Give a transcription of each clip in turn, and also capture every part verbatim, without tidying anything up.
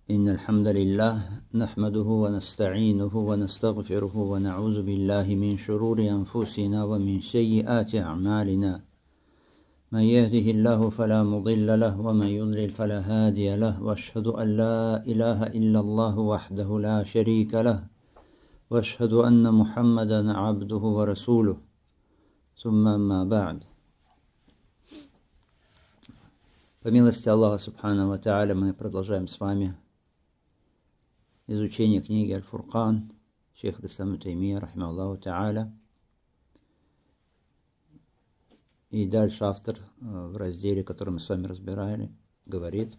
إن الحمد لله نحمده ونستعينه ونستغفره ونعوذ بالله من شرور أنفسنا ومن سيئات أعمالنا من يهده الله فلا مضل له ومن يضلل فلا هادي له وأشهد أن لا إله إلا الله وحده لا شريك له وأشهد أن محمدا عبده ورسوله ثم أما بعد. По милости Аллаха Субхану ва Тааля мы продолжаем с вами изучение книги Аль-Фуркан шейха ибн Таймия рахимахуллаху Тааля. И дальше автор в разделе, который мы с вами разбирали, говорит: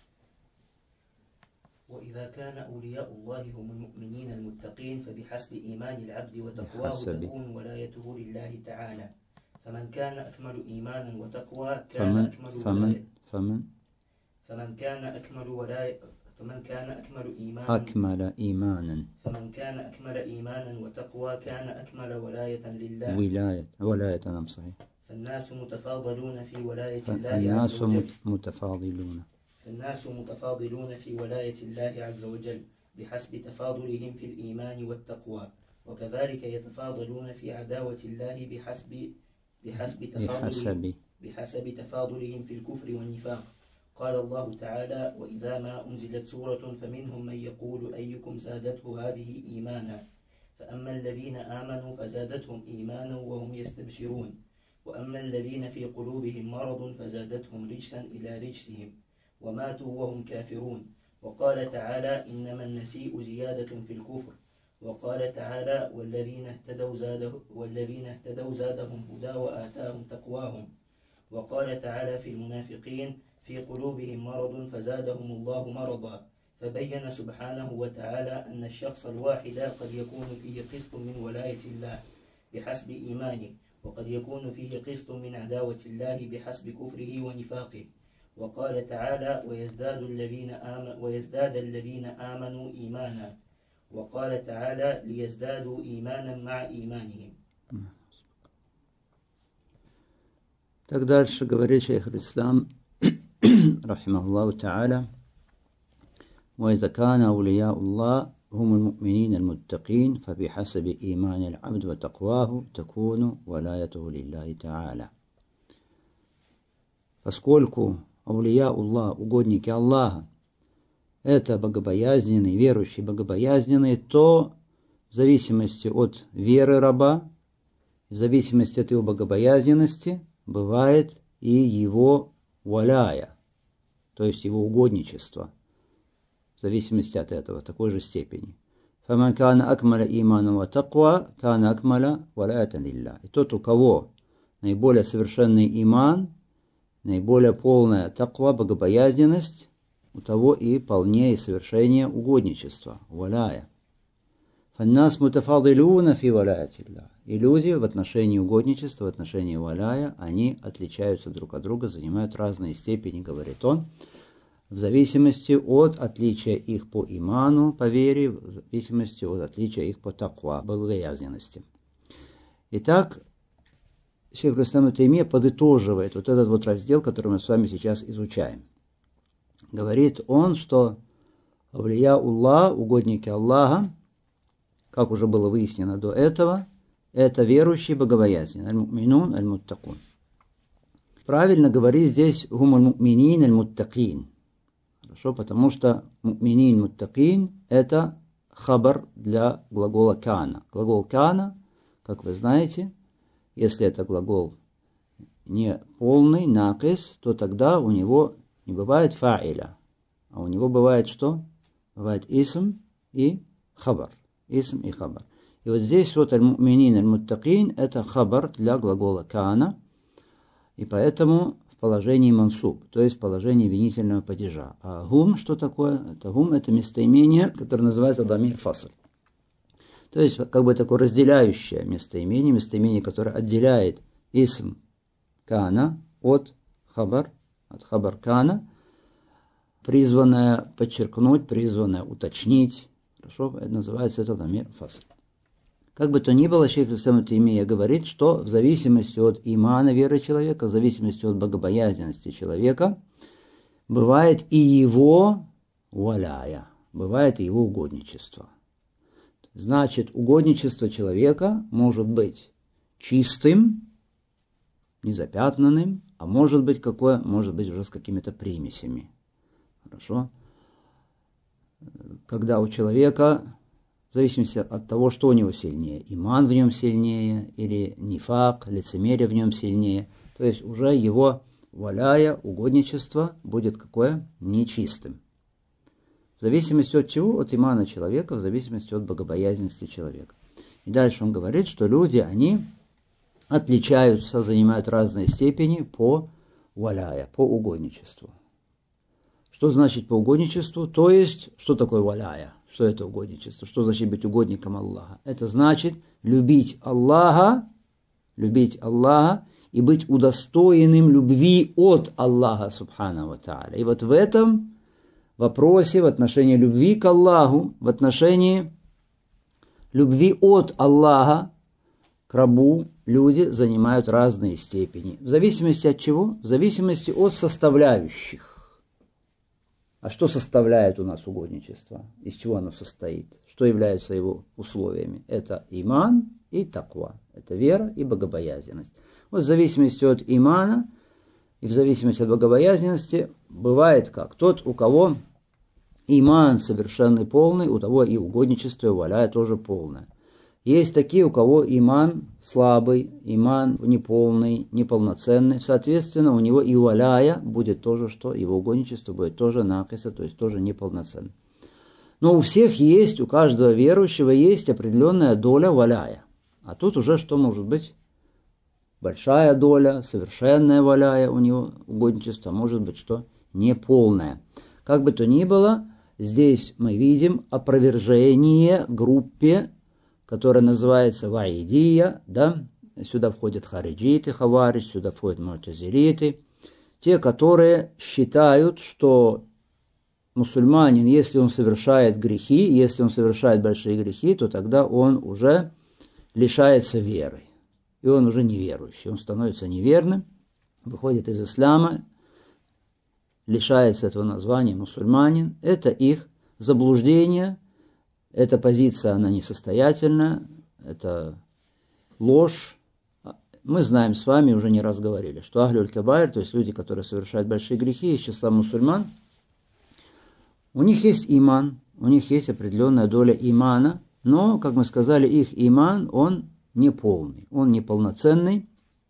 وإذا كان أولياء الله هم المؤمنين المتقين فبحسب إيمان العبد وتقواه تكون ولايته لله تعالى. فمن كان أكمل إيمانا وتقوى كان فمن أكمل فمن ولاية فمن فمن كان أكمل ولاية فمن كان أكمل إيمانا أكمل إيمانا فمن كان أكمل إيمانا وتقوى كان أكمل ولاية لله. ولاية ولاية نعم صحيح. فالناس متفاضلون في ولاية الله فالناس عز وجل متفاضلون فالناس متفاضلون في ولاية الله عز وجل بحسب تفاضلهم في الإيمان والتقوى، وكذلك يتفاضلون في عداوة الله بحسب بحسب تفاضلهم بحسب بحسب تفاضلهم في الكفر والنفاق. قال الله تعالى: وإذا ما أنزلت سورة فمنهم من يقول أيكم زادته هذه إيمانا، فأما الذين آمنوا فزادتهم إيمانا وهم يستبشرون، وأما الذين في قلوبهم مرض فزادتهم رجسا إلى رجسهم وماتوا وهم كافرون. وقال تعالى: إنما النسيء زيادة في الكفر. وقال تعالى: والذين اهتدوا زاده والذين اهتدوا زادهم هدى وآتاهم تقواهم. وقال تعالى في المنافقين: في قلوبهم مرض فزادهم الله مرضا. فبين سبحانه وتعالى أن الشخص الواحد قد يكون فيه قسط من ولاية الله بحسب إيمانه، وقد يكون فيه قسط من عداوة الله بحسب كفره ونفاقه. وقال تعالى: ويزداد الذين آمنوا ويزداد الذين آمنوا إيمانا. وقال تعالى: ليزدادوا إيمانا مع إيمانهم. Так дальше говорит шейх аль-Ислам рахимахуллаху Тааля: وإذا كان أولياء الله هم المؤمنين المتقين فبحسب إيمان العبد وتقواه تكون ولايته لله تعالى. Поскольку аулия Аллах, угодники Аллаха, это богобоязненные, верующие богобоязненные, то в зависимости от веры раба, в зависимости от его богобоязненности, бывает и его валяя, то есть его угодничество, в зависимости от этого, в такой же степени. فَمَنْ كَانَ أَكْمَلَ إِيمَانًا وَتَقْوَى كَانَ أَكْمَلَ وَلَايَةً لِلَّهِ. И тот, у кого наиболее совершенный иман, наиболее полная таква, богобоязненность, у того и полнее и совершение угодничества, валяя. فَالنَّاسُ مُتَفَاضِلُونَ فِي وَلَايَةِ اللَّهِ. И люди в отношении угодничества, в отношении валяя, они отличаются друг от друга, занимают разные степени, говорит он, в зависимости от отличия их по иману, по вере, в зависимости от отличия их по таква, богобоязненности. Итак, шейх ибн Таймия подытоживает вот этот вот раздел, который мы с вами сейчас изучаем. Говорит он, что авлия Аллах, угодники Аллаха, как уже было выяснено до этого, это верующие богобоязненные, аль-му'минун, аль-муттакун. Правильно говорить здесь гум аль-му'минин, аль-муттакин. Хорошо, потому что му'минин, муттакин – это хабар для глагола кана. Глагол кана, как вы знаете, если это глагол не полный, накис, то тогда у него не бывает фаиля, а у него бывает что? Бывает исм и хабар. Исм и хабар. И вот здесь вот аль-му'минин, аль-муттакин – это хабар для глагола кана, и поэтому в положении мансуб, то есть в положении винительного падежа. А гум что такое? Это гум – это местоимение, которое называется дамир фасл. То есть, как бы такое разделяющее местоимение, местоимение, которое отделяет исм кана от хабар, от хабар кана, призванное подчеркнуть, призванное уточнить. Хорошо, это называется это дамир фасл. Как бы то ни было, шейх ибн Таймия говорит, что в зависимости от имана веры человека, в зависимости от богобоязненности человека, бывает и его валяя, бывает и его угодничество. Значит, угодничество человека может быть чистым, незапятнанным, а может быть какое? Может быть уже с какими-то примесями. Хорошо? Когда у человека, в зависимости от того, что у него сильнее, иман в нем сильнее, или нифак, лицемерие в нем сильнее, то есть уже его валяя, угодничество будет какое? Нечистым. В зависимости от чего? От имана человека, в зависимости от богобоязненности человека. И дальше он говорит, что люди, они отличаются, занимают разные степени по валяя, по угодничеству. Что значит по угодничеству? То есть, что такое валяя? Что это угодничество? Что значит быть угодником Аллаха? Это значит любить Аллаха, любить Аллаха и быть удостоенным любви от Аллаха, субхану ва тааля. И вот в этом вопросе, в отношении любви к Аллаху, в отношении любви от Аллаха к рабу, люди занимают разные степени. В зависимости от чего? В зависимости от составляющих. А что составляет у нас угодничество? Из чего оно состоит? Что является его условиями? Это иман и таква. Это вера и богобоязненность. Вот в зависимости от имана и в зависимости от богобоязненности бывает как. Тот, у кого иман совершенный, полный, у того и угодничество, и валяя тоже полное. Есть такие, у кого иман слабый, иман неполный, неполноценный. Соответственно, у него и валяя будет тоже, что его угодничество будет тоже нахиса, то есть тоже неполноценный. Но у всех есть, у каждого верующего есть определенная доля валяя. А тут уже что может быть? Большая доля, совершенная валяя у него угодничество, а может быть что? Неполная. Как бы то ни было, здесь мы видим опровержение группе, которая называется ваидия, да, сюда входят хариджиты, хаваридж, сюда входят му'тазилиты, те, которые считают, что мусульманин, если он совершает грехи, если он совершает большие грехи, то тогда он уже лишается веры, и он уже неверующий, он становится неверным, выходит из ислама, лишается этого названия мусульманин. Это их заблуждение. Эта позиция, она несостоятельна, это ложь. Мы знаем с вами, уже не раз говорили, что ахлюль кабаир, то есть люди, которые совершают большие грехи из числа мусульман, у них есть иман, у них есть определенная доля имана, но, как мы сказали, их иман, он неполный, он неполноценный.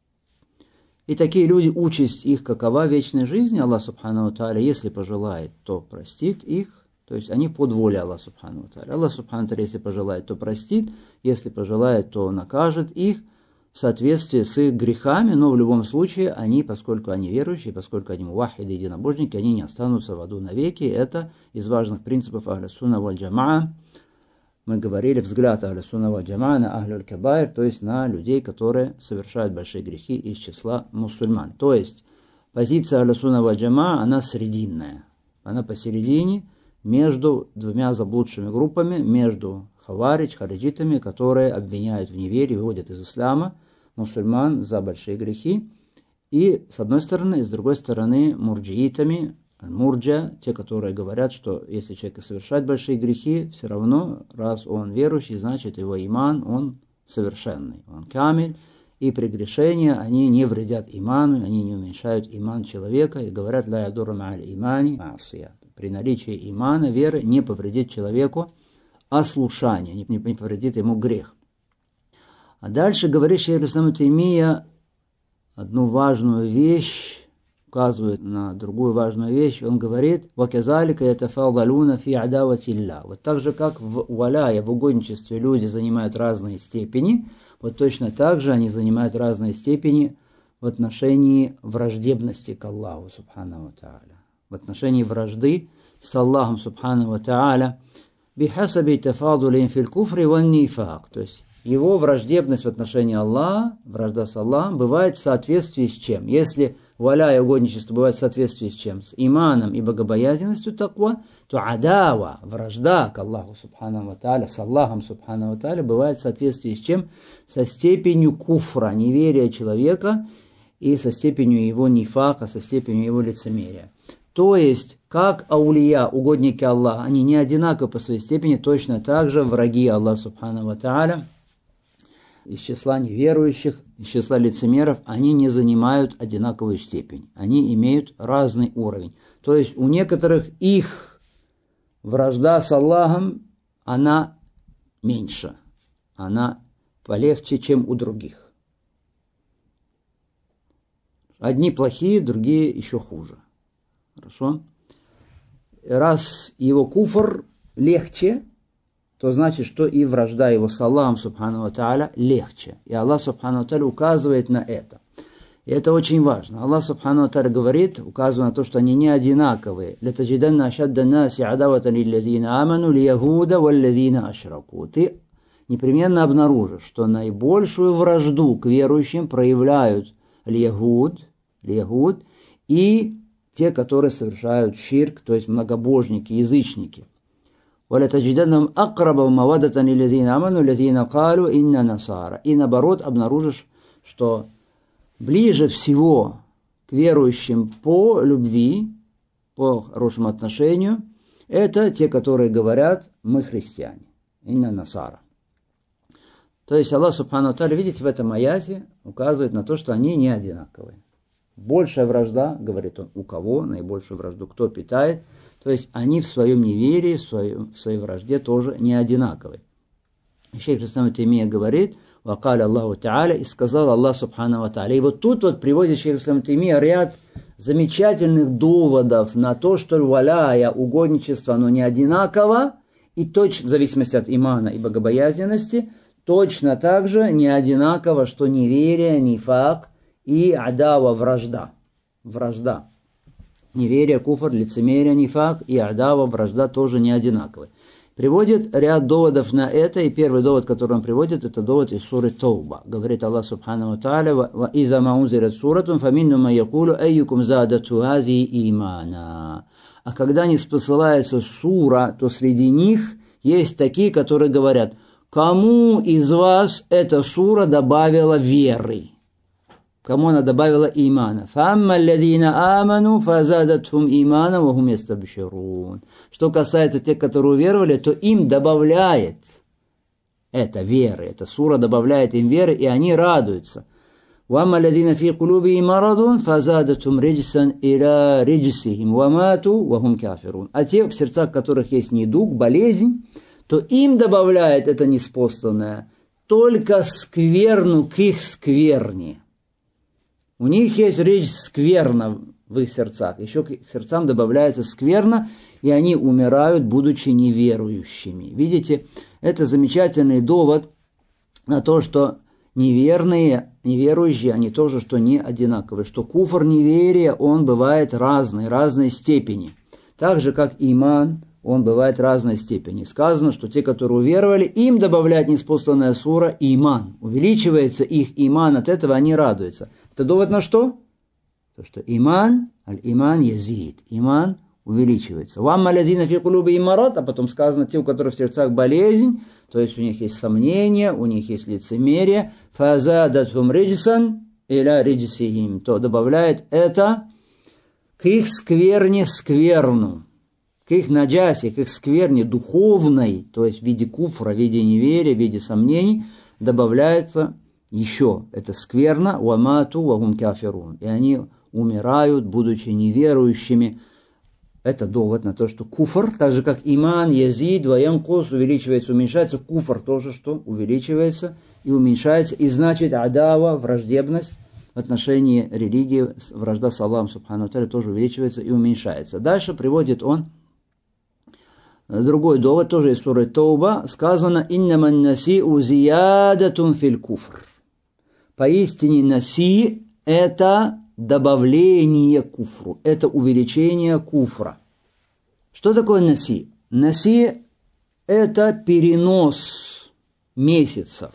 И такие люди, участь их какова вечной жизни, Аллах субхану ва тааля, если пожелает, то простит их. То есть они под волей Аллаха субхану ва тааля. Аллах субхану ва тааля, если пожелает, то простит, если пожелает, то накажет их в соответствии с их грехами, но в любом случае они, поскольку они верующие, поскольку они мувахиды, единобожники, они не останутся в аду навеки. Это из важных принципов ахля сунна валь джамаа. Мы говорили, взгляд ахля сунна валь джамаа на ахлюль кабаир, то есть на людей, которые совершают большие грехи из числа мусульман. То есть позиция ахля сунна валь джамаа, она срединная, она посередине, между двумя заблудшими группами, между хаваридж, хариджитами, которые обвиняют в неверии, выводят из ислама мусульман за большие грехи, и с одной стороны, и с другой стороны мурджиитами, мурджа, те, которые говорят, что если человек совершает большие грехи, все равно, раз он верующий, значит его иман, он совершенный, он камиль, и прегрешения, они не вредят иману, они не уменьшают иман человека, и говорят, ла ядуру ма'аль имани ма'асия. При наличии имана, веры, не повредит человеку ослушание, не, не повредит ему грех. А дальше говорит шейх ал-Ислам ибн Таймия одну важную вещь, указывает на другую важную вещь. Он говорит: «Ваказалика ятафадалуна фи адаватилля». Вот так же, как в валяя, в угодничестве люди занимают разные степени, вот точно так же они занимают разные степени в отношении враждебности к Аллаху, субхану ва тааля. В отношении вражды с Аллахом, субхану ва тааля, бихасаби тафадулин фил куфри ван нифак. То есть его враждебность в отношении Аллаха, вражда с Аллахом, бывает в соответствии с чем? Если валя и угодничество бывает в соответствии с чем? С иманом и богобоязненностью таква, то адава, вражда к Аллаху, субхану ва тааля, с Аллахом, субхану ва тааля, бывает в соответствии с чем? Со степенью куфра, неверия человека, и со степенью его нифака, со степенью его лицемерия. То есть, как аулия, угодники Аллаха, они не одинаковы по своей степени, точно так же враги Аллаха Субхану ва Тааля, из числа неверующих, из числа лицемеров, они не занимают одинаковую степень. Они имеют разный уровень. То есть, у некоторых их вражда с Аллахом, она меньше, она полегче, чем у других. Одни плохие, другие еще хуже. Хорошо? Раз его куфр легче, то значит, что и вражда его с Аллахом Субхану ва Тааля легче. И Аллах Субхану ва Тааля указывает на это. И это очень важно. Аллах Субхану ва Тааля говорит, указывая на то, что они не одинаковые. «Латаджиданна ашадда наси адаватан лиллазина аману лиягуда валлазина ашраку». Ты непременно обнаружишь, что наибольшую вражду к верующим проявляют лиягуд, лиягуд и те, которые совершают ширк, то есть многобожники, язычники. وَلَتَجِدَنَّهُمْ أَقْرَبَ مَوَدَّةً لِلَّذِينَ آمَنُوا الَّذِينَ قَالُوا إِنَّا نَصَارَى. И наоборот обнаружишь, что ближе всего к верующим по любви, по хорошему отношению, это те, которые говорят, мы христиане. «Инна насара». То есть Аллах Субхану ва Тааля, видите, в этом аяте указывает на то, что они не одинаковые. Большая вражда, говорит он, у кого наибольшую вражду, кто питает. То есть они в своем неверии, в своей, в своей вражде тоже не одинаковые. Шейх ибн Таймия говорит, «Вакаля Аллаху Та'аля», и сказал Аллах Субхану ва Тааля. И вот тут вот приводит шейх ибн Таймия ряд замечательных доводов на то, что валяя угодничество, оно не одинаково, и точно, в зависимости от имана и богобоязненности, точно так же не одинаково, что неверие, нифак и адава, вражда. Вражда. Неверие, куфр, лицемерие, нифак и адава, вражда тоже не одинаковы. Приводит ряд доводов на это, и первый довод, который он приводит, это довод из суры Тауба. Говорит Аллах Субхану ва Тааля, «Ва иза ма унзилат суратун, фаминну ма якулу, айюкум задату хази имана». А когда не спосылается сура, то среди них есть такие, которые говорят, кому из вас эта сура добавила веры? Кому она добавила имана? «Фамма аллазина аману фазадатхум имана ва хум ястабширун». Что касается тех, которые уверовали, то им добавляет это веры. Эта сура добавляет им веры, и они радуются. «Вамма аллазина фи кулубихим марадун фазадатхум риджсан иля риджсихим ва мату ва хум кафирун». А те, в сердцах которых есть недуг, болезнь, то им добавляет это неспосланное только скверну к их скверне. У них есть речь скверна в их сердцах. Еще к их сердцам добавляется скверна, и они умирают, будучи неверующими. Видите, это замечательный довод на то, что неверные, неверующие, они тоже, что не одинаковые. Что куфр, неверие, он бывает разный, разной степени. Так же, как иман, он бывает разной степени. Сказано, что те, которые уверовали, им добавляет неспосланная сура иман. Увеличивается их иман, от этого они радуются. Это довод на что? То, что иман, аль-иман язид. Иман увеличивается. «Вамма лязина фи кулуби марад», а потом сказано, те, у которых в сердцах болезнь, то есть у них есть сомнения, у них есть лицемерие, «фазадатхум риджсан иля риджсихим», то добавляет это к их скверне скверну, к их наджасе, к их скверне духовной, то есть в виде куфра, в виде неверия, в виде сомнений, добавляется еще это скверно, уамату вагум кафирун, и они умирают, будучи неверующими. Это довод на то, что куфр, так же как иман, язид, ваянкус, увеличивается, уменьшается, куфр тоже что? Увеличивается и уменьшается, и значит адава, враждебность в отношении религии, вражда с Аллахом Субхану ва Тааля тоже увеличивается и уменьшается. Дальше приводит он другой довод, тоже из суры Тауба, сказано «Иннаман наси'у зиядатун фил куфр». Поистине наси – это добавление куфру, это увеличение куфра. Что такое наси? Наси – это перенос месяцев.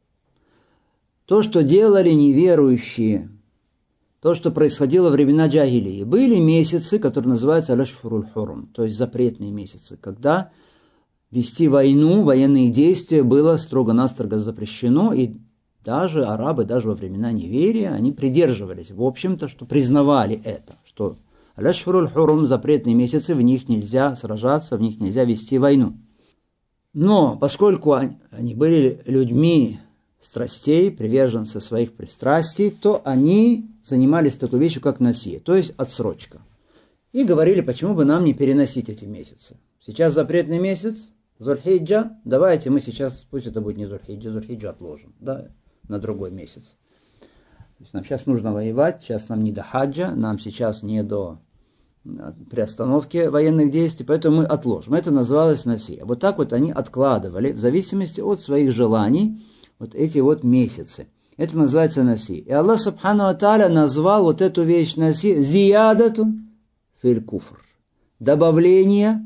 То, что делали неверующие, то, что происходило во времена джахилии. Были месяцы, которые называются аль-ашхуруль хурум, то есть запретные месяцы, когда вести войну, военные действия было строго-настрого запрещено, и даже арабы, даже во времена неверия, они придерживались, в общем-то, что признавали это, что Аль-Ашхуруль Хурум, запретные месяцы, в них нельзя сражаться, в них нельзя вести войну. Но поскольку они были людьми страстей, приверженцы своих пристрастий, то они занимались такой вещью, как насия, то есть отсрочка. И говорили, почему бы нам не переносить эти месяцы. Сейчас запретный месяц, Зуль-Хиджа, давайте мы сейчас, пусть это будет не Зуль-Хиджа, Зуль-Хиджа отложим, да, на другой месяц. То есть нам сейчас нужно воевать, сейчас нам не до хаджа, нам сейчас не до приостановки военных действий, поэтому мы отложим. Это называлось насия. Вот так вот они откладывали, в зависимости от своих желаний, вот эти вот месяцы. Это называется насия. И Аллах Субхану ва Тааля назвал вот эту вещь насия зиядатун филь куфр. Добавление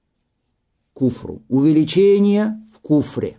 куфру, увеличение в куфре.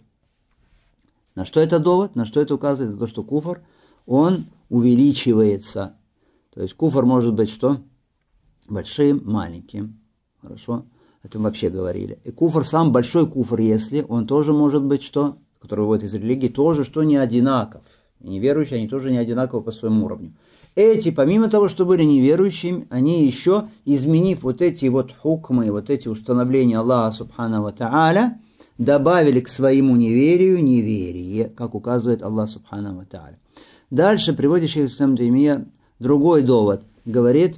На что это довод? На что это указывает? На то, что куфр, он увеличивается. То есть куфр может быть что? Большим, маленьким. Хорошо? Это мы вообще говорили. И куфр, сам большой куфр, если, он тоже может быть что? Который выводит из религии, тоже что не одинаков. И неверующие, они тоже не одинаковы по своему уровню. Эти, помимо того, что были неверующими, они еще, изменив вот эти вот хукмы, вот эти установления Аллаха Субхану ва Тааля, добавили к своему неверию неверие, как указывает Аллах Субхану ва Тааля. Дальше приводит шейх ислам Таймия другой довод. Говорит,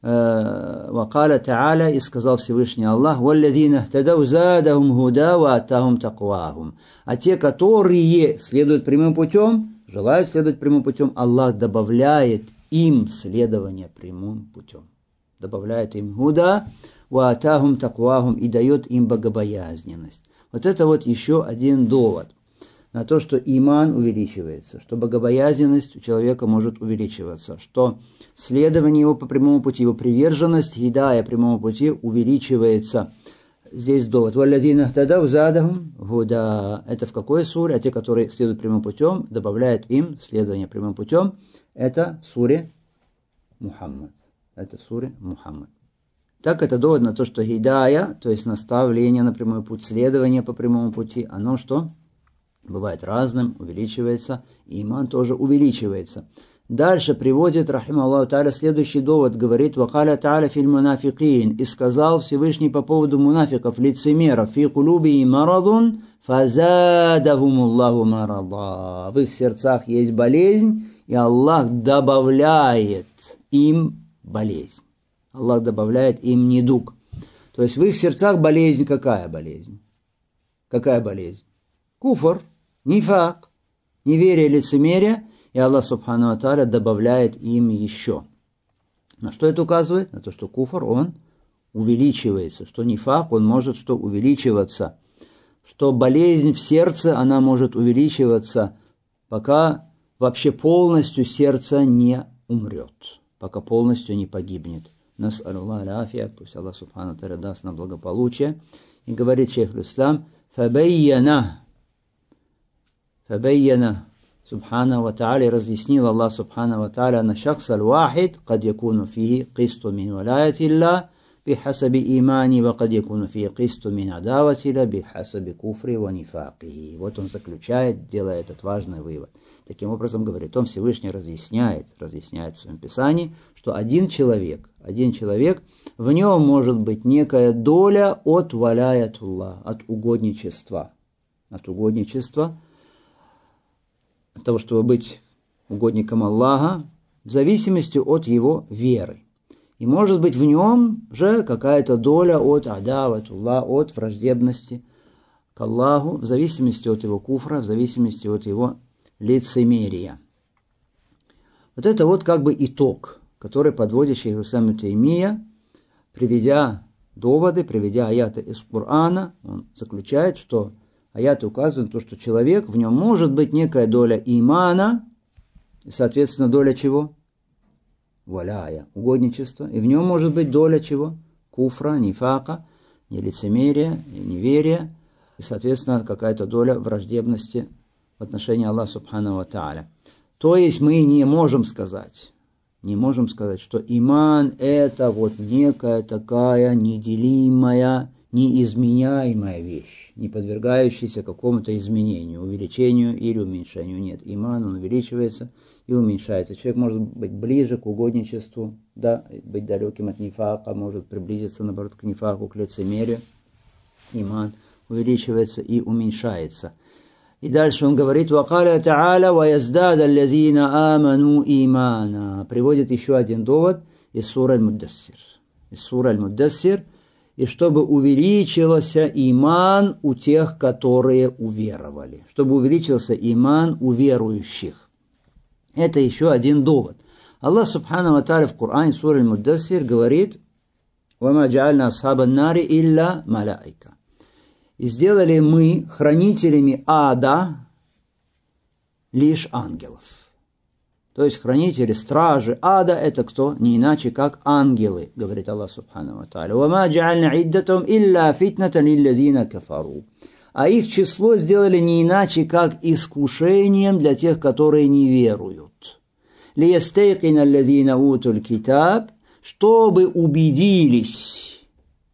«Вакаля Тааля», и сказал Всевышний Аллах, «Валлазина хтадау задахум худа ва атахум таквахум». А те, которые следуют прямым путем, желают следовать прямым путем, Аллах добавляет им следование прямым путем. Добавляет им худа ва атахум таквахум и дает им богобоязненность. Вот это вот еще один довод на то, что иман увеличивается, что богобоязненность у человека может увеличиваться, что следование его по прямому пути, его приверженность, хидая прямому пути увеличивается. Здесь довод. «Валлазина хтадау задахум худа». Это в какой суре? А те, которые следуют прямым путем, добавляют им следование прямым путем. Это в суре Мухаммад. Это в суре Мухаммад. Так это довод на то, что хидая, то есть наставление на прямой путь, следование по прямому пути, оно что? Бывает разным, увеличивается, и иман тоже увеличивается. Дальше приводит, рахима Аллаху Тааля, следующий довод, говорит, «Вакаля Тааля филь мунафикин», и сказал Всевышний по поводу мунафиков, лицемеров, «Фи кулуби марадун, фазадахумуллаху марада». В их сердцах есть болезнь, и Аллах добавляет им болезнь. Аллах добавляет им недуг. То есть в их сердцах болезнь какая болезнь? Какая болезнь? Куфр, нифак, неверие, лицемерие, и Аллах Субхану ва Тааля добавляет им еще. На что это указывает? На то, что куфр, он увеличивается, что нифак, он может что увеличиваться, что болезнь в сердце, она может увеличиваться, пока вообще полностью сердце не умрет, пока полностью не погибнет. Нас Аллах аляфия, пусть Аллах Субхану ва Тааля даст нам благополучие. И говорит шейх ислам, «Фабайяна». Фабайяна Субхану ва Тааля, разъяснил Аллах Субхану ва Тааля, на шахс аль-вахид, кад якуну фихи кисту мин валаятилля, бихасаби имани, ва кад якуну фихи кисту мин адаватилля, бихасаби куфри ва нифаки. Вот он заключает, делая этот важный вывод. Таким образом, говорит, он Всевышний разъясняет, разъясняет в своем Писании, что один человек, один человек, в нем может быть некая доля от валяятулла, от угодничества, от угодничества, от того, чтобы быть угодником Аллаха, в зависимости от его веры. И может быть в нем же какая-то доля от адаватулла, от враждебности к Аллаху, в зависимости от его куфра, в зависимости от его лицемерия. Вот это вот как бы итог, который подводит шейх ислам Таймия, приведя доводы, приведя аяты из Корана, он заключает, что аяты указывают на то, что человек, в нем может быть некая доля имана, и, соответственно, доля чего? Валяя, угодничества. И в нем может быть доля чего? Куфра, нифака, нелицемерия, неверия, и, соответственно, какая-то доля враждебности в отношении Аллаха Субхану ва Тааля. То есть мы не можем сказать, не можем сказать, что иман это вот некая такая неделимая, неизменяемая вещь, не подвергающаяся какому-то изменению, увеличению или уменьшению. Нет, иман, он увеличивается и уменьшается. Человек может быть ближе к угодничеству, да, быть далеким от нифака, может приблизиться, наоборот, к нифаку, к лицемерию. Иман увеличивается и уменьшается. И дальше он говорит: «Вакаля та'аля ва яздада аллазина аману имана». Приводит еще один довод из суры Аль-Муддассир. Из суры Аль-Муддассир. И чтобы увеличился иман у тех, которые уверовали. Чтобы увеличился иман у верующих. Это еще один довод. Аллах Субхану ва Тааля в Коране, сура Аль-Муддассир, говорит: «Вама джа'альна асхаба нари илля малаика». И сделали мы хранителями ада лишь ангелов. То есть хранители, стражи ада — это кто? Не иначе, как ангелы, говорит Аллах Субхану ва Тааля. «Вама джа'альна иддатум илля фитнатан лиллазина кафару». А их число сделали не иначе, как искушением для тех, которые не веруют. «Лиястайкина аллазина утуль китаб», чтобы убедились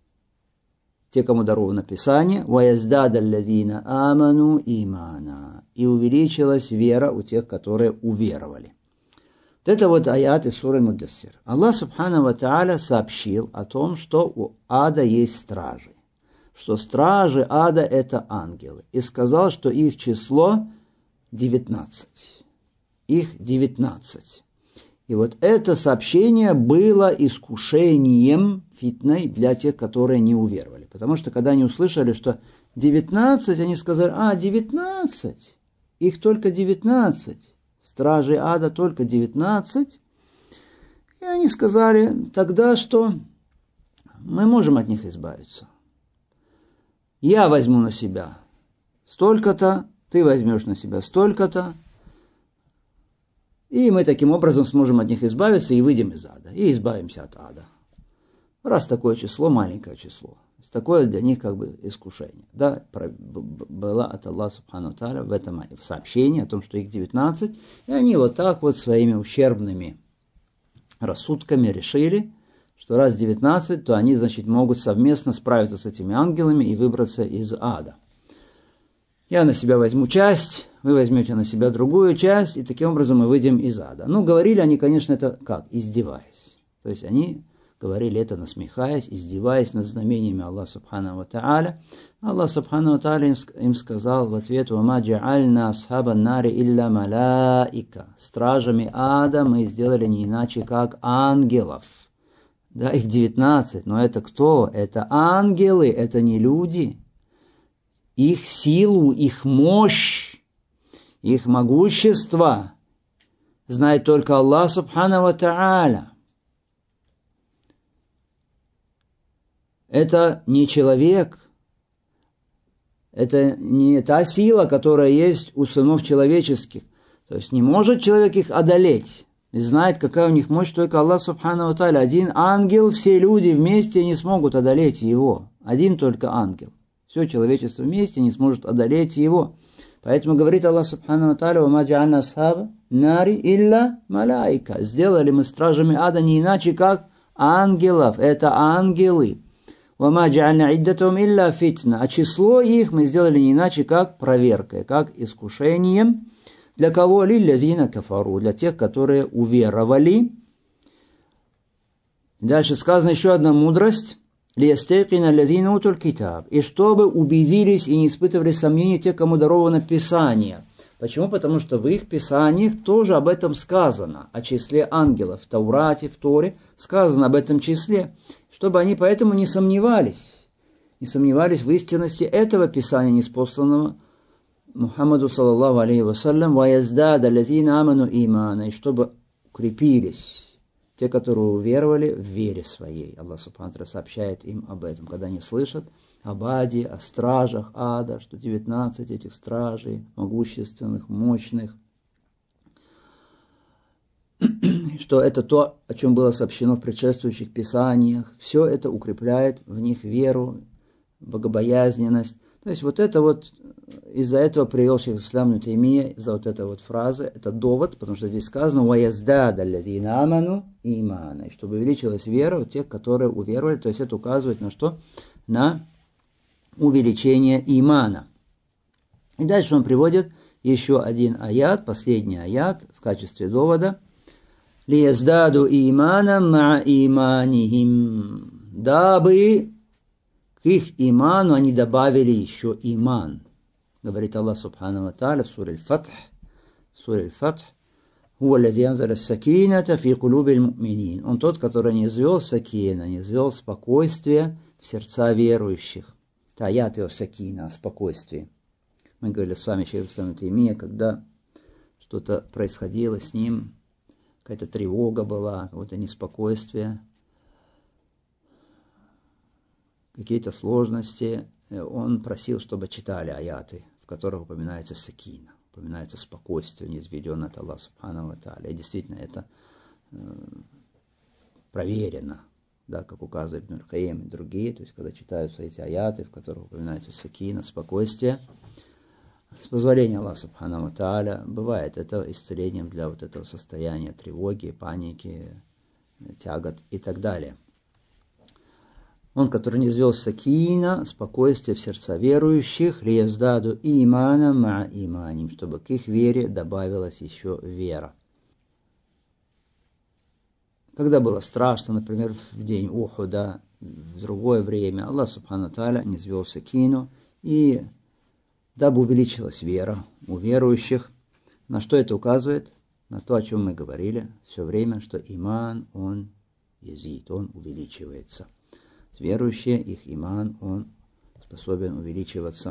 те, кому даровано Писание, «Ваяздада аллазина аману имана», и увеличилась вера у тех, которые уверовали. Вот это вот аят из суры Муддассир. Аллах Субхану ва Тааля сообщил о том, что у ада есть стражи, что стражи ада — это ангелы, и сказал, что их число девятнадцать. Их девятнадцать. И вот это сообщение было искушением, фитной, для тех, которые не уверовали. Потому что когда они услышали, что девятнадцать, они сказали: а, девятнадцать, их только девятнадцать, стражей ада только девятнадцать. И они сказали тогда, что мы можем от них избавиться. Я возьму на себя столько-то, ты возьмешь на себя столько-то, и мы таким образом сможем от них избавиться и выйдем из ада, и избавимся от ада. Раз такое число, маленькое число, такое для них как бы искушение. Да, было от Аллаха Субхану ва Тааля в этом в сообщении о том, что их девятнадцать, и они вот так вот своими ущербными рассудками решили, что раз девятнадцать, то они, значит, могут совместно справиться с этими ангелами и выбраться из ада. Я на себя возьму часть, вы возьмете на себя другую часть, и таким образом мы выйдем из ада. Ну, говорили они, конечно, это как? Издеваясь. То есть они говорили это, насмехаясь, издеваясь над знамениями Аллаха Субхану ва Тааля. Аллах Субхану ва Тааля им сказал в ответ: «Вама джа'альна асхаба нари илля малаика». Стражами ада мы сделали не иначе, как ангелов. Да, их девятнадцать, но это кто? Это ангелы, это не люди. Их силу, их мощь, их могущество знает только Аллах Субхану ва Тааля. Это не человек, это не та сила, которая есть у сынов человеческих. То есть не может человек их одолеть. И знает, какая у них мощь, только Аллах Субхану ва Тааля. Один ангел, все люди вместе не смогут одолеть его. Один только ангел. Все человечество вместе не сможет одолеть его. Поэтому говорит Аллах Субхану ва Тааля: «Вама джа'альна асхаба нари илля малаика». Сделали мы стражами ада не иначе, как ангелов. Это ангелы. «Вама джа'альна иддатум илля фитна». А число их мы сделали не иначе, как проверкой, как искушением. Для кого? Лиллазина кафару. Для тех, которые уверовали. Дальше сказано еще одна мудрость. «Лиястайкина аллазина утуль китаб». И чтобы убедились и не испытывали сомнений те, кому даровано Писание. Почему? Потому что в их Писаниях тоже об этом сказано. О числе ангелов. В Таурате, в Торе сказано об этом числе. Чтобы они поэтому не сомневались. Не сомневались в истинности этого Писания, ниспосланного Мухаммаду саллаллаху алейхи вассалям. «Ваяздада аллазина аману имана». И чтобы укрепились те, которые уверовали в вере своей. Аллах Субхану ва Тааля сообщает им об этом, когда они слышат об аде, о стражах ада, что девятнадцать этих стражей, могущественных, мощных, что это то, о чем было сообщено в предшествующих писаниях. Все это укрепляет в них веру, богобоязненность. То есть вот это вот, из-за этого привел шейх ислам ибн Таймия, из-за вот этой вот фразы, это довод, потому что здесь сказано «Ваяздада аллазина аману имана», чтобы увеличилась вера у тех, которые уверовали. То есть это указывает на что? На увеличение имана. И дальше он приводит еще один аят, последний аят в качестве довода. «Лияздаду иманам ма иманихим». Дабы к их иману они добавили еще иман. Говорит Аллах Субхану ва Тааля в суре Аль-Фатх. Суре Аль-Фатх. «Хуа аллази анзаля ас-сакината фи кулуби аль-му'минин». Он тот, который низвел сакина, низвел спокойствие в сердца верующих. Это аят его сакина, о спокойствии. Мы говорили с вами, шейх Ислам ибн Таймия, когда что-то происходило с ним, какая-то тревога была, какое-то неспокойствие, какие-то сложности, он просил, чтобы читали аяты, в которых упоминается сакина, упоминается спокойствие, низведенное от Аллаха Субхану ва Тааля. И действительно это э, проверено, да, как указывает Ибн Аль-Каим и другие, то есть когда читаются эти аяты, в которых упоминается сакина, спокойствие, с позволения Аллаха Субхану ва Тааля, бывает это исцелением для вот этого состояния тревоги, паники, тягот и так далее. Он, который низвел сакина, спокойствие в сердца верующих, лияздаду имана ма иманим, чтобы к их вере добавилась еще вера. Когда было страшно, например, в день Ухуда, в другое время, Аллах Субхану Тааля низвел сакину, и дабы увеличилась вера у верующих. На что это указывает? На то, о чем мы говорили все время, что иман, он язид, он увеличивается. Верующие, их иман, он способен увеличиваться.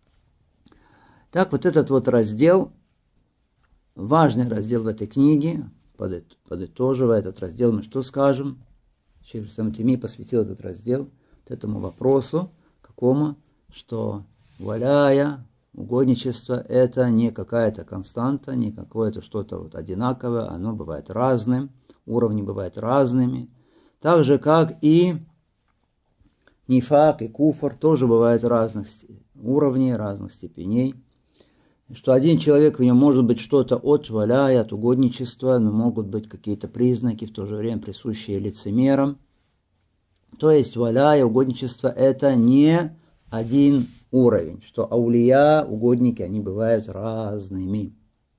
Так, вот этот вот раздел, важный раздел в этой книге, подытоживая этот раздел, мы что скажем? Шейх Ислам ибн Таймия посвятил этот раздел вот этому вопросу, какому, что валяя, угодничество – это не какая-то константа, не какое-то что-то вот одинаковое, оно бывает разным, уровни бывают разными, так же, как и нифак и куфр тоже бывают разных уровней, разных степеней. Что один человек, в нем может быть что-то от валяя, от угодничества, но могут быть какие-то признаки, в то же время присущие лицемерам. То есть валяя, угодничество – это не один уровень, что аулия, угодники, они бывают разными.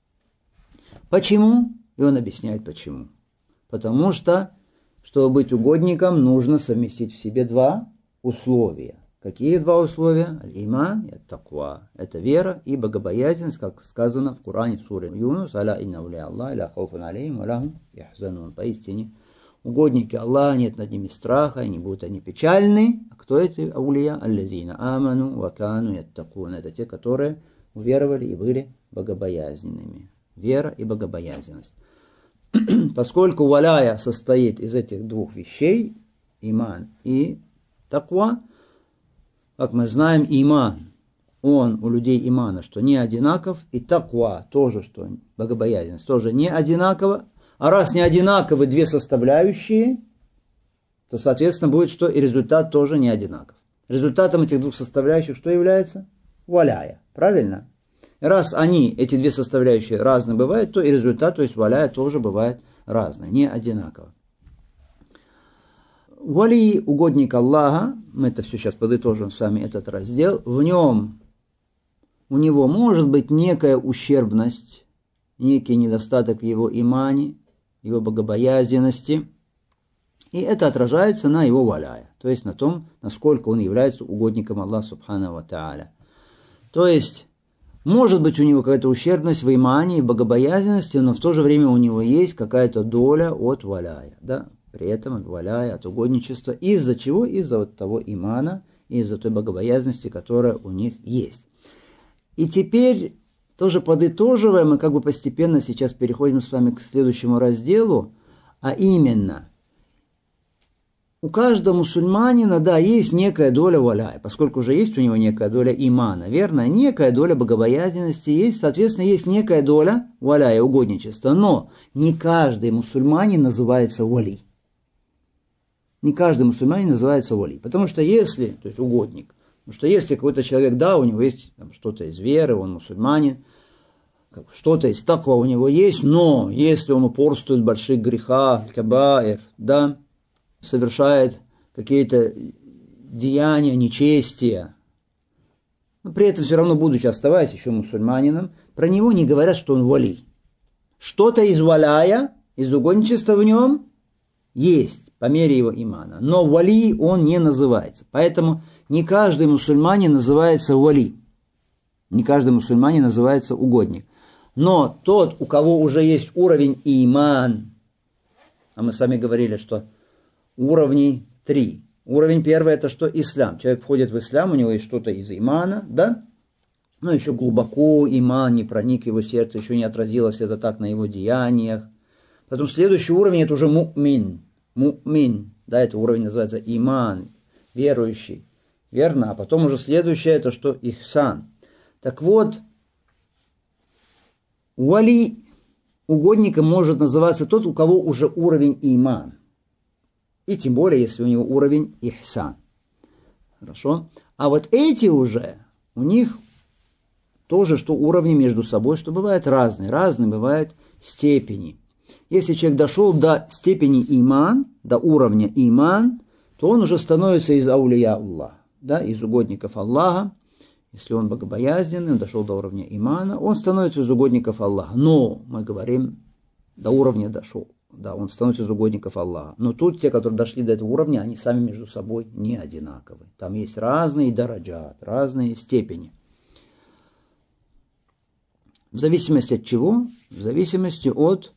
Почему? И он объясняет почему. Потому что, чтобы быть угодником, нужно совместить в себе два условия. Какие два условия? Аль-иман и ат-таква. Это вера и богобоязненность, как сказано в Коране в суре Юнус. Аля инна ауля Аллах, ля хауфун алейхим, ва ля хум яхзанун. Поистине, угодники Аллаха, нет над ними страха, и не будут они печальны. А кто эти аулия? Аллазина аману ва кану яттакун. Это те, которые уверовали и были богобоязненными. Вера и богобоязненность. Поскольку валяя состоит из этих двух вещей, иман и таква, как мы знаем, иман, он у людей имана, что не одинаков, и таква тоже, что богобоязненность, тоже не одинаково. А раз не одинаковы две составляющие, то, соответственно, будет, что и результат тоже не одинаков. Результатом этих двух составляющих что является? Валяя. Правильно? Раз они, эти две составляющие, разные бывают, то и результат, то есть валяя, тоже бывает разный, не одинаково. Вали, угодник Аллаха, мы это все сейчас подытожим с вами, этот раздел, в нем, у него может быть некая ущербность, некий недостаток в его имане, его богобоязненности, и это отражается на его валяя, то есть на том, насколько он является угодником Аллаха Субхану ва Тааля. То есть, может быть у него какая-то ущербность в имане и богобоязненности, но в то же время у него есть какая-то доля от валяя, да? При этом валяя от угодничества. Из-за чего? Из-за вот того имана, из-за той богобоязненности, которая у них есть. И теперь, тоже подытоживая, мы как бы постепенно сейчас переходим с вами к следующему разделу, а именно, у каждого мусульманина, да, есть некая доля валяя, поскольку уже есть у него некая доля имана, верно? Некая доля богобоязненности есть, соответственно, есть некая доля валяя, угодничества. Но не каждый мусульманин называется вали. Не каждый мусульманин называется вали. Потому что если, то есть угодник, потому что если какой-то человек, да, у него есть там, что-то из веры, он мусульманин, что-то из таква у него есть, но если он упорствует в больших грехах, кабаир, да, совершает какие-то деяния, нечестия, но при этом все равно, будучи оставаясь еще мусульманином, про него не говорят, что он вали. Что-то из валяя, из угодничества в нем есть по мере его имана. Но вали он не называется. Поэтому не каждый мусульманин называется вали. Не каждый мусульманин называется угодник. Но тот, у кого уже есть уровень иман, а мы с вами говорили, что уровней три. Уровень первый – это что? Ислам. Человек входит в ислам, у него есть что-то из имана, да? Но еще глубоко иман не проник в его сердце, еще не отразилось это так на его деяниях. Потом следующий уровень – это уже му'мин. Му'мин, да, это уровень называется иман, верующий. Верно? А потом уже следующее – это что? Ихсан. Так вот, вали угодником может называться тот, у кого уже уровень иман. И тем более, если у него уровень ихсан. Хорошо? А вот эти уже, у них тоже, что уровни между собой, что бывают разные. Разные бывают степени. Если человек дошел до степени иман, до уровня иман, то он уже становится из аулия Аллаха, да, из угодников Аллаха. Если он богобоязненный, он дошел до уровня имана, он становится из угодников Аллаха. Но, мы говорим, до уровня дошел. Да, он становится из угодников Аллаха. Но тут те, которые дошли до этого уровня, они сами между собой не одинаковы. Там есть разные дараджат, разные степени. В зависимости от чего? В зависимости от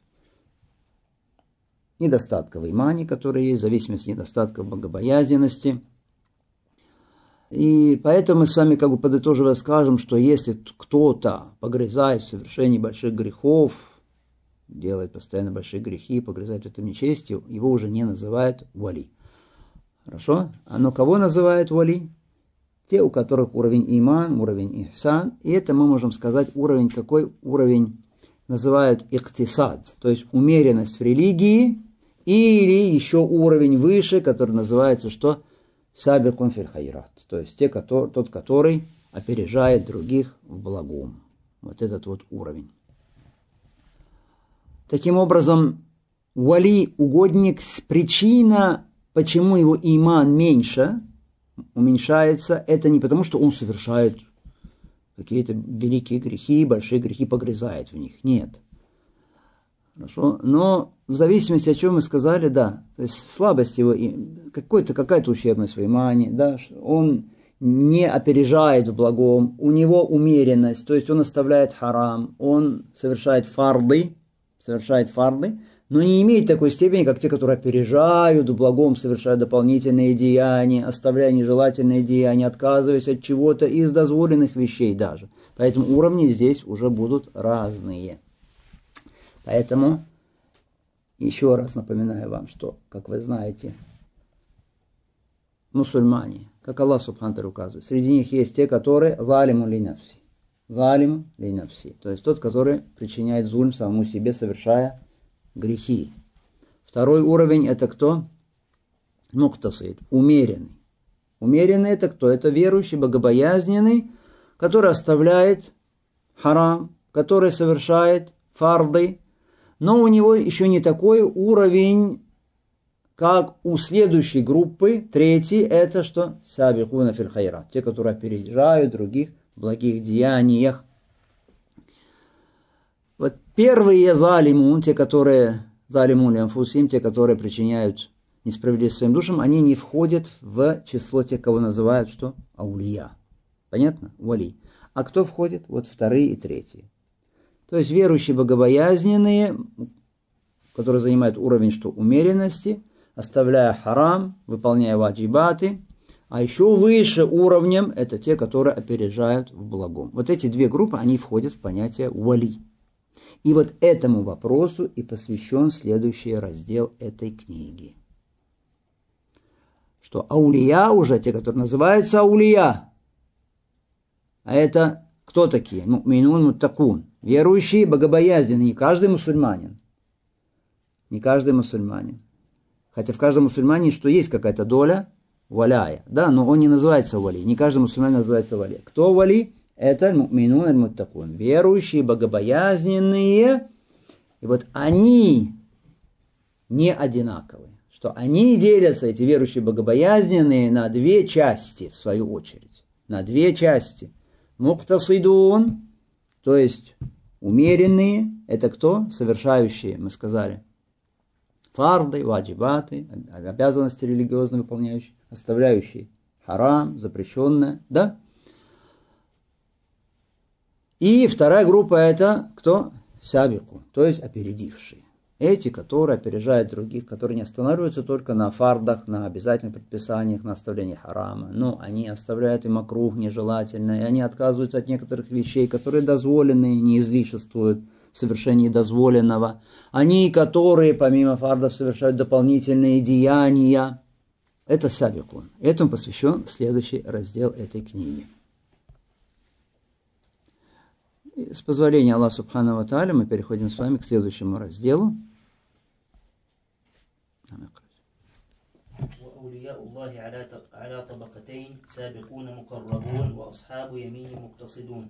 недостатков имани, которые есть, в зависимости от недостатков богобоязненности. И поэтому мы с вами, как бы подытоживая, скажем, что если кто-то погрязает в совершении больших грехов, делает постоянно большие грехи, погрязает в этом нечестии, его уже не называют вали. Хорошо? А но кого называют вали? Те, у которых уровень иман, уровень ихсан. И это мы можем сказать уровень, какой уровень называют иктисад, то есть умеренность в религии, или еще уровень выше, который называется что? Сабикун фил хайрат, то есть те, который, тот, который опережает других в благом. Вот этот вот уровень. Таким образом, вали, угодник, причина, почему его иман меньше, уменьшается, это не потому, что он совершает какие-то великие грехи, большие грехи, погрязает в них. Нет. Хорошо. Но в зависимости от чего мы сказали, да, то есть слабость его, какой-то, какая-то ущербность в имане, да, он не опережает в благом, у него умеренность, то есть он оставляет харам, он совершает фарды, совершает фарды, но не имеет такой степени, как те, которые опережают в благом, совершают дополнительные деяния, оставляя нежелательные деяния, отказываясь от чего-то из дозволенных вещей даже. Поэтому уровни здесь уже будут разные. Поэтому еще раз напоминаю вам, что, как вы знаете, мусульмане, как Аллах Субхану ва Тааля указывает, среди них есть те, которые залиму ли нафси. Залим ли нафси. То есть тот, который причиняет зульм самому себе, совершая грехи. Второй уровень это кто? Муктасид, умеренный. Умеренный это кто? Это верующий, богобоязненный, который оставляет харам, который совершает фарды, но у него еще не такой уровень, как у следующей группы, третий, это что? Сабикуна фил хайрат, те, которые опережают других в благих деяниях. Вот первые залимун, те, которые залимун анфусим, те, которые причиняют несправедливость своим душам, они не входят в число тех, кого называют что? Аулия. Понятно? Вали. А кто входит? Вот вторые и третьи. То есть верующие, богобоязненные, которые занимают уровень что? Умеренности, оставляя харам, выполняя ваджибаты, а еще выше уровнем это те, которые опережают в благом. Вот эти две группы, они входят в понятие вали. И вот этому вопросу и посвящен следующий раздел этой книги. Что аулия уже, те, которые называются аулия, а это кто такие? Му'минун муттакун. Верующие, богобоязненные. Не каждый мусульманин. Не каждый мусульманин. Хотя в каждом мусульмане что есть какая-то доля валяя. Да, но он не называется вали. Не каждый мусульманин называется вали. Кто вали? Это му'минун аль-муттакун. Верующие, богобоязненные. И вот они не одинаковы. Что они делятся, эти верующие, богобоязненные, на две части, в свою очередь. На две части. Муктасидун, то есть умеренные, это кто? Совершающие, мы сказали. Фарды, ваджибаты, обязанности религиозно выполняющие, оставляющие харам, запрещенное, да? И вторая группа это кто? Сабику, то есть опередившие. Эти, которые опережают других, которые не останавливаются только на фардах, на обязательных предписаниях, на оставлении харама. Но они оставляют и макрух нежелательное, и они отказываются от некоторых вещей, которые дозволены, не излишествуют в совершении дозволенного. Они, которые помимо фардов совершают дополнительные деяния. Это сабикун. Этому посвящен следующий раздел этой книги. И с позволения Аллаха Субхану ва Тааля мы переходим с вами к следующему разделу. وأولياء الله على على طبقتين سابقون مقربون وأصحاب يمين مقتصدون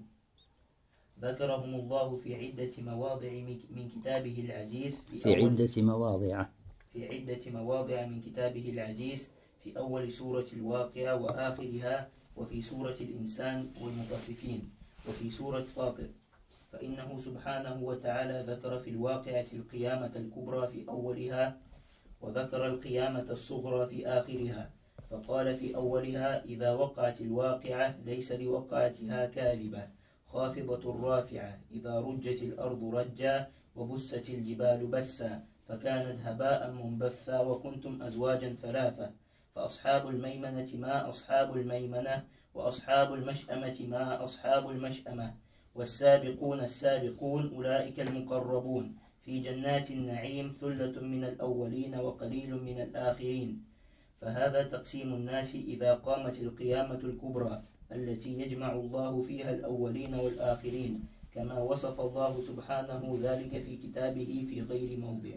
ذكرهم الله في عدة مواضع من كتابه العزيز في, في عدة مواضع في عدة مواضع من كتابه العزيز في أول سورة الواقعة وآخرها وفي سورة الإنسان والمطففين وفي سورة فاطر فإنه سبحانه وتعالى ذكر في الواقعة القيامة الكبرى في أولها وذكر القيامة الصغرى في آخرها فقال في أولها إذا وقعت الواقعة ليس لوقعتها كاذبة خافضة رافعة إذا رجت الأرض رجا وبست الجبال بسا فكانت هباء منبثا وكنتم أزواجا ثلاثة فأصحاب الميمنة ما أصحاب الميمنة وأصحاب المشأمة ما أصحاب المشأمة والسابقون السابقون أولئك المقربون في جنات النعيم ثلة من الأولين وقليل من الآخرين فهذا تقسيم الناس إذا قامت القيامة الكبرى التي يجمع الله فيها الأولين والآخرين كما وصف الله سبحانه ذلك في كتابه في غير موضع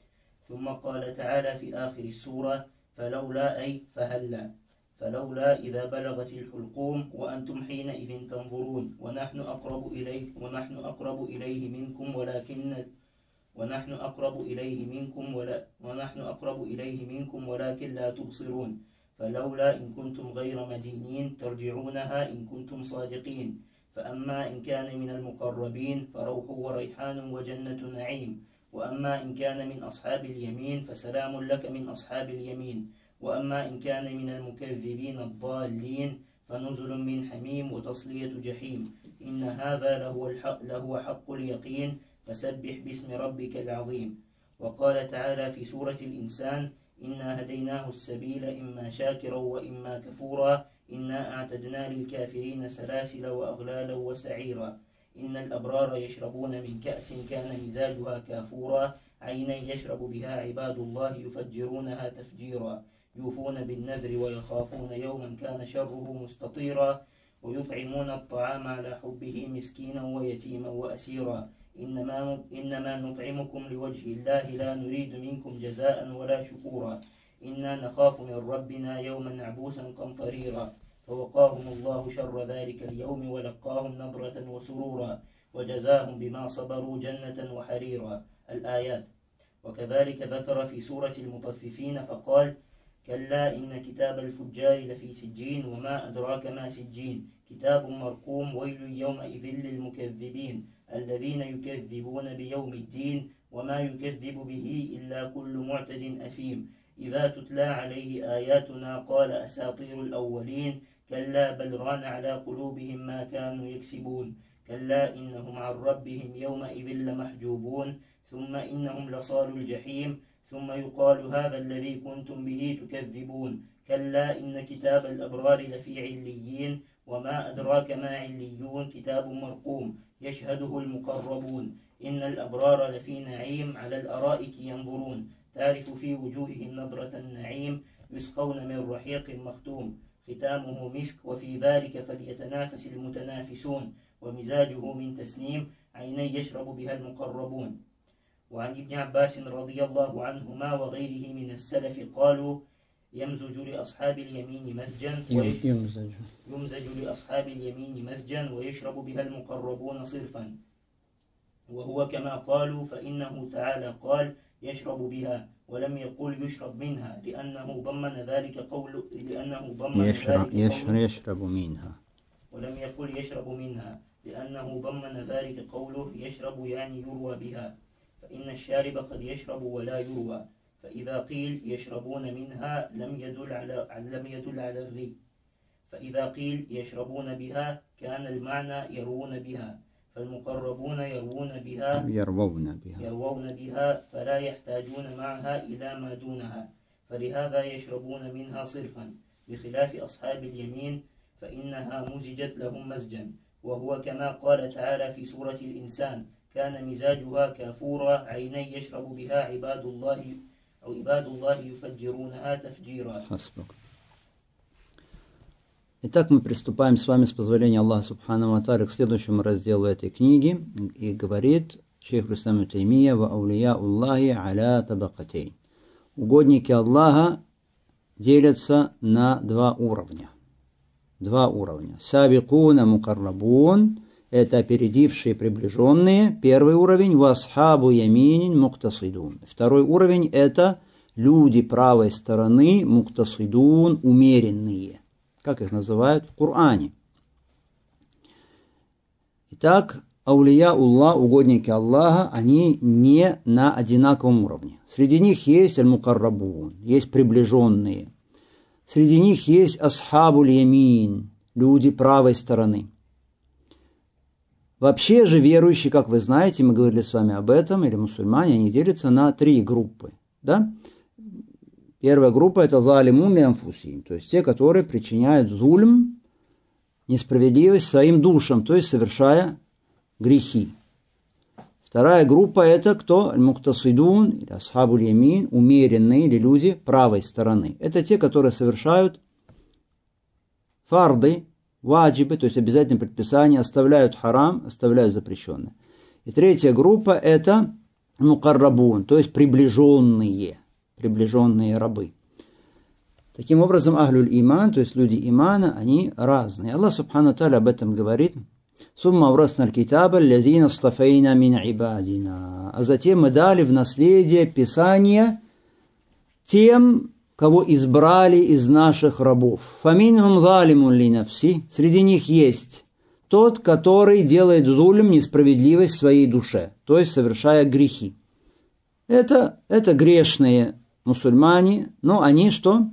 ثم قال تعالى في آخر السورة فلولا أي فهلا فلولا إذا بلغت الحلقوم وأنتم حينئذ تنظرون ونحن أقرب إليه ونحن أقرب إليه منكم ولكن ونحن أقرب إليه منكم ولا ونحن أقرب إليه منكم ولكن لا تبصرون فلولا إن كنتم غير مدينين ترجعونها إن كنتم صادقين فأما إن كان من المقربين فروح وريحان وجنة نعيم وأما إن كان من أصحاب اليمين فسلام لك من أصحاب اليمين وأما إن كان من المكذبين الضالين فنزل من حميم وتصلية جحيم إن هذا لهو الحق, لهو حق اليقين فسبح باسم ربك العظيم وقال تعالى في سورة الإنسان إنا هديناه السبيل إما شاكرا وإما كفورا إنا أعتدنا للكافرين سلاسل وأغلالا وسعيرا إن الأبرار يشربون من كأس كان مزاجها كافورا عينا يشرب بها عباد الله يفجرونها تفجيرا يوفون بالنذر ويخافون يوما كان شره مستطيرا ويطعمون الطعام على حبه مسكينا ويتيما وأسيرا إنما, إنما نطعمكم لوجه الله لا نريد منكم جزاء ولا شكورا إنا نخاف من ربنا يوما عبوسا قمطريرا فوقاهم الله شر ذلك اليوم ولقاهم نضرة وسرورا وجزاهم بما صبروا جنة وحريرا الآيات وكذلك ذكر في سورة المطففين فقال كلا إن كتاب الفجار لفي سجين وما أدراك ما سجين كتاب مرقوم ويل يومئذ للمكذبين الذين يكذبون بيوم الدين وما يكذب به إلا كل معتد أثيم إذا تتلى عليه آياتنا قال أساطير الأولين كلا بل ران على قلوبهم ما كانوا يكسبون كلا إنهم عن ربهم يومئذ لمحجوبون ثم إنهم لصال الجحيم ثم يقال هذا الذي كنتم به تكذبون كلا إن كتاب الأبرار لفي عليين وما أدراك ما عليون كتاب مرقوم يشهده المقربون إن الأبرار لفي نعيم على الأرائك ينظرون تعرف في وجوههم نضرة النعيم يسقون من رحيق مختوم ختامه مسك وفي ذلك فليتنافس المتنافسون ومزاجه من تسنيم عيني يشرب بها المقربون وعن ابن عباس رضي الله عنهما وغيره من السلف قالوا يمزج لأصحاب اليمين مسجا يمزج يمزج لأصحاب اليمين مسجا ويشرب بها المقربون صرفا وهو كما قالوا فإنه تعالى قال يشرب بها ولم يقل يشرب منها لأنه ضمن ذلك قول لأنه ضمن يشرب, ذلك يشرب, يشرب منها ولم يقل يشرب منها لأنه ضمن ذلك قوله يشرب يعني يروى بها، فإن الشارب قد يشرب ولا يروى، فإذا قيل يشربون منها لم يدل على لم يدل على الري، فإذا قيل يشربون بها كان المعنى يروون بها، فالمقربون يروون بها يروون بها يروون بها فلا يحتاجون معها إلى ما دونها، فلهذا يشربون منها صرفا، بخلاف أصحاب اليمين فإنها مزجت لهم مزجا، وهو كما قال تعالى في سورة الإنسان كان مزاجها كافورا عيني يشرب بها عباد الله أو عباد الله يفجرونها تفجيرا. حسبك. Итак, мы приступаем с вами, с позволения Аллаха Субхану ва Тааля, к следующему разделу этой книги. И говорит шейх ал-Ислам ибн Таймия: «Ва аулия Аллахи аля табакатейн». Угодники Аллаха делятся на два уровня. Два уровня. Сабикуна мукаррабун – это опередившие приближенные. Первый уровень. Ва асхабу яминин муктасидун. Второй уровень – это люди правой стороны, муктасидун, умеренные, как их называют в Коране. Итак, аулия Аллах, угодники Аллаха, они не на одинаковом уровне. Среди них есть аль-мукаррабун, есть приближенные. Среди них есть асхабуль ямин, люди правой стороны. Вообще же верующие, как вы знаете, мы говорили с вами об этом, или мусульмане, они делятся на три группы. Да? Первая группа – это залимун анфусихим, то есть те, которые причиняют зульм, несправедливость своим душам, то есть совершая грехи. Вторая группа – это кто? Аль-муктасидун, или асхабуль ямин, умеренные, или люди правой стороны. Это те, которые совершают фарды, ваджибы, то есть обязательные предписания, оставляют харам, оставляют запрещенное. И третья группа – это мукаррабун, то есть приближенные. приближенные рабы. Таким образом, ахлюль иман, то есть люди имана, они разные. Аллах Субхану ва Тааля об этом говорит: «Сумма аврасна аль-китаба аллазина стафейна мин ибадина». А затем мы дали в наследие Писание тем, кого избрали из наших рабов. «Фаминхум залимун ли нафси». Среди них есть тот, который делает зулм, несправедливость в своей душе, то есть совершая грехи. Это, это грешные мусульмане, но они что?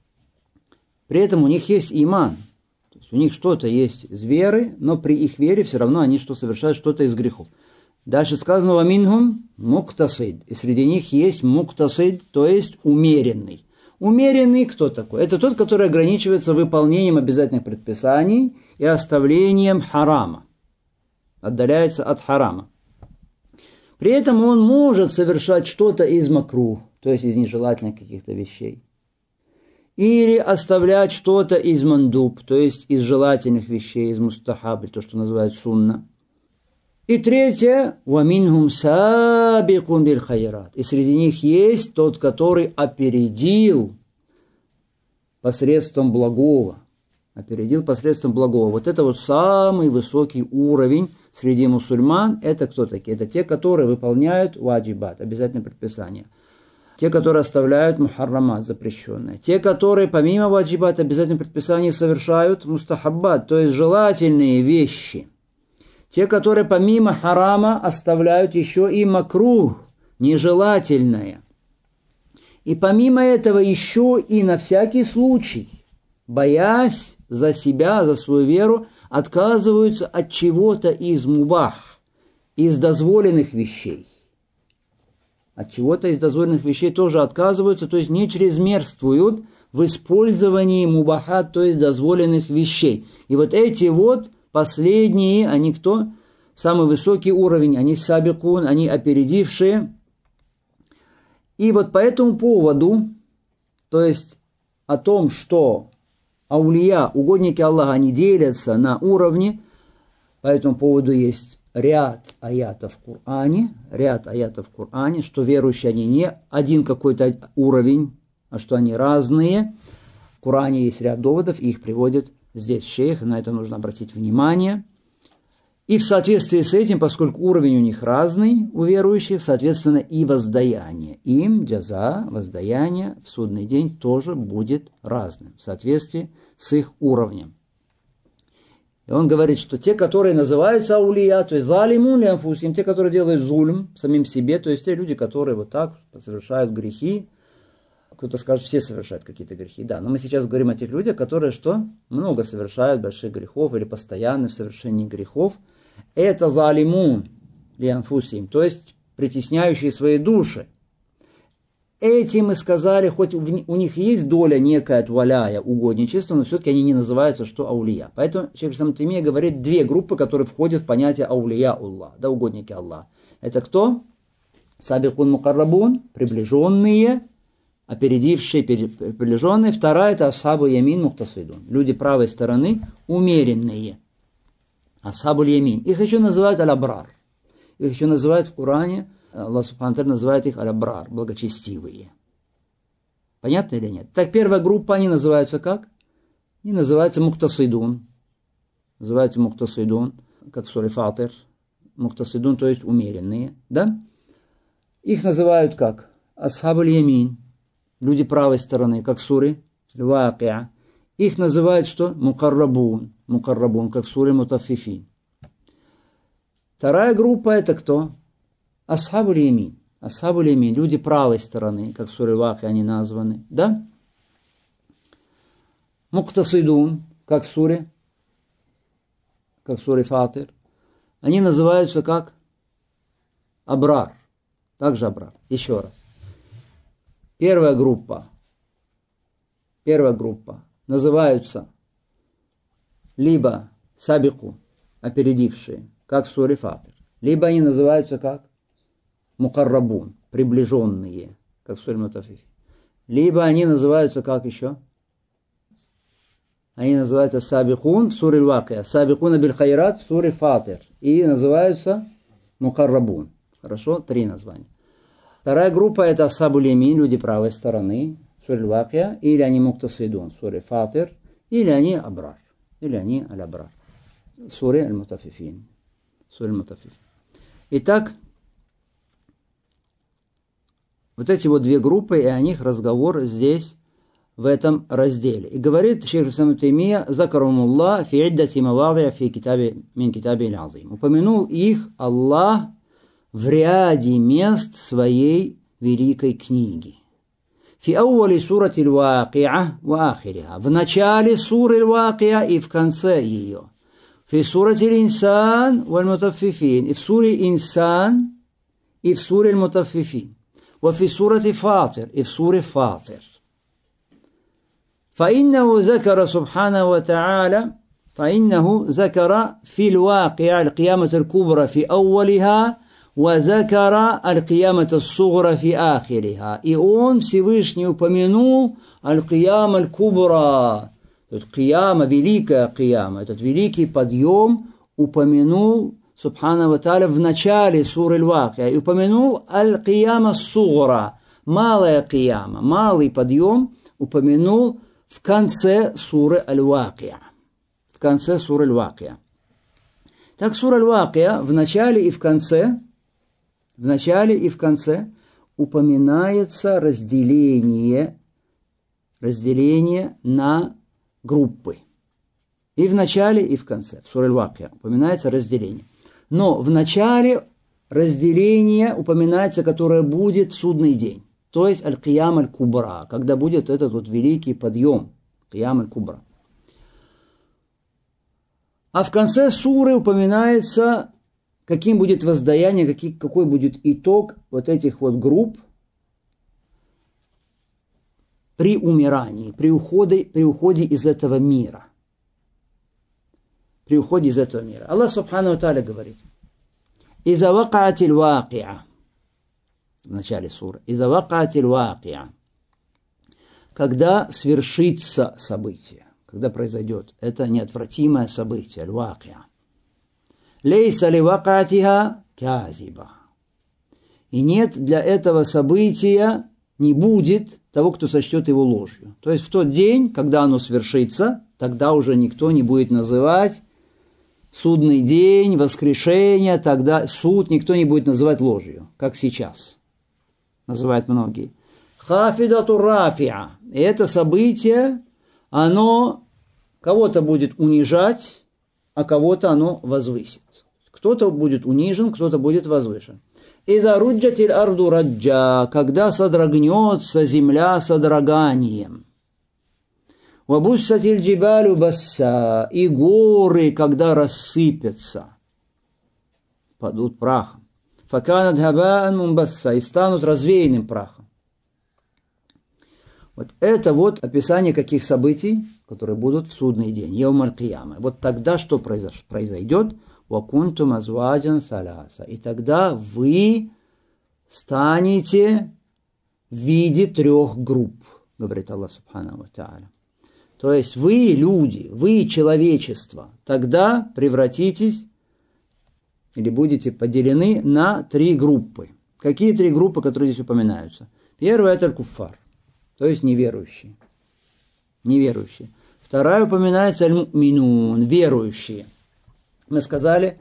При этом у них есть иман. То есть у них что-то есть из веры, но при их вере все равно они что совершают что-то из грехов. Дальше сказано: «Ваминхум муктасид». И среди них есть муктасид, то есть умеренный. Умеренный кто такой? Это тот, который ограничивается выполнением обязательных предписаний и оставлением харама. Отдаляется от харама. При этом он может совершать что-то из макрух, то есть из нежелательных каких-то вещей. Или оставлять что-то из мандуб, то есть из желательных вещей, из мустахаб, то, что называют сунна. И третье, «Ваминхум сабикун биль хайрат». И среди них есть тот, который опередил посредством благого. Опередил посредством благого. Вот это вот самый высокий уровень среди мусульман. Это кто такие? Это те, которые выполняют ваджибат, обязательные предписания. Те, которые оставляют мухаррамат, запрещенные. Те, которые помимо ваджибат, обязательных предписаний, совершают мустахаббат, то есть желательные вещи. Те, которые помимо харама оставляют еще и макрух, нежелательное. И помимо этого еще и на всякий случай, боясь за себя, за свою веру, отказываются от чего-то из мубах, из дозволенных вещей. От чего-то из дозволенных вещей тоже отказываются, то есть не чрезмерствуют в использовании мубахат, то есть дозволенных вещей. И вот эти вот последние, они кто? Самый высокий уровень, они сабикун, они опередившие. И вот по этому поводу, то есть о том, что аулия, угодники Аллаха, они делятся на уровни, по этому поводу есть ряд аятов в Коране, ряд аятов в Коране, что верующие они не один какой-то уровень, а что они разные. В Коране есть ряд доводов, и их приводит здесь шейх, на это нужно обратить внимание. И в соответствии с этим, поскольку уровень у них разный, у верующих, соответственно, и воздаяние. Им джаза, воздаяние в судный день тоже будет разным, в соответствии с их уровнем. И он говорит, что те, которые называются аулия, то есть залимун ли анфусим, те, которые делают зульм самим себе, то есть те люди, которые вот так совершают грехи. Кто-то скажет, все совершают какие-то грехи. Да, но мы сейчас говорим о тех людях, которые что? Много совершают больших грехов или постоянно в совершении грехов. Это залимун ли анфусим, то есть притесняющие свои души. Эти мы сказали, хоть у них есть доля некая от валяя, угодничества, но все-таки они не называются, что аулия. Поэтому шейх ибн Таймия говорит две группы, которые входят в понятие аулия Аллах, да, угодники Аллаха. Это кто? Сабикун мукаррабун, приближенные, опередившие приближенные. Вторая это асхабу ямин мухтасидун, люди правой стороны, умеренные. Асхабу ямин. Их еще называют аль-абрар. Их еще называют в Коране, Аллах Субхану ва Тааля называет их аль-абрар, благочестивые. Понятно или нет? Так, первая группа, они называются как? Они называются мухтасидун. Называются мухтасидун, как в суре Фатир. Мухтасидун, то есть умеренные. Да? Их называют как? Асхабуль ямин. Люди правой стороны, как в суре Вакиа. Их называют что? Мукаррабун. Мукаррабун, как в суре Мутаффифин. Вторая группа это кто? Асхабуль ямин. Асхабуль ямин, люди правой стороны, как в суре Вакиа они названы. Да? Муктасидун, как в суре, как в суре Фатир. Они называются как? Абрар. Также абрар. Еще раз. Первая группа. Первая группа называются либо сабику, опередившие, как в суре Фатир. Либо они называются как? Мукаррабун, приближенные, как в суре Мутаффифин. Либо они называются как еще? Они называются сабихун в суре Вакиа, сабихуна биль хайрат в суре Фатир. И называются мукаррабун. Хорошо? Три названия. Вторая группа это асхабуль ямин, люди правой стороны, в суре Вакиа, или они муктасидун в суре Фатир, или они абрар, или они аль-абрар. Суре аль-Мутаффифин. Суре аль-Мутаффифин. Итак, вот эти вот две группы, и о них разговор здесь, в этом разделе. И говорит шейх ибн Таймия, закарумуллах фи иддати мавади'а фи китабе мин китабе аль-азим. Упомянул их Аллах в ряде мест своей великой книги. Фи ауали сурати аль-Вакиа ва ахириха. В начале суры аль-Вакиа и в конце ее. Фи сурати аль-Инсан ва аль-Мутаффифин. И в суре Инсан, и в суре аль-Мутаффифин. Ва фи сурати Фатир. И в суре Фатир. فإنه ذكر سبحانه وتعالى فإنه ذكر في الواقع القيامة الكبرى في أولها وذكر القيامة الصغرى في آخرها. И он Всевышний упомянул القيامة الكبرى, قيامة, великая قيامة, этот великий подъем упомянул Субхана ва Тааля в начале суры Аль-Вакиа и упомянул القيامة الصغرى, малая قيامة, малый подъем упомянул в конце суры Аль-Вакиа. В конце суры Аль-Вакиа. Так сура Аль-Вакиа в начале и в конце, в начале и в конце упоминается разделение, разделение на группы. И в начале, и в конце. В суре Аль-Вакиа упоминается разделение. Но в начале разделение упоминается, которое будет в судный день. То есть аль-Киям аль-Кубра, когда будет этот вот великий подъем, Киям аль-Кубра. А в конце суры упоминается, каким будет воздаяние, какой, какой будет итог вот этих вот групп при умирании, при уходе, при уходе из этого мира. При уходе из этого мира. Аллах Субхану ва Тааля говорит: «Иза вакаатиль вакиа». В начале суры. «Иза вакаатиль вакиа». Когда свершится событие, когда произойдет это неотвратимое событие, аль-вакиа. «Лейса ли вакаатиха казиба». И нет для этого события, не будет того, кто сочтет его ложью. То есть в тот день, когда оно свершится, тогда уже никто не будет называть судный день, воскрешение, тогда суд никто не будет называть ложью, как сейчас называют многие. Хафидату рафиа. И это событие, оно кого-то будет унижать, а кого-то оно возвысит. Кто-то будет унижен, кто-то будет возвышен. «Иза руджатиль арду раджа», когда содрогнется земля содроганием. «Вабуссатиль джибалю басса», и горы, когда рассыпятся, падут прахом. «Факанат хабаан мумбасса», и станут развеянным прахом. Вот это вот описание каких событий, которые будут в судный день, Яум аль-Кияма. Вот тогда что произойдет? «Вакунтум азваджан саляса». И тогда вы станете в виде трех групп, говорит Аллах субхану ва тааля. То есть вы, люди, вы, человечество, тогда превратитесь или будете поделены на три группы. Какие три группы, которые здесь упоминаются? Первая – это аль-куффар, то есть неверующие. Неверующие. Вторая упоминается аль-му'минун, верующие. Мы сказали,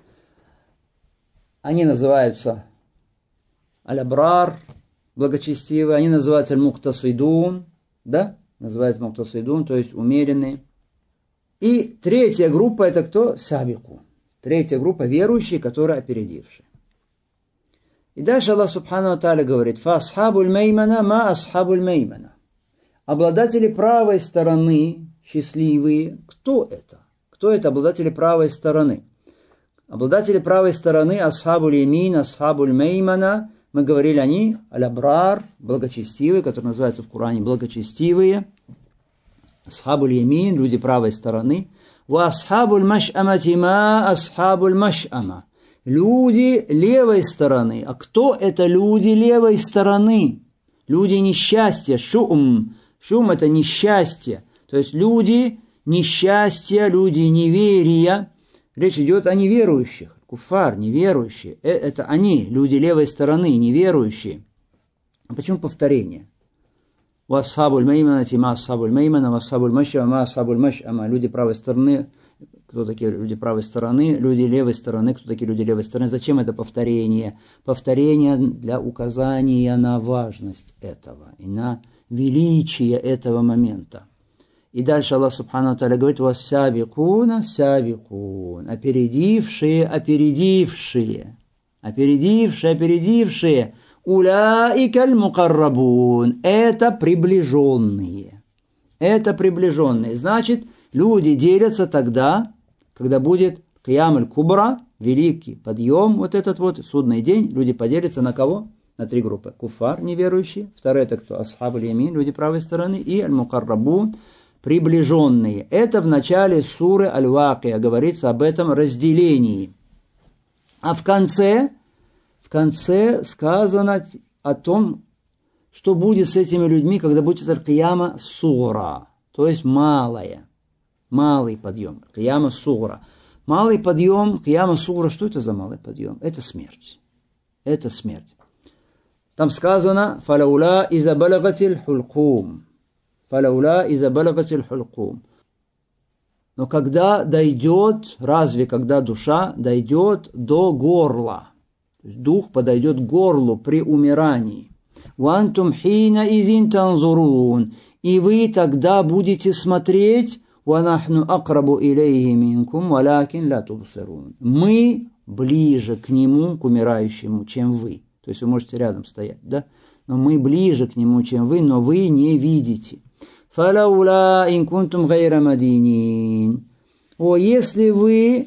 они называются аль-абрар, благочестивые, они называются аль-мухтасидун, да, называются мухтасидун, то есть умеренные. И третья группа – это кто? Сабику. Третья группа – верующие, которые опередившие. И дальше Аллах субхану ва тааля говорит: «Фа асхабуль меймана ма асхабуль меймана». Обладатели правой стороны, счастливые, кто это? Кто это обладатели правой стороны? Обладатели правой стороны, асхабуль ямин, асхабуль меймана, мы говорили, они аль-абрар, благочестивые, которые называются в Коране благочестивые. Асхабуль ямин, люди правой стороны. Ва асхабуль маш'амати ма асхабуль маш'ама, люди левой стороны. А кто это люди левой стороны? Люди несчастья, шум. Шум – это несчастье. То есть люди несчастья, люди неверия. Речь идет о неверующих. Куфар, неверующие. Это они, люди левой стороны, неверующие. А почему повторение? Васхабуль меймана, тима асхабуль меймана, васхабуль маш'ама, асхабуль маш'ама. Люди правой стороны. Кто такие люди правой стороны? Люди левой стороны. Кто такие люди левой стороны? Зачем это повторение? Повторение для указания на важность этого и на величие этого момента. И дальше Аллах субхану ва тааля говорит: «Вассабикуна сабикун», опередившие, опередившие, опередившие, опередившие, уляикаль мукаррабун, это приближенные, это приближенные. Значит, люди делятся тогда, когда будет Киям аль-Кубра, великий подъем, вот этот вот судный день, люди поделятся на кого? На три группы. Куфар, неверующие, второе это кто? Асхабуль ямин, люди правой стороны, и аль-мукаррабун, приближенные. Это в начале суры Аль-Вакия говорится об этом разделении. А в конце, в конце сказано о том, что будет с этими людьми, когда будет аль-Кияма сура, то есть малая, малый подъем. Кияма сура. Малый подъем, Кияма сура, что это за малый подъем? Это смерть. Это смерть. Там сказано: «Фалаула иза балагатиль хулкум». «Фалаула иза балагатиль хулкум». Но когда дойдет, разве когда душа дойдет до горла, то есть дух подойдет к горлу при умирании. «Вантум хина изин танзурун», и вы тогда будете смотреть, «Ванахну акрабу илейхи минкум, валякин ла тубсирун». Мы ближе к нему, к умирающему, чем вы. То есть вы можете рядом стоять, да? Но мы ближе к нему, чем вы, но вы не видите. «Фалаула ин кунтум гайра мадинин». О, если вы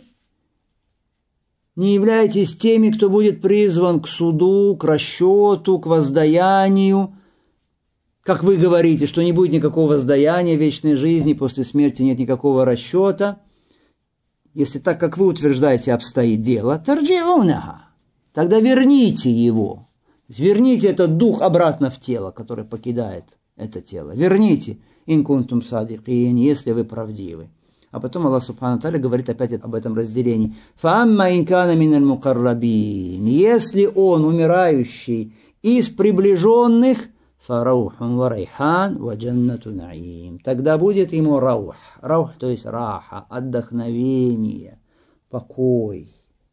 не являетесь теми, кто будет призван к суду, к расчету, к воздаянию, как вы говорите, что не будет никакого воздаяния вечной жизни, после смерти нет никакого расчета. Если так, как вы утверждаете, обстоит дело, тарджиунага, тогда верните его. Верните этот дух обратно в тело, который покидает это тело. Верните, инкунтум садикин, если вы правдивы. А потом Аллах субхану ва тааля говорит опять об этом разделении. Фаамма инкана миналь мукаррабин. Если он умирающий из приближенных, фараухун ва райхан ва джаннату наим. Тогда будет ему раух. Раух, то есть раха, отдохновение, покой.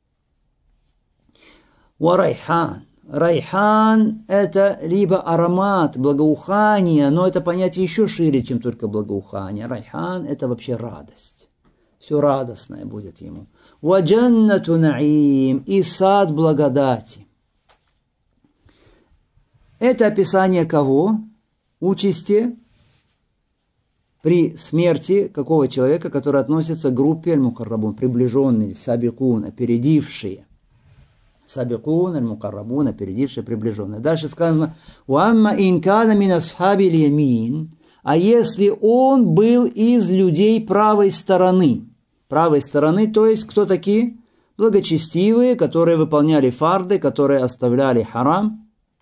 Ва райхан. Райхан – это либо аромат, благоухание, но это понятие еще шире, чем только благоухание. Райхан – это вообще радость. все радостное будет ему. Ва джаннату наим, и сад благодати. Это описание кого? Участи при смерти какого человека, который относится к группе аль-мукаррабун, приближенные, сабикун, опередившие. Сабикун, аль-мукаррабун, опередившие, приближенные. Дальше сказано, «Уамма инкана мин асхаби льямин», а если он был из людей правой стороны. Правой стороны, то есть кто такие? Благочестивые, которые выполняли фарды, которые оставляли харам.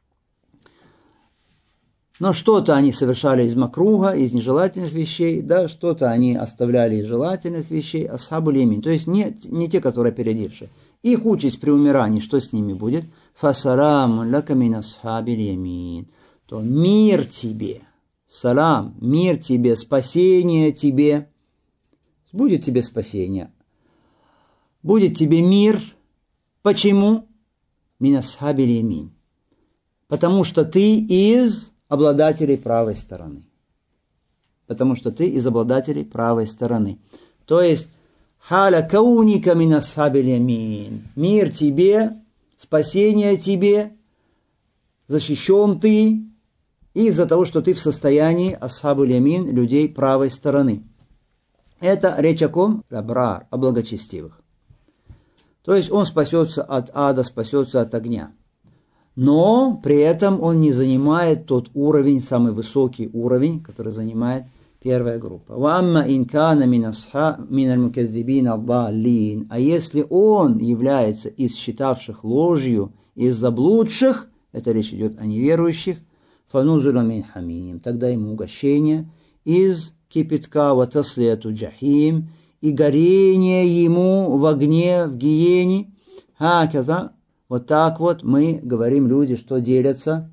Но что-то они совершали из макруха, из нежелательных вещей, да, что-то они оставляли из желательных вещей, асхабу льямин, то есть не, не те, которые опередившие. Их участь при умирании, что с ними будет? Фасаламун лака мин асхаби льямин. То мир тебе, салам, мир тебе, спасение тебе, будет тебе спасение, будет тебе мир. Почему? Мин асхаби льямин. Потому что ты из обладателей правой стороны. Потому что ты из обладателей правой стороны. То есть, халя кауника мин асхаби льямин. Мир тебе, спасение тебе, защищен ты из-за того, что ты в состоянии асхабу льямин, людей правой стороны. Это речь о ком? Абрар, о благочестивых. То есть он спасется от ада, спасется от огня. Но при этом он не занимает тот уровень, самый высокий уровень, который занимает первая группа. А если он является из считавших ложью, из заблудших, это речь идет о неверующих, фанузула мин хамим, тогда ему угощение из кипятка, ва таслияту джахим, и горение ему в огне, в гиене. Хаказа. Вот так вот мы говорим, люди, что делятся,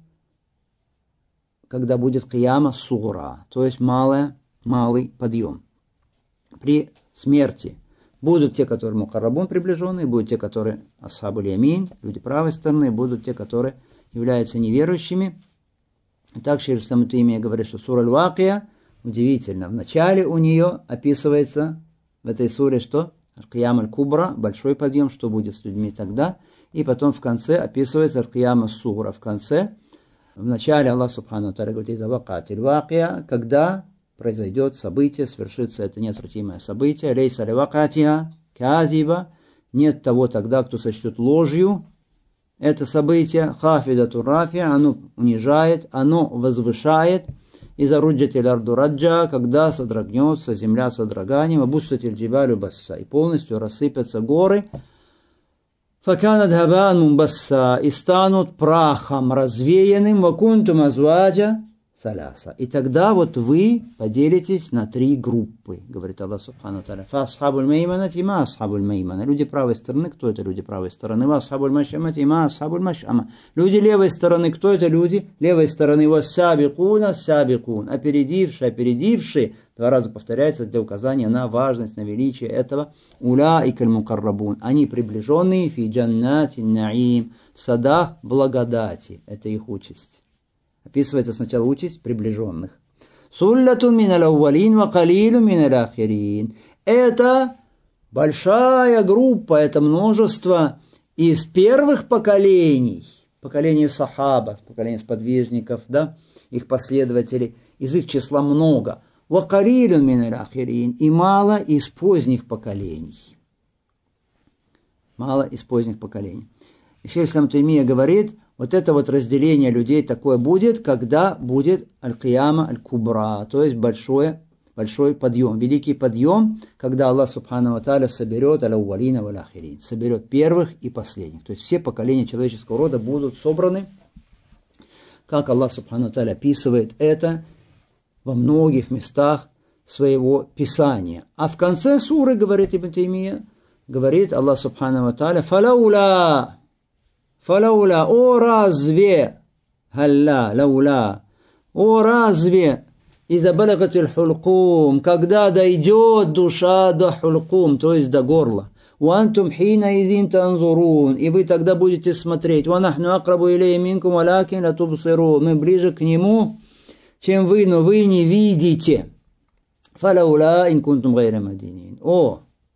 когда будет кияма сугра, то есть малая, малый подъем. При смерти будут те, которые мукаррабун приближенные, будут те, которые асхабу льямин, люди правой стороны, будут те, которые являются неверующими. Так Шейх ал-Ислам Ибн Таймия говорит, что сура Аль-Вакия, удивительно, в начале у нее описывается в этой суре, что Аль-Кияма Аль-Кубра, большой подъем, что будет с людьми тогда. И потом в конце описывается Аль-Кияма Сугра. В конце, в начале Аллах Субхану ва Тааля говорит, «Изавакатиль вакия», когда произойдет событие, свершится это неотвратимое событие, «Лейса ливакатиха казиба», нет того тогда, кто сочтет ложью это событие, «Хафидату рафия», оно унижает, оно возвышает, «Иза руджатиль арду раджа», когда содрогнется земля содроганием, «Абуссатиль джибалю басса», и полностью рассыпятся горы, «Факанат хабан мумбасса», и станут прахом развеянным, «Вакунтум азваджа саляса». И тогда вот вы поделитесь на три группы, говорит Аллах Субхану ва Тааля. «Фа-асхабуль маймана тима асхабуль маймана». Люди правой стороны, кто это люди правой стороны? «Ва-асхабуль машама тима асхабуль машама». Люди левой стороны, кто это люди? Левой стороны. «Ва-сабикуна сабикун». Опередившие, опередившие. Два раза повторяется для указания на важность, на величие этого. «Уляикаль мукаррабун». Они приближенные фи джаннати наим, в садах благодати. Это их участь. Описывается сначала участь приближенных. «Суллату минал аувалин ва калилу минал ахирин». Это большая группа, это множество из первых поколений, поколения сахаба, поколения сподвижников, да, их последователей, из их числа много. «Ва калилу минал ахирин», и мало из поздних поколений. Мало из поздних поколений. И Шейх ал-Ислам Ибн Таймия говорит, вот это вот разделение людей такое будет, когда будет аль-Кияма аль-Кубра, то есть большое, большой подъем, великий подъем, когда Аллах Субхану ва Тааля соберет аль-Аувалина валь-Ахирин, соберет первых и последних. То есть все поколения человеческого рода будут собраны, как Аллах Субхану ва Тааля описывает это во многих местах своего Писания. А в конце суры, говорит Ибн Таймия, говорит Аллах Субхану ва Тааля, «Фалаула». Фалаула, о разве, халла, лаула, о разве, иза балагатиль хулкум, когда дойдет душа до хулкум, то есть до горла, вантум хина изин танзурун, и вы тогда будете смотреть, ванахну акрабу илей минкум валякин ла тубсиру, мы ближе к нему, чем вы, но вы не видите. Фалаула ин кунтум гайра мадинин. О,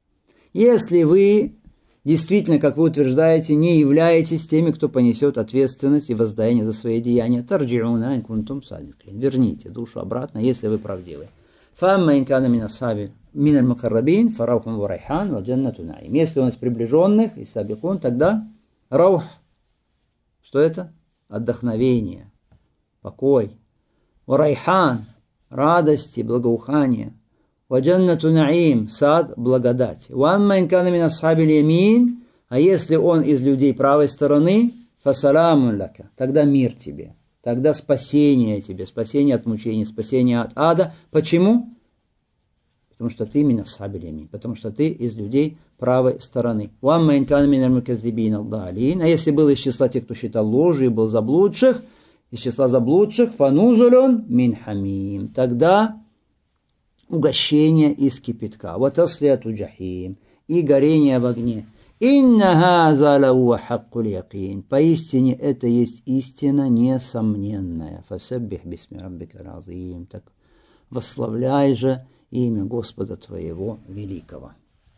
если вы действительно, как вы утверждаете, не являетесь теми, кто понесет ответственность и воздаяние за свои деяния. Тарджиуна инкунтум садикин. Верните душу обратно, если вы правдивы. Фамма инкана мин асхаби мин аль-мукаррабин фараухун ва райхан ва джаннату наим. Если он из приближенных, из сабикун, тогда раух. Что это? Отдохновение, покой. Ва райхан, радости, благоухание. Ваджаннату наим, сад благодати. Уамма инкана мин асхабил ямин, а если он из людей правой стороны, фасаламун лака, тогда мир тебе, тогда спасение тебе, спасение от мучений, спасение от ада. Почему? Потому что ты мин асхабил ямин, потому что ты из людей правой стороны. Уамма инкана мин аль-муказзибин аль-далин, а если был из числа тех, кто считал ложью и был заблудших, из числа заблудших, фанузулюн мин хамим, тогда угощение из кипятка. Ватаслиату джахим. И горение в огне. Инна хаза лауа хаккуль якин. Поистине это есть истина несомненная. Фасаббих бисми раббика азим. Так восславляй же имя Господа твоего великого.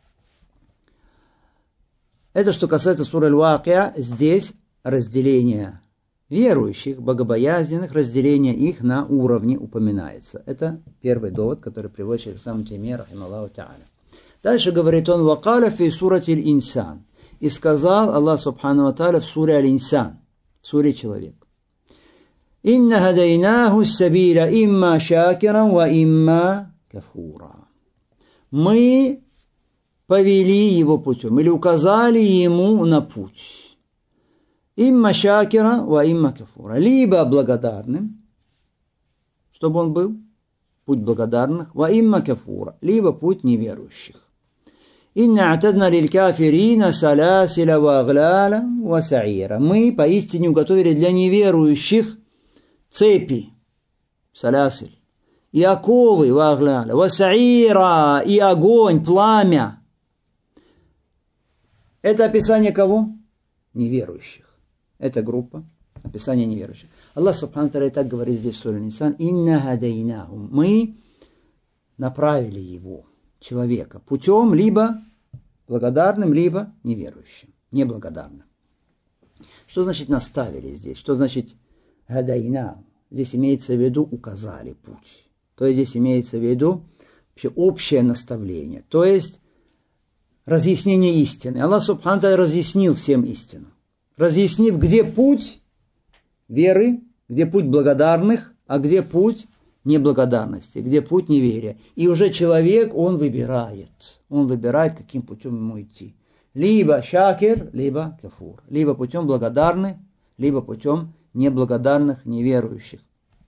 Это что касается суры Аль-Вакиа. Здесь разделение верующих, богобоязненных, разделение их на уровни упоминается. Это первый довод, который приводит шейх ислам Таймия, рахималлаху та'аля. Дальше говорит он, «Вакаля фи сурати аль-инсан». И сказал Аллах субхану ва та'аля в суре аль-инсан, в суре человек. «Инна хадайнаху сабиля имма шакиран ва имма кафура». Мы повели его путем, или указали ему на путь. Имма шакира ва имма кафура. Либо благодарным, чтобы он был, путь благодарных, ва имма кафура, либо путь неверующих. Инна атадна лиль кафирина саласиля ва агляля ва саира. Мы поистине уготовили для неверующих цепи, саласиль, и оковы, ва агляля, ва саира, и огонь, пламя. Это описание кого? Неверующих. Это группа, описание неверующих. Аллах субхану ва так говорит здесь в суре Аль-Инсан: «Инна хадайнаху». Мы направили его, человека, путем либо благодарным, либо неверующим, неблагодарным. Что значит наставили здесь? Что значит хадайнаху? Здесь имеется в виду указали путь. То есть здесь имеется в виду вообще общее наставление. То есть разъяснение истины. Аллах субхану ва разъяснил всем истину. Разъяснив, где путь веры, где путь благодарных, а где путь неблагодарности, где путь неверия. И уже человек, он выбирает. Он выбирает, каким путем ему идти. Либо шакир, либо кафур. Либо путем благодарных, либо путем неблагодарных, неверующих.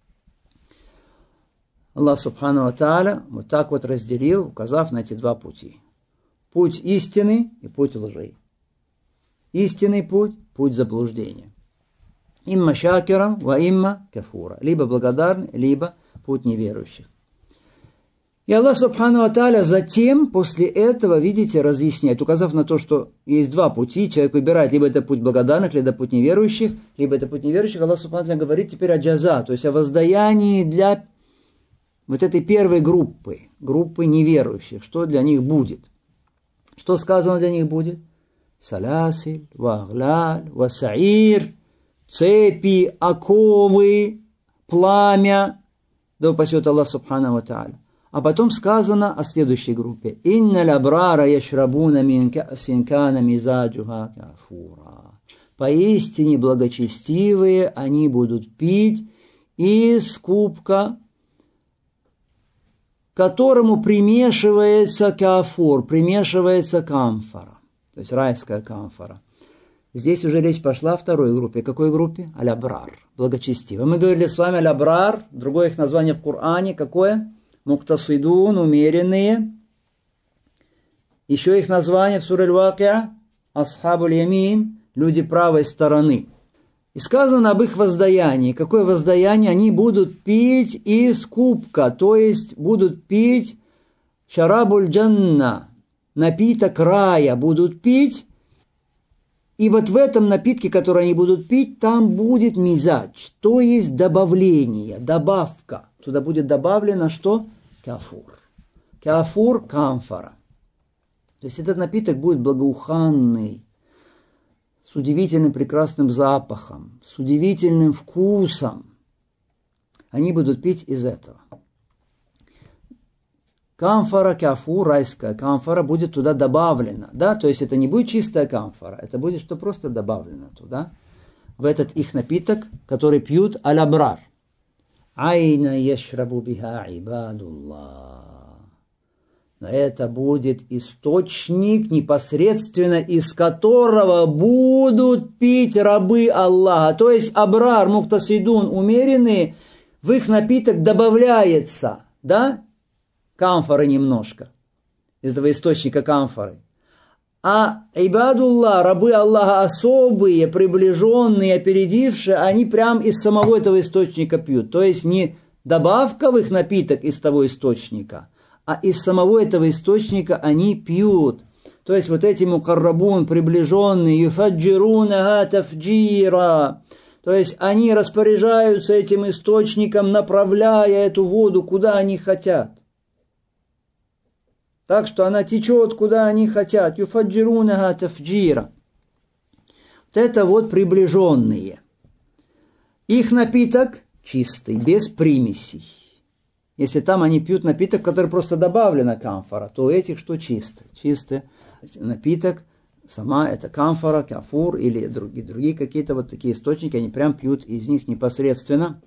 Аллах субхану ва тааля вот так вот разделил, указав на эти два пути. Путь истины и путь лжи. Истинный путь, путь заблуждения. Имма шакирам ва имма кафура. Либо благодарный, либо путь неверующих. И Аллах субхану ва тааля затем, после этого, видите, разъясняет, указав на то, что есть два пути, человек выбирает, либо это путь благодарных, либо это путь неверующих, либо это путь неверующих. Аллах субхану ва тааля говорит теперь о джаза, то есть о воздаянии для вот этой первой группы, группы неверующих, что для них будет. Что сказано для них будет? Саласиль, ваглаль, васаир, цепи, оковы, пламя, да упасет Аллах субхану ва тааля. А потом сказано о следующей группе. Инна лабрара яшрабуна мин каасин кана мизаджуха кафура. Поистине благочестивые они будут пить из кубка, которому примешивается кафур, примешивается камфора. То есть райская камфора. Здесь уже речь пошла о второй группе. Какой группе? Аль-Абрар. Благочестивые. Мы говорили с вами Аль-Абрар. Другое их название в Коране. Какое? Муктасидун, умеренные. Еще их название в суре Аль-Вакиа. Асхабуль ямин, люди правой стороны. И сказано об их воздаянии. Какое воздаяние? Они будут пить из кубка. То есть будут пить шарабуль джанна. Напиток рая будут пить, и вот в этом напитке, который они будут пить, там будет мизадж, то есть добавление, добавка. Туда будет добавлено что? Кафур. Кафур, камфора. То есть этот напиток будет благоуханный, с удивительным прекрасным запахом, с удивительным вкусом. Они будут пить из этого. Камфора, кафур, райская камфора будет туда добавлена. Да? То есть это не будет чистая камфора, это будет что просто добавлено туда, в этот их напиток, который пьют аль-абрар. Айна яшрабу биха ибадуллах. Но это будет источник, непосредственно из которого будут пить рабы Аллаха. То есть абрар, мухтасидун, умеренные, в их напиток добавляется, да, камфоры немножко, из этого источника камфоры. А ибадуллах, рабы Аллаха особые, приближенные, опередившие, они прям из самого этого источника пьют. То есть не добавка в их напиток из того источника, а из самого этого источника они пьют. То есть вот эти мукаррабун, приближенные, юфаджирунага тафджира. То есть они распоряжаются этим источником, направляя эту воду, куда они хотят. Так что она течет, куда они хотят. Юфаджирунага тафджира. Вот это вот приближенные. Их напиток чистый, без примесей. Если там они пьют напиток, который просто добавлена камфора, то у этих что чистый? Чистый напиток, сама эта камфора, кафур или другие, другие какие-то вот такие источники, они прям пьют из них непосредственно,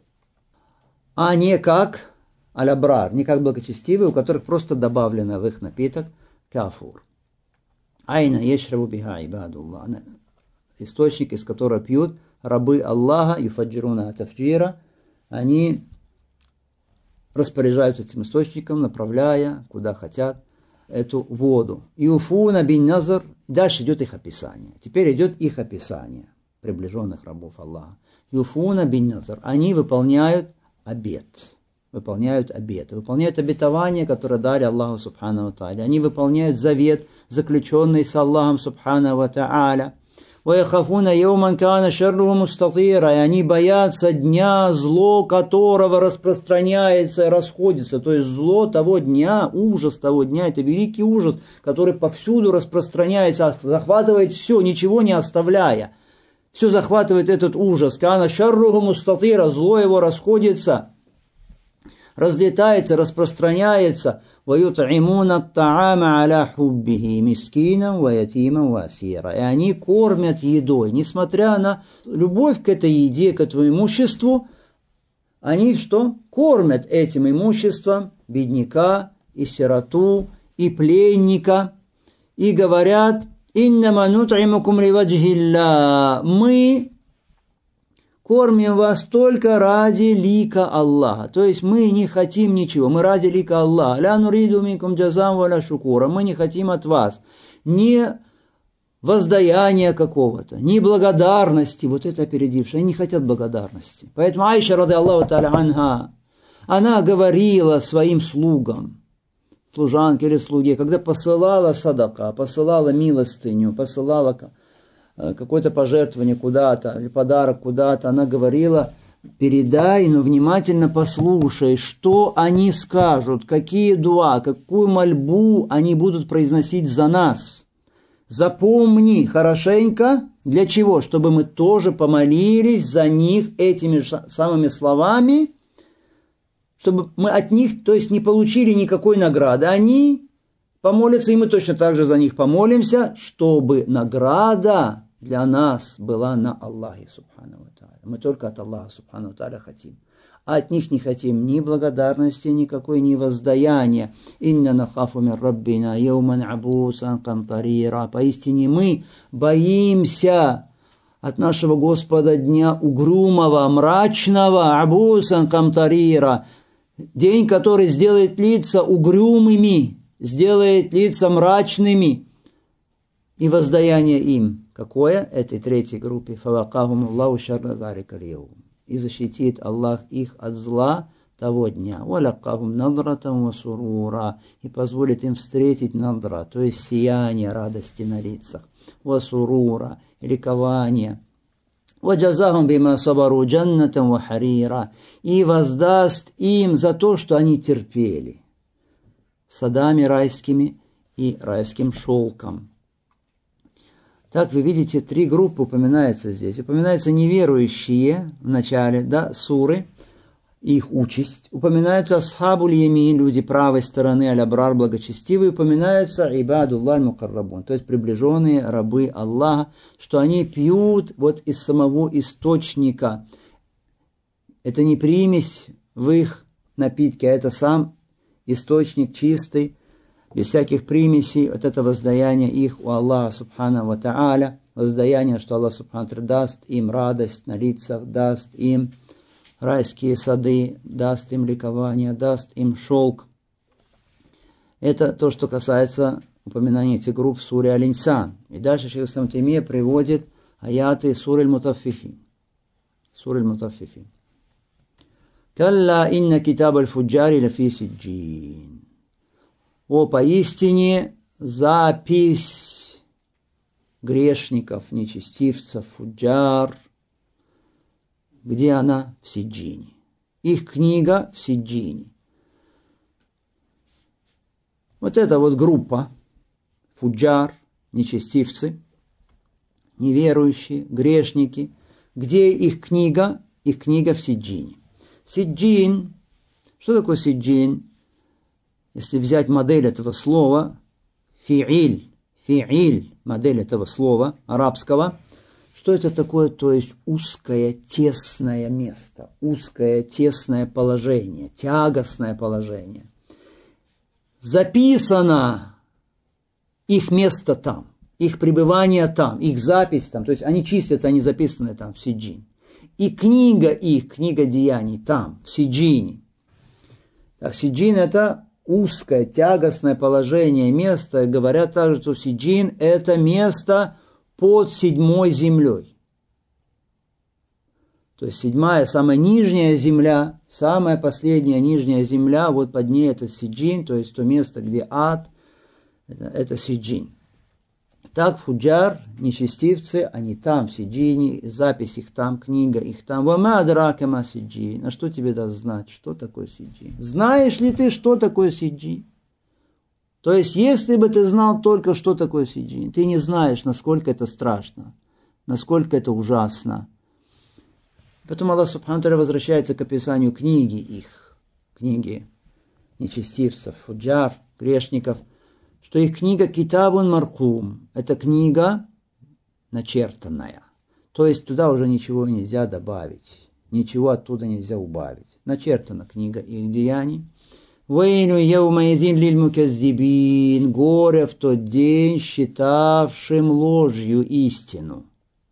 а не как аль-абрар, не как благочестивые, у которых просто добавлено в их напиток кафур. Айна яшрабу биха ибадуллах. Источник, из которого пьют рабы Аллаха, юфаджируна тафджира, они распоряжаются этим источником, направляя, куда хотят, эту воду. Юфуна бин назар. Дальше идет их описание. Теперь идет их описание приближенных рабов Аллаха. Юфуна бин назар. Они выполняют обет. Выполняют обет. Выполняют обетование, которое дали Аллаху субхану ва тааля. Они выполняют завет, заключенный с Аллахом субхану ва тааля. وَيَخَافُونَ يَوْمًا كَانَ شَرُّهُ مُسْتَطِيرًا. И они боятся дня, зло которого распространяется и расходится. То есть зло того дня, ужас того дня, это великий ужас, который повсюду распространяется, захватывает все, ничего не оставляя. Все захватывает этот ужас. كَانَ شَرُّهُ مُسْتَطِيرًا. Зло его расходится, разлетается, распространяется. وَيُطْعِمُونَ الطَّعَامَ عَلَى حُبِّهِ مِسْكِينًا وَيَتِيمًا وَأَسِيرًا. И они кормят едой. Несмотря на любовь к этой еде, к этому имуществу, они что? Кормят этим имуществом бедняка и сироту, и пленника. И говорят: «Иннама нут'имукум ливаджхилля». Мы кормим вас только ради лика Аллаха. То есть мы не хотим ничего, мы ради лика Аллаха. Ля нуриду минкум джазам валя шукура. Мы не хотим от вас ни воздаяния какого-то, ни благодарности. Вот это опередившее. Они не хотят благодарности. Поэтому Айша, ради Аллаху та'аля анха, она говорила своим слугам, служанке или слуге, когда посылала садака, посылала милостыню, посылала какое-то пожертвование куда-то, или подарок куда-то, она говорила: передай, но внимательно послушай, что они скажут, какие дуа, какую мольбу они будут произносить за нас. Запомни хорошенько, для чего? Чтобы мы тоже помолились за них этими самыми словами, чтобы мы от них, то есть, не получили никакой награды. Они помолятся, и мы точно так же за них помолимся, чтобы награда для нас была на Аллахе субхану ва тааля. Мы только от Аллаха субхану ва тааля хотим. А от них не хотим ни благодарности, никакой, ни воздаяния. Инна нахафу мин раббина яуман абусан камтарира. Поистине мы боимся от нашего Господа дня угрюмого, мрачного, абусан камтарира. День, который сделает лица угрюмыми, сделает лица мрачными, и воздаяние им. Какое? Этой третьей группе. فَوَقَاهُمُ اللَّهُ شَرَّ ذَلِكَ الْيَوْمِ. И защитит Аллах их от зла того дня. وَلَقَّاهُمْ نَضْرَةً وَسُرُورًا. И позволит им встретить надра, то есть сияние радости на лицах. وَسُرُورًا. И ликование. وَجَزَاهُمْ بِمَا صَبَرُوا جَنَّةً وَحَرِيرًا. И воздаст им за то, что они терпели, садами райскими и райским шелком. Так вы видите, три группы упоминаются здесь. Упоминаются неверующие в начале, да, суры, их участь. Упоминаются асхабуль ямин, люди правой стороны, аль-абрар, благочестивые. Упоминаются ибадуллах мукаррабун, то есть приближенные рабы Аллаха, что они пьют вот из самого источника. Это не примесь в их напитке, а это сам источник чистый, без всяких примесей. Вот это воздаяние их у Аллаха субхану ва тааля, воздаяние, что Аллах субхану ва тааля даст им радость на лицах, даст им райские сады, даст им ликование, даст им шелк. Это то, что касается упоминания этих групп в суре Аль-Инсан. И дальше шейх ислам Таймия приводит аяты суры Аль-Мутаффифин. Суры Аль-Мутаффифин. «Калла инна китаб аль-фуджари лафи сиджин». О, поистине запись грешников, нечестивцев, фуджар. Где она? В Сиджине. Их книга в Сиджине. Вот эта вот группа, фуджар, нечестивцы, неверующие, грешники. Где их книга? Их книга в Сиджине. Сиджин. Что такое Сиджин? Если взять модель этого слова, фи'иль, фи'иль, модель этого слова арабского, что это такое? То есть узкое, тесное место, узкое, тесное положение, тягостное положение. Записано их место там, их пребывание там, их запись там, то есть они чистятся, они записаны там, в Сиджин. И книга их, книга деяний там, в Сиджине. Так, Сиджин – это узкое, тягостное положение, место. Говорят также, что Сиджин – это место под седьмой землей. То есть седьмая, самая нижняя земля, самая последняя нижняя земля, вот под ней это Сиджин, то есть то место, где ад, это, это Сиджин. Так, фуджар, нечестивцы, они там, в Сиджине, запись их там, книга их там. «Вама адрака ма Сиджин». А что тебе даст знать, что такое Сиджин? Знаешь ли ты, что такое Сиджин? То есть, если бы ты знал только, что такое Сиджин, ты не знаешь, насколько это страшно, насколько это ужасно. Потом Аллах субхану ва тааля возвращается к описанию книги их, книги нечестивцев, фуджар, грешников, что их книга «Китабун маркум» – это книга начертанная. То есть туда уже ничего нельзя добавить, ничего оттуда нельзя убавить. Начертана книга их деяний. «Вейну яумаизин лиль муказзибин» – горе в тот день считавшим ложью истину.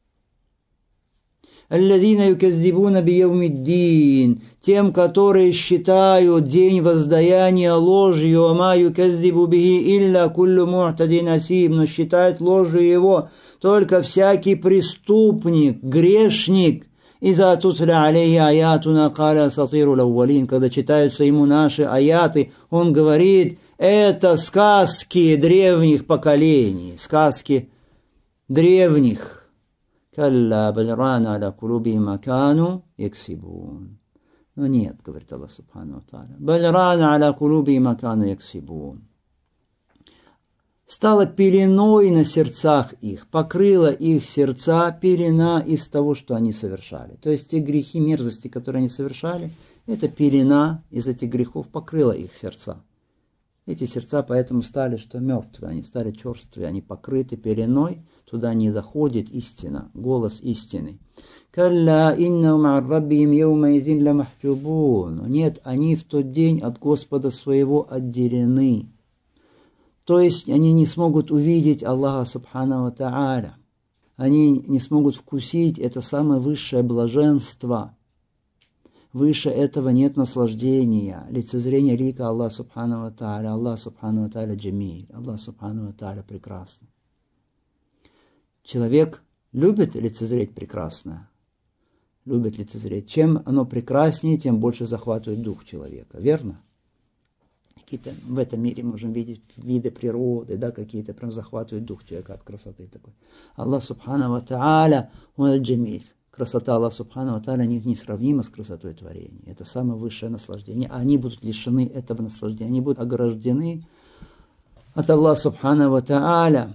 «Аллазина юказзибуна бияумиддин» – тем, которые считают день воздаяния ложью, «Ама юказзибу бихи илля куллю му'тадин асим», но считает ложью его только всякий преступник, грешник. «Иза тутля алейхи аятуна каля асатиру лаввалин», когда читаются ему наши аяты, он говорит, это сказки древних поколений, сказки древних. «Калла бальрана аля кулубихим ма кану яксибун». Но нет, говорит Аллах субхану ва тааля, «Бальрана аля кулубихим ма кану яксибун». Стала пеленой на сердцах их, покрыла их сердца пелена из того, что они совершали. То есть те грехи, мерзости, которые они совершали, эта пелена из этих грехов покрыла их сердца. Эти сердца поэтому стали, что мертвые, они стали черствые, они покрыты пеленой, туда не доходит истина, голос истины. «Калла иннахум ан раббихим яумаизин ламахджубун». Нет, они в тот день от Господа своего отделены. То есть они не смогут увидеть Аллаха субхану ва тааля. Они не смогут вкусить это самое высшее блаженство. Выше этого нет наслаждения, лицезрения лика Аллаха субхану ва тааля. Аллах субхану ва тааля джамиль, Аллах субхану ва тааля прекрасный. Человек любит лицезреть прекрасное, любит лицезреть. Чем оно прекраснее, тем больше захватывает дух человека, верно? Какие-то в этом мире можем видеть виды природы, да, какие-то прям захватывают дух человека от красоты такой. Аллах субхану ва тааля, он аль-джамиль. Красота Аллаха субхану ва тааля несравнима с красотой творения. Это самое высшее наслаждение. А они будут лишены этого наслаждения. Они будут ограждены от Аллаха Субхану ва Тааля.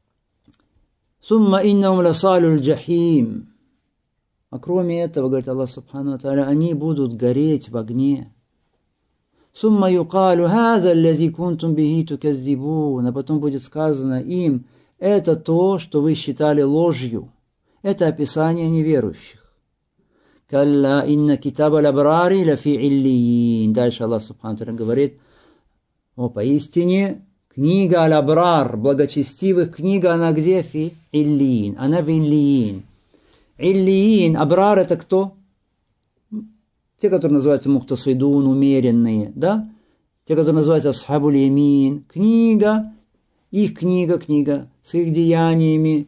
Сумма иннахум ласалюль джахим. А кроме этого, говорит Аллах Субхану ва Тааля, они будут гореть в огне. Сумма юкалю хаза лази кунтум бихи туказзибун. А потом будет сказано им, это то, что вы считали ложью. Это описание неверующих. Калла инна китаба лабрари лафи иллиин. Дальше Аллах Субхану ва Тааля говорит, о, поистине, книга аль-абрар, благочестивых, книга, она где? Фи иллиин. Она в иллиин. Иллиин, абрар это кто? Те, которые называются мухтасидун, умеренные, да? Те, которые называются асхабуль ямин. Книга, их книга, книга с их деяниями.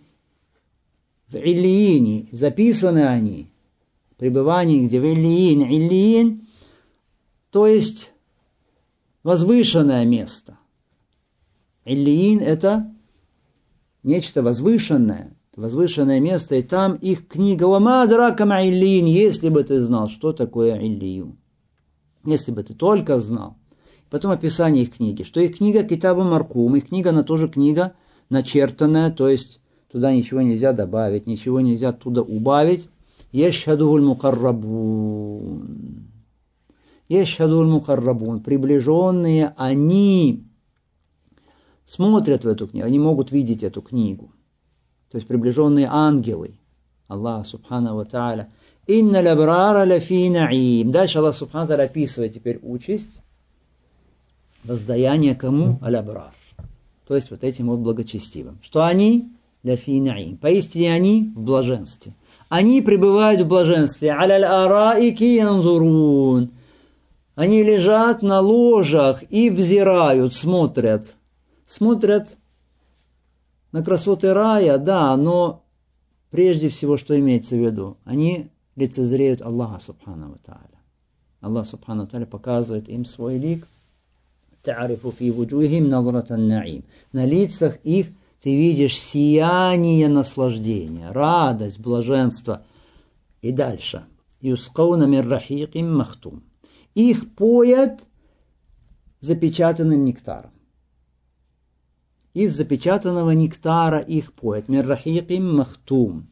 В иллиине записаны они. Пребывание где? В иллиин. Иллиин, то есть возвышенное место. Иллиин это нечто возвышенное. Возвышенное место, и там их книга «Вама адрака ма иллиин», если бы ты знал, что такое иллиюн. Если бы ты только знал. Потом описание их книги, что их книга Китабу Маркум, их книга, она тоже книга начертанная, то есть туда ничего нельзя добавить, ничего нельзя оттуда убавить. Яшхадухуль мукаррабун. Яшхадухуль мукаррабун. Приближенные, они смотрят в эту книгу, они могут видеть эту книгу. То есть приближенные ангелы. Аллах Субхану ва Тааля. Инна лабрара лафи наим. Дальше Аллах Субхану ва Тааля описывает теперь участь. Воздаяние кому? Аль-абрар. То есть вот этим вот благочестивым. Что они? Лафи наим. Поистине они в блаженстве. Они пребывают в блаженстве. Аляль-араики янзурун. Они лежат на ложах и взирают, смотрят. Смотрят на красоты рая, да, но прежде всего, что имеется в виду? Они лицезреют Аллаха Субхану ва Тааля. Аллах Субхану ва Тааля показывает им свой лик. Та'арифу фи вуджухим назратан наим. На лицах их ты видишь сияние наслаждения, радость, блаженство. И дальше. Юскауна мир рахиким махтум. Их поят запечатанным нектаром. Из запечатанного нектара их поят. Мир рахиким махтум.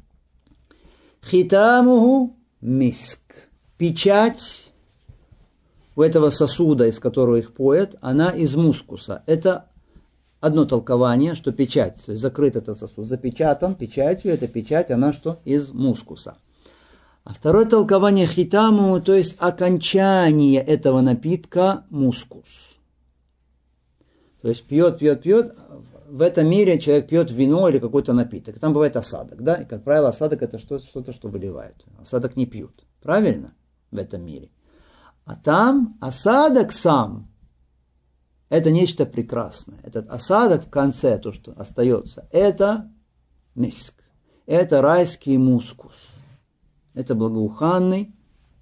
Хитамуху миск. Печать у этого сосуда, из которого их поят, она из мускуса. Это одно толкование, что печать, то есть закрыт этот сосуд, запечатан печатью, эта печать, она что? Из мускуса. А второе толкование хитаму, то есть окончание этого напитка мускус. То есть пьет, пьет, пьет. В этом мире человек пьет вино или какой-то напиток. Там бывает осадок, да? И, как правило, осадок это что-то, что выливают. Осадок не пьют. Правильно? В этом мире. А там осадок сам – это нечто прекрасное. Этот осадок в конце, то, что остается, это миск. Это райский мускус. Это благоуханный,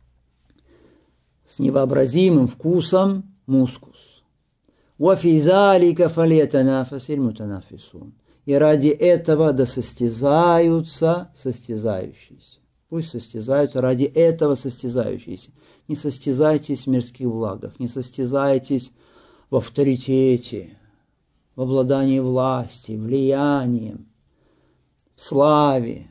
с невообразимым вкусом мускус. وَفِي ذَلِكَ فَلْيَتَنَافَسِ الْمُتَنَافِسُونَ. И ради этого да состязаются состязающиеся. Пусть состязаются, ради этого состязающиеся. Не состязайтесь в мирских благах, не состязайтесь в авторитете, в обладании власти, влиянием, в славе,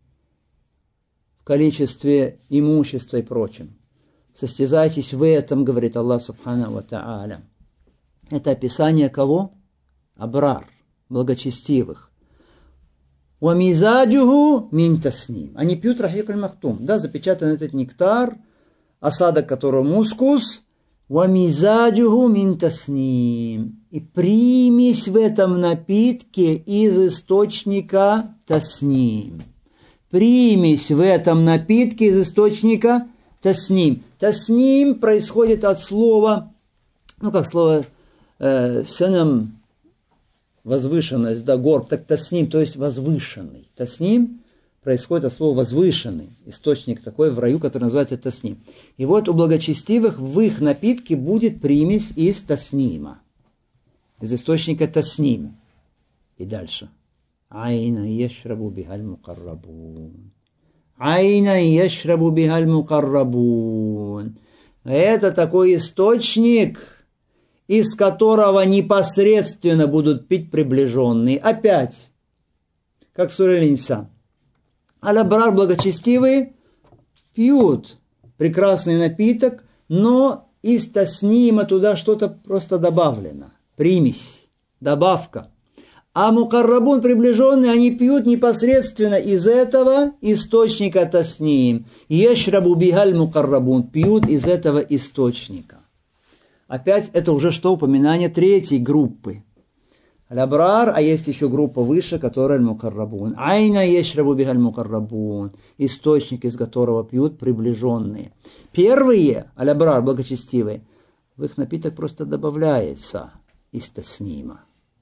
в количестве имущества и прочем. Состязайтесь в этом, говорит Аллах Субхану ва Тааля. Это описание кого? Абрар, благочестивых. وَمِزَاجُهُ мин тасним. Они пьют рахик аль-махтум. Да, запечатан этот нектар, осадок которого мускус. وَمِزَاجُهُ мин тасним. И примесь в этом напитке из источника тасним. Примесь в этом напитке из источника тасним. Тасним происходит от слова, ну как слово э, сенам, возвышенность, да, горб, так тасним, то есть возвышенный. Тасним происходит от слова возвышенный, источник такой в раю, который называется тасним. И вот у благочестивых в их напитке будет примесь из таснима, из источника тасним. И дальше. Айна яшрабу бихаль мукаррабун. Айна яшрабу бихаль мукаррабун. Это такой источник, из которого непосредственно будут пить приближенные. Опять, как в суре Аль-Инсан. Аль-Абрар, благочестивые, пьют прекрасный напиток, но из таснима туда что-то просто добавлено. Примесь, добавка. А мукаррабун, приближенные, они пьют непосредственно из этого источника тасним. Ешрабу бихаль мукаррабун, пьют из этого источника. Опять это уже что? Упоминание третьей группы. Аль-Абрар, а есть еще группа выше, которая аль-мукаррабун. Айна ешрабу бихаль мукаррабун, источник, из которого пьют приближенные. Первые, аль-Абрар, благочестивые, в их напиток просто добавляется из таснима.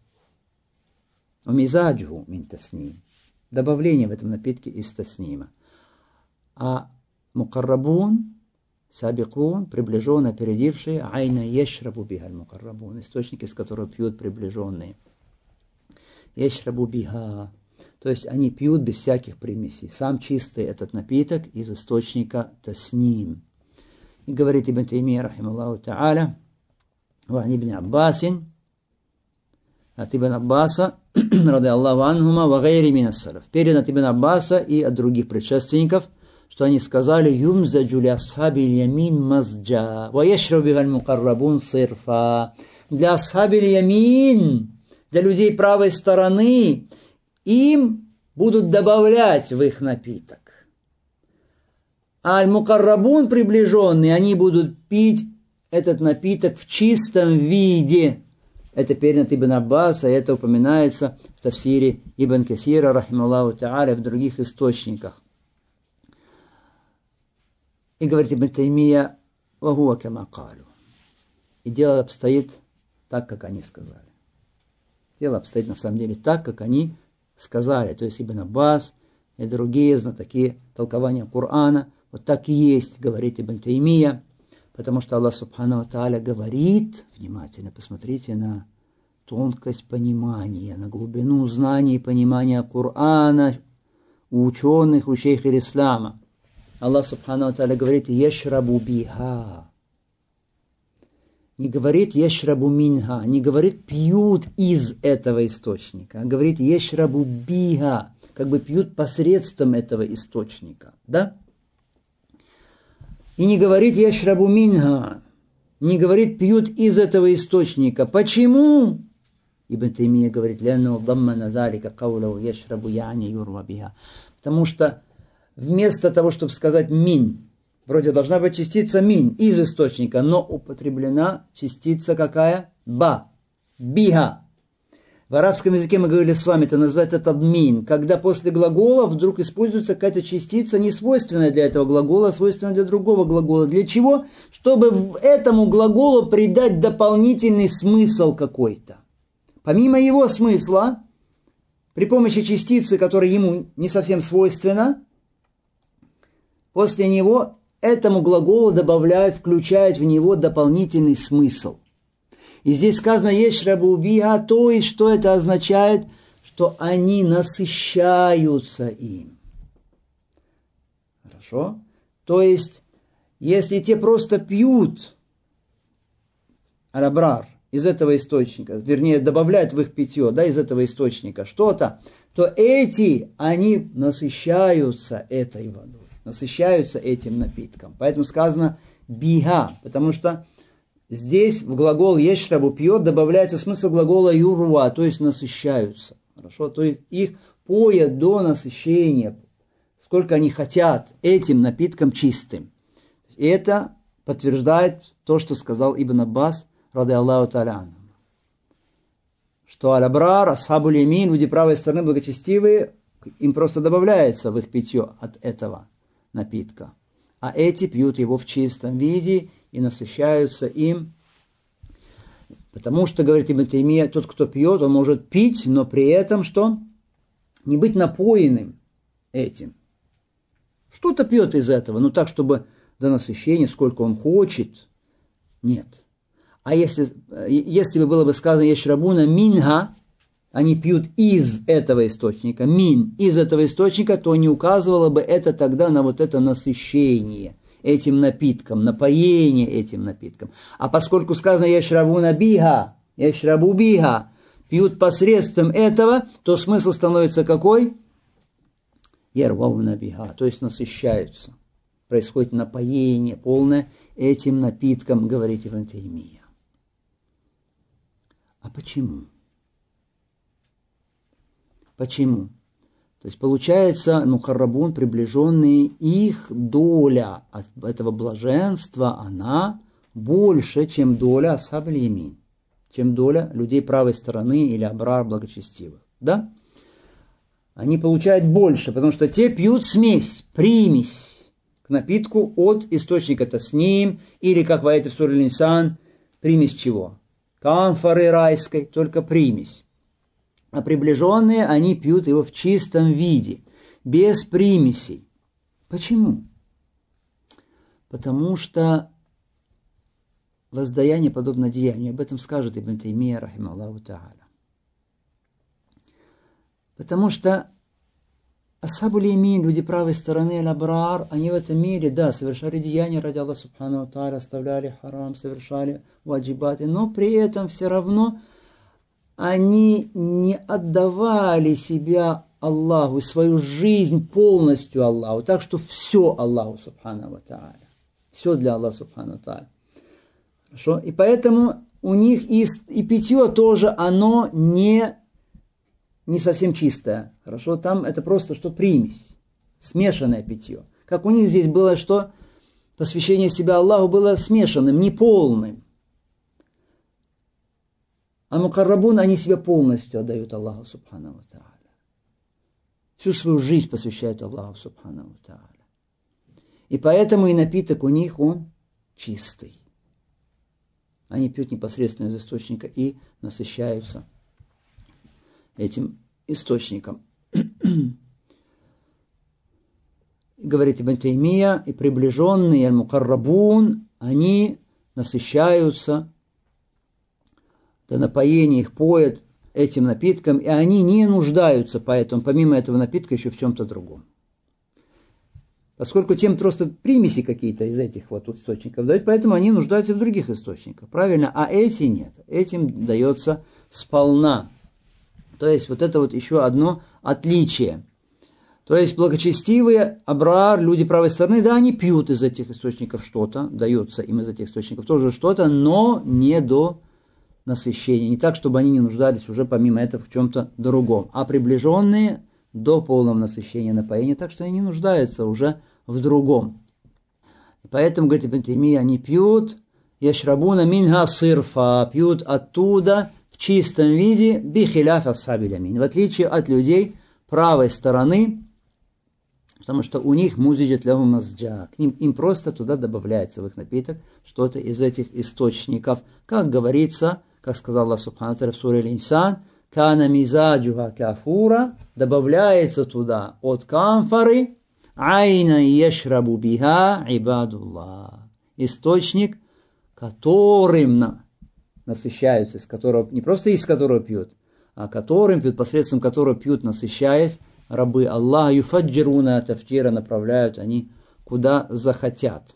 Умизаджу мин тасним. Добавление в этом напитке из таснима. А мукаррабун, сабикун, приближенные, опередившие, айна ешрабу бихаль мукаррабун, источник, из которого пьют приближенные. Ешрабу биха, то есть они пьют без всяких примесей. Сам чистый этот напиток из источника тасним. И говорит Ибн Таймия, рахималлаху та'аля, ван ибн Аббасин, от Ибн Аббаса, ради Аллаху анхума, ва гайри мин ас-салаф. Перед от Ибн Аббаса и от других предшественников, что они сказали, юмзаджу ли асхаби ямин мазджа, ва яшрабу бихаль мукаррабун сирфа. Для асхаби ямин, для людей правой стороны, им будут добавлять в их напиток. А аль-мукаррабун, приближенные, они будут пить этот напиток в чистом виде. Это передано Ибн Аббаса, и это упоминается в тафсире Ибн Касира, рахималлаху та'аля, в других источниках. И говорит Ибн Таймия, вахуа кама калу. И дело обстоит так, как они сказали. Дело обстоит на самом деле так, как они сказали. То есть Ибн Аббас и другие знатоки толкования Корана. Вот так и есть, говорит Ибн Таймия. Потому что Аллах Субхану ва Тааля говорит, внимательно посмотрите на тонкость понимания, на глубину знаний и понимания Корана у ученых, у шейха ислама. Аллах Субхану ва Тааля говорит, ешрабу биха. Не говорит ешрабу минха, не говорит пьют из этого источника, а говорит ешрабу биха, как бы пьют посредством этого источника, да? И не говорит ешрабу минха, не говорит пьют из этого источника. Почему? Ибн Таймия говорит, потому что вместо того, чтобы сказать мин, вроде должна быть частица мин из источника, но употреблена частица какая? Ба, биха. В арабском языке мы говорили с вами, это называется тадмин, когда после глагола вдруг используется какая-то частица, не свойственная для этого глагола, а свойственная для другого глагола. Для чего? Чтобы в этому глаголу придать дополнительный смысл какой-то. Помимо его смысла, при помощи частицы, которая ему не совсем свойственна, после него этому глаголу добавляют, включают в него дополнительный смысл. И здесь сказано «ешрабу биха», то есть, что это означает? Что они насыщаются им. Хорошо? То есть, если те просто пьют аль-абрар из этого источника, вернее, добавляют в их питье, да, из этого источника что-то, то эти, они насыщаются этой водой, насыщаются этим напитком. Поэтому сказано «биха», потому что здесь в глагол «ешрабу» пьет добавляется смысл глагола «юруа», то есть насыщаются. Хорошо? То есть их поят до насыщения, сколько они хотят этим напитком чистым. И это подтверждает то, что сказал Ибн Аббас, ради Аллаху та'аля, что аль-абрар, асхабуль ямин, люди правой стороны благочестивые, им просто добавляется в их питье от этого напитка. А эти пьют его в чистом виде и насыщаются им. Потому что, говорит Ибн Таймия, тот, кто пьет, он может пить, но при этом что? Не быть напоенным этим. Что-то пьет из этого, но так, чтобы до насыщения, сколько он хочет, нет. А если, если бы было бы сказано «ешрабуна минха», они пьют из этого источника, мин, из этого источника, то не указывало бы это тогда на вот это насыщение. этим напитком, напоение этим напитком. А поскольку сказано «яшрабуна биха», «яшрабу биха», пьют посредством этого, то смысл становится какой? «Ярвауна биха», то есть насыщаются. Происходит напоение полное этим напитком, говорит Ибн Таймия. А почему? Почему? То есть получается, мухаррабун, приближенные, их доля от этого блаженства, она больше, чем доля асхаб аль-ямин, чем доля людей правой стороны или абрар благочестивых. Да? Они получают больше, потому что те пьют смесь, примесь к напитку от источника тасним, или, как в аяте суре Аль-Инсан, примесь чего? Камфоры райской, только примесь. А приближенные, они пьют его в чистом виде, без примесей. Почему? Потому что воздаяние подобно деянию. Об этом скажет Ибн Таймия, рахималлаху та'аля. Потому что асхабу аль-ямин, люди правой стороны, аль-абрар, они в этом мире, да, совершали деяния ради Аллаха субхану ва тааля, оставляли харам, совершали ваджибаты, но при этом все равно они не отдавали себя Аллаху, свою жизнь полностью Аллаху, так что все Аллаху субхану ва тааля, все для Аллаха субхану ва тааля. Хорошо? И поэтому у них и, и питье тоже, оно не не совсем чистое, хорошо, там это просто что примесь, смешанное питье. Как у них здесь было, что посвящение себя Аллаху было смешанным, неполным. А мукаррабун, они себя полностью отдают Аллаху субхану ва тааля. Всю свою жизнь посвящают Аллаху субхану ва тааля. И поэтому и напиток у них, он чистый. Они пьют непосредственно из источника и насыщаются этим источником. Говорит Ибн Таймия, и приближенные аль-мукаррабун, они насыщаются, до напоения их поят этим напитком, и они не нуждаются поэтому, помимо этого напитка, еще в чем-то другом. Поскольку тем просто примеси какие-то из этих вот источников дают, поэтому они нуждаются в других источниках, правильно? А эти нет, этим дается сполна. То есть вот это вот еще одно отличие. То есть благочестивые, абрар, люди правой стороны, да, они пьют из этих источников что-то, дается им из этих источников тоже что-то, но не до насыщения. Не так, чтобы они не нуждались уже помимо этого в чем-то другом. А приближенные до полного насыщения напоения, так что они не нуждаются уже в другом. Поэтому, говорит Ибн Таймия, они пьют, яшрабуна минха сирфа, пьют оттуда, в чистом виде, бихиляф асхаб аль-ямин, в отличие от людей правой стороны, потому что у них музиджат лаху мазджа, к ним им просто туда добавляется в их напиток что-то из этих источников, как говорится, как сказал Аллах субхану ва тааля в суре Аль-Инсан, кана мизаджуха кафура, добавляется туда от камфоры, айна яшрабу биха ибадуллах, источник, которым на насыщаются, из которого, не просто из которого пьют, а которым пьют, посредством которого пьют, насыщаясь, рабы Аллаха, юфаджируна тафджира, направляют они куда захотят.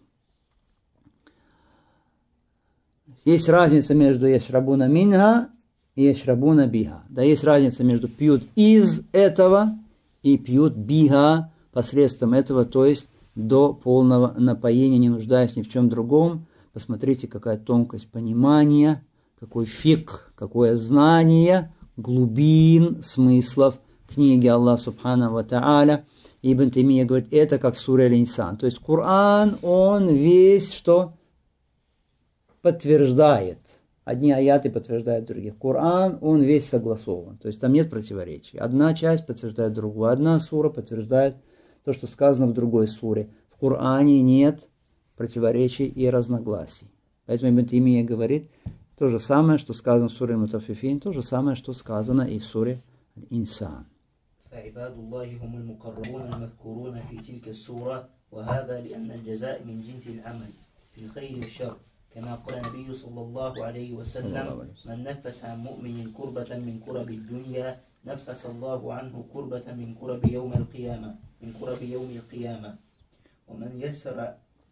Есть разница между яшрабуна минха и яшрабуна биха. Да, есть разница между пьют из этого и пьют биха посредством этого, то есть до полного напоения, не нуждаясь ни в чем другом. Посмотрите, какая тонкость понимания, какой фикх, какое знание глубин смыслов книги Аллаха субхану ва тааля. Ибн Таймия говорит, это как в суре Аль-Инсан. То есть Коран, он весь что подтверждает. Одни аяты подтверждают других. Коран, он весь согласован. То есть там нет противоречий. Одна часть подтверждает другую. Одна сура подтверждает то, что сказано в другой суре. В Коране нет противоречий и разногласий. Поэтому Ибн Таймия говорит, то же самое, что сказано в суре Мутаффифин, то же самое, что сказано и в суре Инсан. فعباد الله هم المقربون المذكورون في تلك السورة وهذا لأن الجزاء من جنس العمل في الخير والشر كما قال النبي صلى الله عليه وسلم من نفس عن مؤمن كربة من كرب الدنيا نفس الله عنه كربة من كرب يوم القيامة من كرب يوم القيامة ومن يسر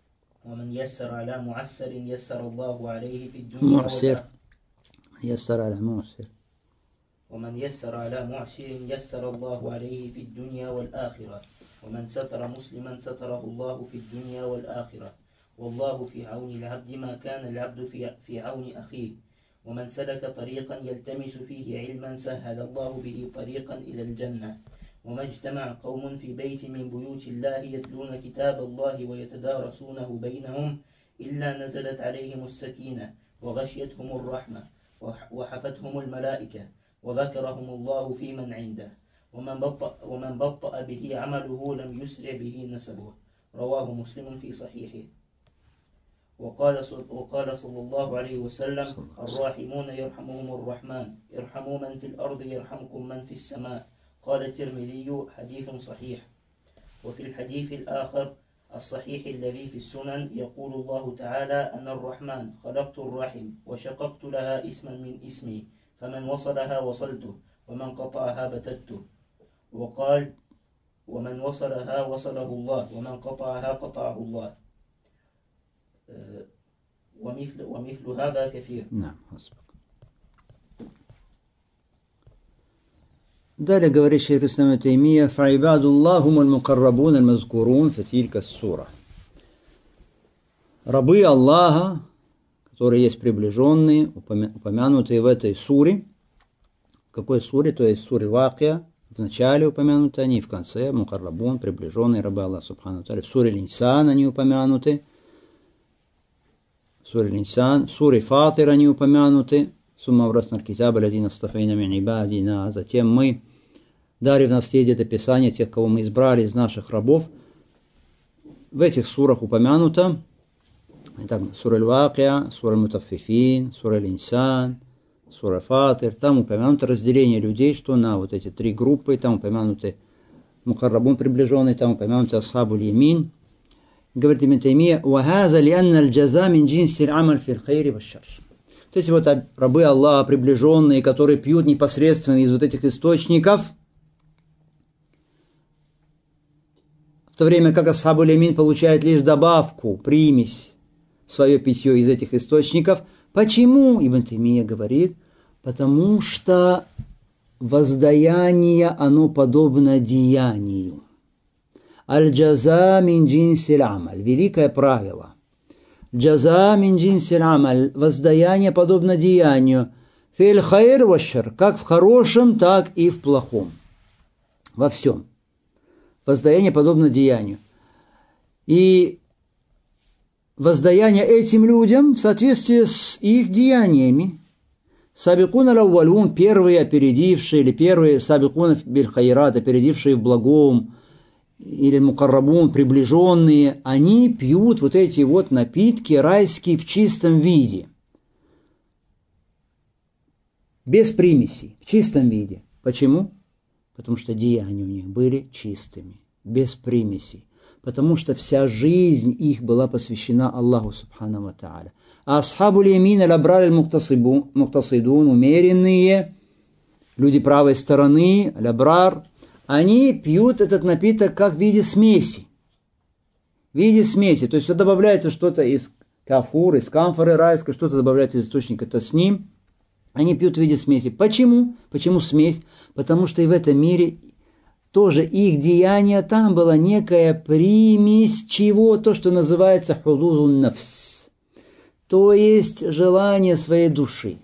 ومن يسر على معسر يسر الله عليه في الدنيا معسر والآخرة يسر على معسر ومن يسر على معسر يسر الله عليه في الدنيا والآخرة ومن ستر مسلما ستره الله في الدنيا والآخرة والله في عون العبد ما كان العبد في في عون أخيه ومن سلك طريقا يلتمس فيه علما سهل الله به طريقا إلى الجنة وما اجتمع قوم في بيت من بيوت الله يتلون كتاب الله ويتدارسونه بينهم إلا نزلت عليهم السكينة وغشيتهم الرحمة وحفتهم الملائكة وذكرهم الله في من عنده ومن بطأ, ومن بطأ به عمله لم يسرع به نسبه رواه مسلم في صحيحه وقال وقال صلى الله عليه وسلم الراحمون يرحمهم الرحمن ارحموا من في الأرض يرحمكم من في السماء قال الترمذي حديث صحيح وفي الحديث الآخر الصحيح الذي في السنن يقول الله تعالى أن الرحمن خلقت الرحم وشققت لها اسما من اسمي فمن وصلها وصلته ومن قطعها بتته وقال ومن وصلها وصله الله ومن قطعها قطعه الله ومثل, ومثل هذا كثير. نعم حسبك. Далее говорит шейх ислам Таймия: «Фа'ибадуллаху аль-мукаррабун аль-мазкурун фи тилька ас-сура». Рабы Аллаха, которые есть приближенные, упомянутые в этой суре. В какой суре? То есть суре Вакия. В начале упомянуты они, в конце мукаррабун, приближенные рабы Аллаха субхану ва тааля. В суре Инсан они упомянуты. В суре Инсан. В суре Фатир они упомянуты. Сумма аврасна аль-китаба ладина стафейна мин ибадина. Затем мы дали в наследие это Писание тех, кого мы избрали из наших рабов. В этих сурах упомянуто. Итак, сура Аль-Вакия, сура Аль-Мутаффифин, сура Аль-Инсан, сура Фатир. Там упомянуто разделение людей, что на вот эти три группы. Там упомянуты мукаррабун приближенный, там упомянуты асхабу ль-ямин. Говорит Ибн Таймия: «Вахаза лианна аль-джаза мин джинси аль-амаль фи аль-хайри ва-шарр». Вот эти вот рабы Аллаха, приближенные, которые пьют непосредственно из вот этих источников, в то время как асхабу ль-ямин получает лишь добавку, примесь, свое питье из этих источников. Почему? Ибн Таймия говорит: потому что воздаяние, оно подобно деянию. Аль-джаза мин джинси аль-амаль. Великое правило. Джаза мин джинси аль-амаль. Воздаяние подобно деянию. Фи аль-хайр ва-шарр. Как в хорошем, так и в плохом. Во всем. Воздаяние подобно деянию. И воздаяние этим людям в соответствии с их деяниями. Сабикун аль-аввалун, первые опередившие, или первые сабикун биль-хайрат, опередившие в благом, или мукаррабун, приближенные, они пьют вот эти вот напитки райские в чистом виде. Без примесей, в чистом виде. Почему? Потому что деяния у них были чистыми, без примесей. Потому что вся жизнь их была посвящена Аллаху субхану ва тааля. А асхабу ль-ямин аль-абрар аль-муктасидун, умеренные, люди правой стороны, аль-абрар, они пьют этот напиток как в виде смеси. В виде смеси. То есть вот добавляется что-то из кафур, из камфоры райской, что-то добавляется из источника тасним. Они пьют в виде смеси. Почему? Почему смесь? Потому что и в этом мире тоже их деяние, там была некая примесь чего? То, что называется худузун нафс. То есть желание своей души.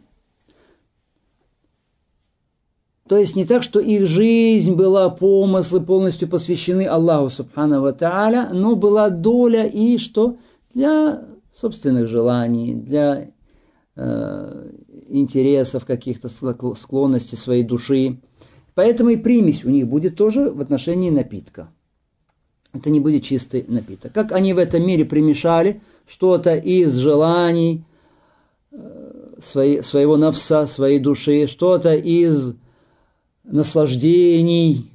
То есть не так, что их жизнь была, помыслы полностью посвящены Аллаху субхану ва тааля, но была доля и что? Для собственных желаний, для э, интересов каких-то, склонностей своей души. Поэтому и примесь у них будет тоже в отношении напитка. Это не будет чистый напиток. Как они в этом мире примешали что-то из желаний э, своей, своего нафса, своей души, что-то из наслаждений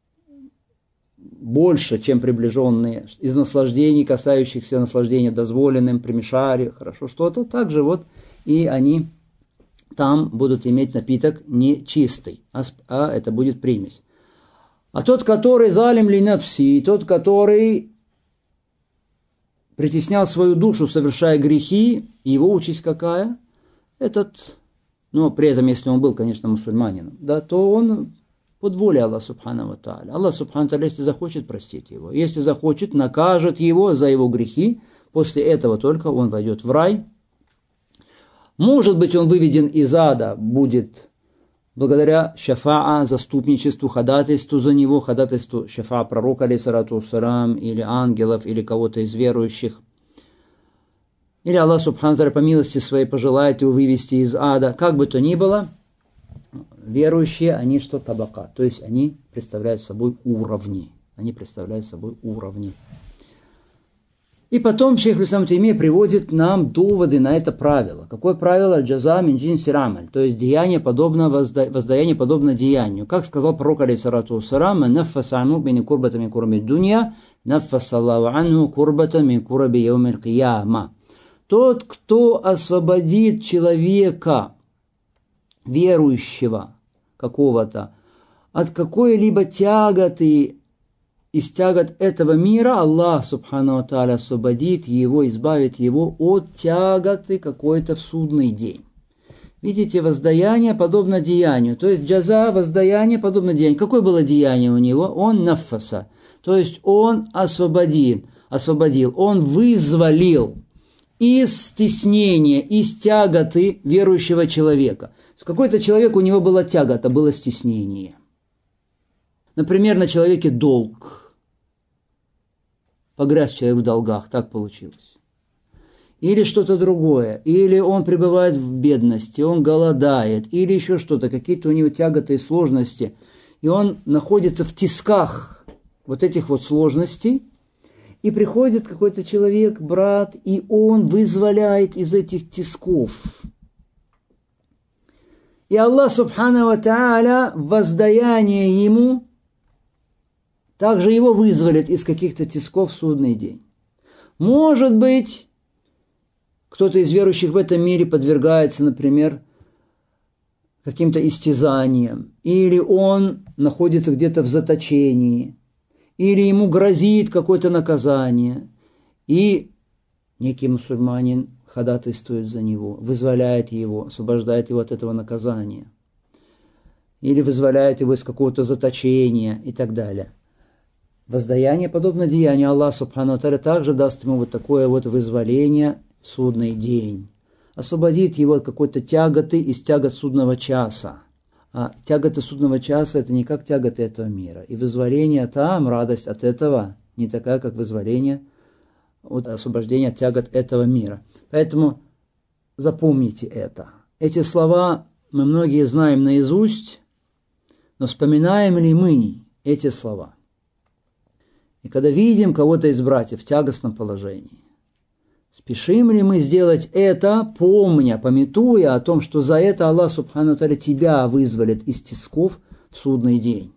больше, чем приближенные, из наслаждений, касающихся наслаждения дозволенным, примешали, хорошо, что-то, также вот и они там будут иметь напиток не чистый, а, а это будет примесь. А тот, который залим ли нафси, тот, который притеснял свою душу, совершая грехи, его участь какая? Этот, но при этом, если он был, конечно, мусульманином, да, то он под волей Аллаха Субхану ва Тааля. Аллах Субхану ва Тааля, если захочет, простит его. Если захочет, накажет его за его грехи. После этого только он войдет в рай. Может быть, он выведен из ада, будет благодаря шафаа, заступничеству, ходатайству за него, ходатайству шафаа пророка, алейхиссалату вассалам, или ангелов, или кого-то из верующих. Или Аллах Субхану ва Тааля по милости своей пожелает его вывести из ада. Как бы то ни было, верующие, они что? Табака. То есть они представляют собой уровни. Они представляют собой уровни. И потом шейх Ислам Таймия приводит нам доводы на это правило. Какое правило? Аль-джаза мин джинси рамаль. То есть деяние подобно возда... воздаяние подобно деянию. Как сказал пророк, алейхиссалату вассалам, наффаса анху мин курбата мин кураби дунья, наффаса Аллаху анху курбата мин кураби яумил кияма. Тот, кто освободит человека, верующего какого-то, от какой-либо тяготы, из тягот этого мира, Аллах Субхану ва Тааля освободит его, избавит его от тяготы какой-то в судный день. Видите, воздаяние подобно деянию. То есть джаза, воздаяние подобно деянию. Какое было деяние у него? Он наффаса. То есть он освободил, освободил, он вызволил из стеснения, из тяготы верующего человека. Какой-то человек, у него была тягота, было стеснение. Например, на человеке долг. Погряз человек в долгах, так получилось. Или что-то другое. Или он пребывает в бедности, он голодает. Или еще что-то, какие-то у него тяготы и сложности. И он находится в тисках вот этих вот сложностей. И приходит какой-то человек, брат, и он вызволяет из этих тисков. И Аллах Субхану ва Тааля воздаяние ему также его вызволит из каких-то тисков в судный день. Может быть, кто-то из верующих в этом мире подвергается, например, каким-то истязаниям, или он находится где-то в заточении, или ему грозит какое-то наказание, и некий мусульманин ходатайствует за него, вызволяет его, освобождает его от этого наказания, или вызволяет его из какого-то заточения и так далее. Воздаяние подобно деянию. Аллах Субхану ва Тааля также даст ему вот такое вот вызволение в судный день. Освободит его от какой-то тяготы из тягот судного часа. А тяготы судного часа – это не как тяготы этого мира. И вызволение там, радость от этого, не такая, как вызволение от освобождения от тягот этого мира. Поэтому запомните это. Эти слова мы многие знаем наизусть, но вспоминаем ли мы эти слова? И когда видим кого-то из братьев в тягостном положении, спешим ли мы сделать это, помня, памятуя о том, что за это Аллах Субхану ва Тааля тебя вызволит из тисков в судный день.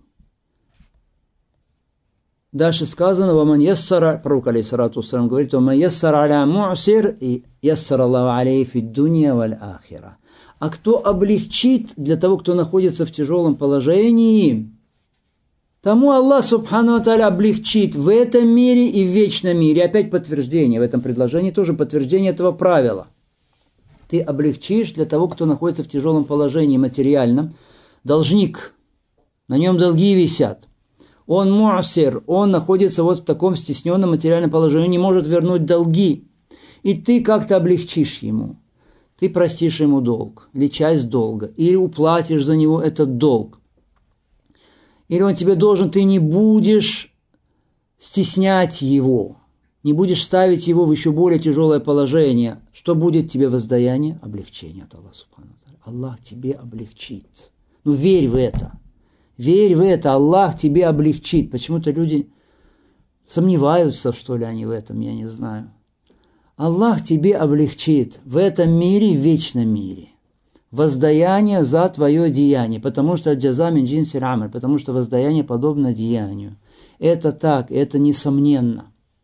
Дальше сказано, «Ваман яссара», пророк, алейхиссалату вассалам, говорит, «Ваман яссара аля му'сир, и яссара Аллаху алейхи фид дунья валь ахира». А кто облегчит для того, кто находится в тяжелом положении, тому Аллах Субхану ва Тааля облегчит в этом мире и в вечном мире. Опять подтверждение в этом предложении, тоже подтверждение этого правила. Ты облегчишь для того, кто находится в тяжелом положении материальном. Должник, на нем долги висят. Он му'сир, он находится вот в таком стесненном материальном положении, не может вернуть долги. И ты как-то облегчишь ему. Ты простишь ему долг, или часть долга, или уплатишь за него этот долг. Или он тебе должен, ты не будешь стеснять его, не будешь ставить его в еще более тяжелое положение. Что будет тебе воздаяние? Облегчение от Аллаха Субхану ва Тааля. Аллах тебе облегчит. Ну верь в это. Верь в это, Аллах тебе облегчит. Почему-то люди сомневаются, что ли, они в этом, я не знаю. Аллах тебе облегчит в этом мире и в вечном мире. Воздаяние за твое деяние, потому что джаза мин джинси рамаль, потому что воздаяние подобно деянию. Это так, это несомненно.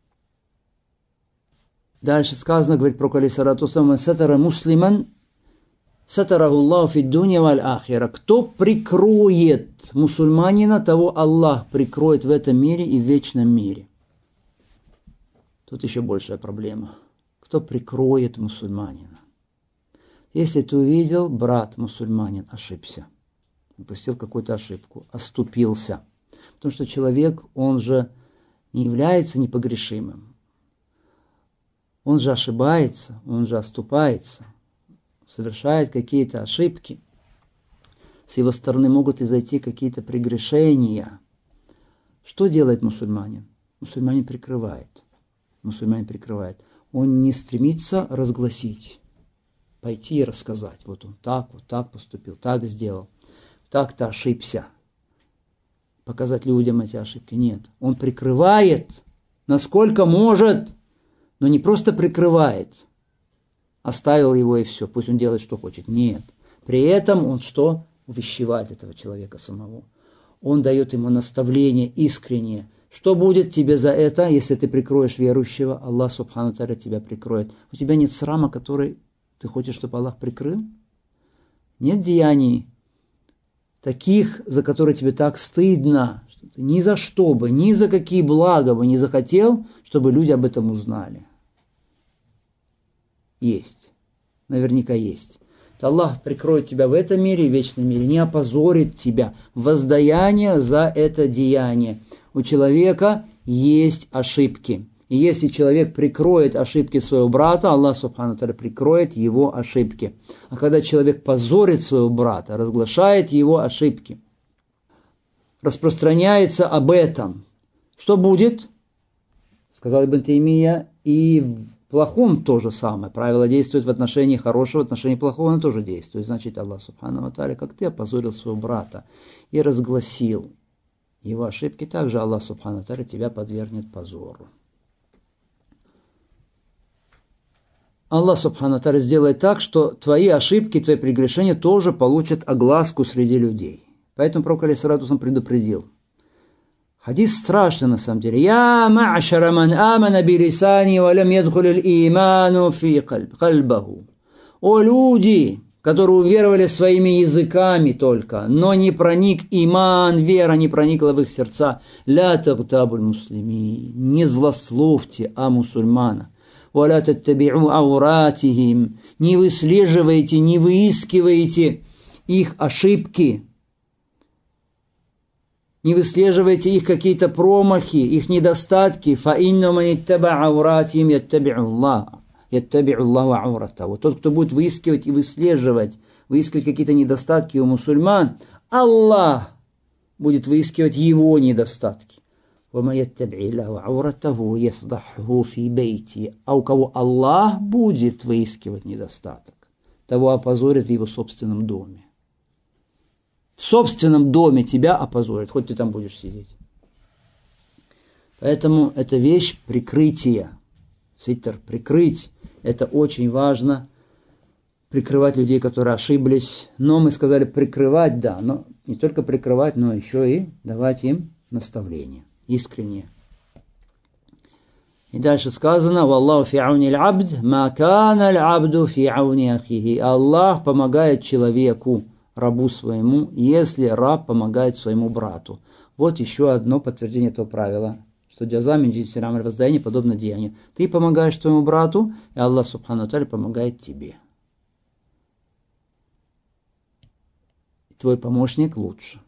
Дальше сказано, говорит пророк, алейхиссалату вассалам, сатара муслиман сатараху Аллаху фид дунья валь ахира. Кто прикроет мусульманина, того Аллах прикроет в этом мире и в вечном мире. Тут еще большая проблема. Кто прикроет мусульманина? Если ты увидел, брат мусульманин ошибся, допустил какую-то ошибку, оступился. Потому что человек, он же не является непогрешимым. Он же ошибается, он же оступается, совершает какие-то ошибки. С его стороны могут изойти какие-то прегрешения. Что делает мусульманин? Мусульманин прикрывает. Мусульманин прикрывает. Он не стремится разгласить, пойти и рассказать. Вот он так, вот так поступил, так сделал, так-то ошибся. Показать людям эти ошибки. Нет. Он прикрывает, насколько может, но не просто прикрывает. Оставил его и все, пусть он делает, что хочет. Нет. При этом он что? Увещевает этого человека самого. Он дает ему наставление искреннее. Что будет тебе за это, если ты прикроешь верующего? Аллах Субхану Тааля тебя прикроет. У тебя нет срама, который ты хочешь, чтобы Аллах прикрыл? Нет деяний таких, за которые тебе так стыдно, что ты ни за что бы, ни за какие блага бы не захотел, чтобы люди об этом узнали. Есть. Наверняка есть. Аллах прикроет тебя в этом мире, в вечном мире, не опозорит тебя. Воздаяние за это деяние. У человека есть ошибки. И если человек прикроет ошибки своего брата, Аллах Субхану Тааля прикроет его ошибки. А когда человек позорит своего брата, разглашает его ошибки, распространяется об этом, что будет? Сказал Ибн Таймия, и в плохом то же самое. Правило действует в отношении хорошего, в отношении плохого оно тоже действует. Значит, Аллах Субхану Тааля, как ты опозорил своего брата и разгласил его ошибки, также Аллах Субхану Тааля тебя подвергнет позору. Аллах Субхану Тааля сделает так, что твои ошибки, твои прегрешения тоже получат огласку среди людей. Поэтому Пророк алейхиссалату предупредил. Хадис страшный на самом деле. «Я ма'шара ман амана билисани ва лям ядхулил иману фи кальбаху». О люди, которые уверовали своими языками только, но не проник иман, вера не проникла в их сердца. «Ля тагтабуль муслими». Не злословьте о мусульманах. «Ва ля таттаби'у ауратихим». Не выслеживайте, не выискивайте их ошибки. Не выслеживайте их какие-то промахи, их недостатки. «Фаинну ман иттаба ауратихим яттаби'у Аллах». «Яттаби'у Аллаху ауратаху». Тот, кто будет выискивать и выслеживать, выискивать какие-то недостатки у мусульман, Аллах будет выискивать его недостатки. А у кого Аллах будет выискивать недостаток, того опозорит в его собственном доме. В собственном доме тебя опозорит, хоть ты там будешь сидеть. Поэтому это вещь прикрытия. Ситтер, прикрыть. Это очень важно. Прикрывать людей, которые ошиблись. Но мы сказали прикрывать, да, но не только прикрывать, но еще и давать им наставления. Искренне. И дальше сказано: «Валлаху фи ауни аль-абд, ма кана аль-абду фи ауни ахихи». Аллах помогает человеку, рабу своему, если раб помогает своему брату. Вот еще одно подтверждение этого правила, что джаза мин джинси аль-амаль, воздаяние подобно деянию. Ты помогаешь твоему брату, и Аллах Субхану Тааля помогает тебе. И твой помощник лучше.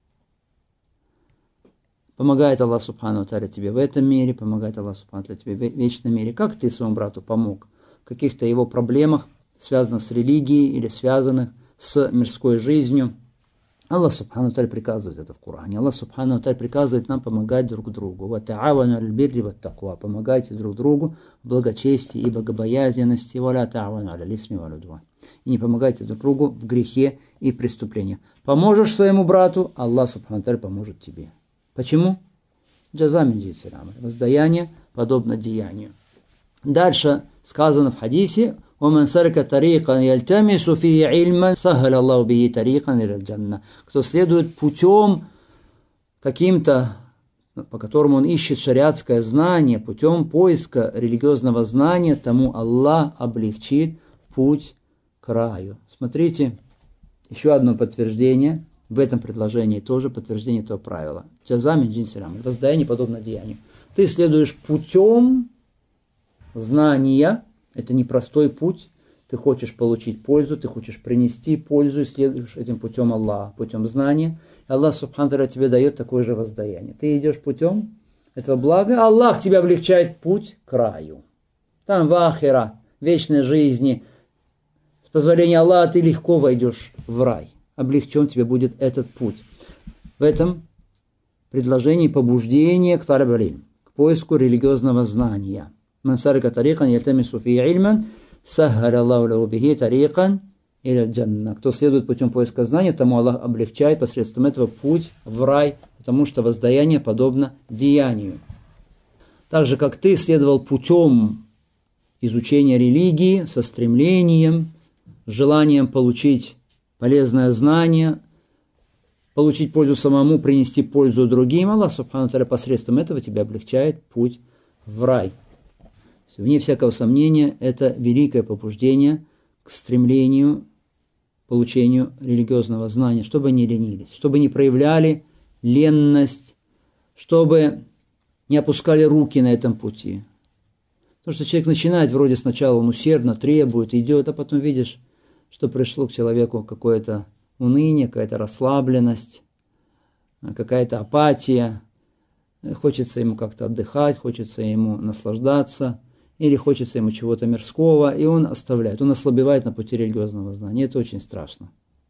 Помогает Аллах Субхану Тааля тебе в этом мире, помогает Аллах Субхану Тааля тебе в вечном мире. Как ты своему брату помог? В каких-то его проблемах, связанных с религией или связанных с мирской жизнью. Аллах Субхану Тааля приказывает это в Коране. Аллах Субхану Тааля приказывает нам помогать друг другу. «Ва та'авану аль-бирри ва ат-таква». Помогайте друг другу в благочестии и богобоязненности. «Ва ля та'авану аль-исми ва аль-удван». И не помогайте друг другу в грехе и преступлении. Поможешь своему брату, Аллах Субхану Тааля поможет тебе. Почему? Джаза мин джинси аль-амаль. Воздаяние подобно деянию. Дальше сказано в хадисе: «Оман салька тарикан яльтамису фи ильман сахал Аллаху бихи тарикан иля джанна». Кто следует путем каким-то, по которому он ищет шариатское знание, путем поиска религиозного знания, тому Аллах облегчит путь к раю. Смотрите, еще одно подтверждение. В этом предложении тоже подтверждение этого правила. Джаза мин джинси аль-амаль. Воздаяние подобно деянию. Ты следуешь путем знания – это непростой путь. Ты хочешь получить пользу, ты хочешь принести пользу и следуешь этим путем Аллаха, путем знания. И Аллах Субхану ва Тааля тебе дает такое же воздаяние. Ты идешь путем этого блага, Аллах тебе облегчает путь к раю. Там в ахира, вечной жизни, с позволения Аллаха ты легко войдешь в рай. Облегчен тебе будет этот путь. В этом предложении побуждение к талаб илм, к поиску религиозного знания. Ман салика тарикан ялтамису фи ильман саххаля Аллаху лаху бихи тарикан иля джанна. Кто следует путем поиска знания, тому Аллах облегчает посредством этого путь в рай, потому что воздаяние подобно деянию. Так же, как ты следовал путем изучения религии со стремлением, желанием получить полезное знание, получить пользу самому, принести пользу другим, Аллах Субхану ва Тааля посредством этого тебя облегчает путь в рай. Вне всякого сомнения, это великое побуждение к стремлению к получению религиозного знания, чтобы не ленились, чтобы не проявляли ленность, чтобы не опускали руки на этом пути. Потому что человек начинает, вроде сначала он усердно требует, идет, а потом видишь, что пришло к человеку какое-то уныние, какая-то расслабленность, какая-то апатия. Хочется ему как-то отдыхать, хочется ему наслаждаться, или хочется ему чего-то мирского, и он оставляет, он ослабевает на пути религиозного знания. Это очень страшно.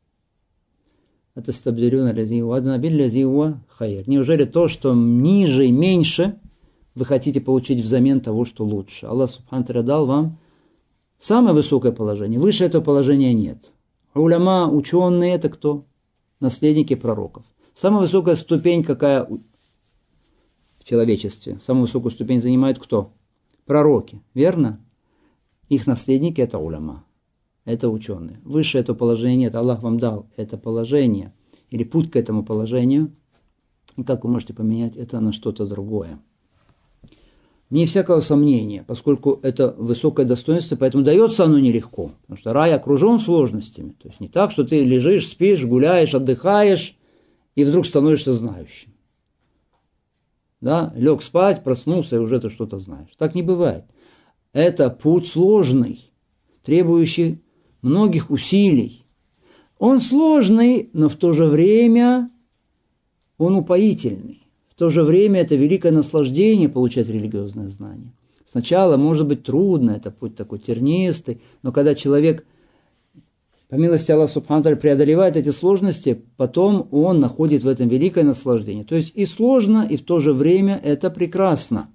Неужели то, что ниже и меньше, вы хотите получить взамен того, что лучше? Аллах Субхану ва Тааля дал вам самое высокое положение. Выше этого положения нет. Уляма, ученые, это кто? Наследники пророков. Самая высокая ступень какая в человечестве? Самую высокую ступень занимают кто? Пророки, верно? Их наследники – это уляма, это ученые. Выше этого положения нет. Аллах вам дал это положение или путь к этому положению. И как вы можете поменять это на что-то другое? Вне всякого сомнения, поскольку это высокое достоинство, поэтому дается оно нелегко. Потому что рай окружен сложностями. То есть не так, что ты лежишь, спишь, гуляешь, отдыхаешь и вдруг становишься знающим. Да? Лег спать, проснулся, и уже ты что-то знаешь. Так не бывает. Это путь сложный, требующий многих усилий. Он сложный, но в то же время он упоительный. В то же время это великое наслаждение получать религиозное знание. Сначала может быть трудно, это путь такой тернистый, но когда человек, по милости Аллаха Субхану ва Тааля, преодолевает эти сложности, потом он находит в этом великое наслаждение. То есть и сложно, и в то же время это прекрасно.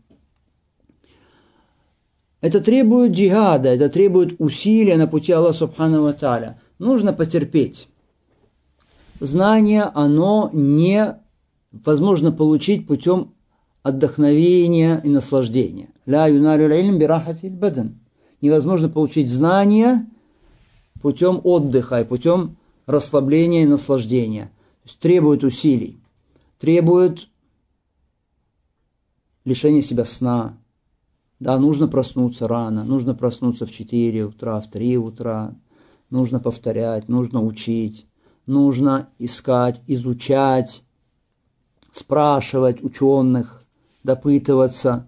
Это требует джихада, это требует усилия на пути Аллаха Субхану ва Тааля. Нужно потерпеть. Знание, оно не возможно получить путем отдохновения и наслаждения. Ля юналю илм бирахати бадан. Невозможно получить знание путем отдыха и путем расслабления и наслаждения. То есть требует усилий, требует лишения себя сна. Да, нужно проснуться рано, нужно проснуться в четыре утра, в три утра, нужно повторять, нужно учить, нужно искать, изучать, спрашивать ученых, допытываться.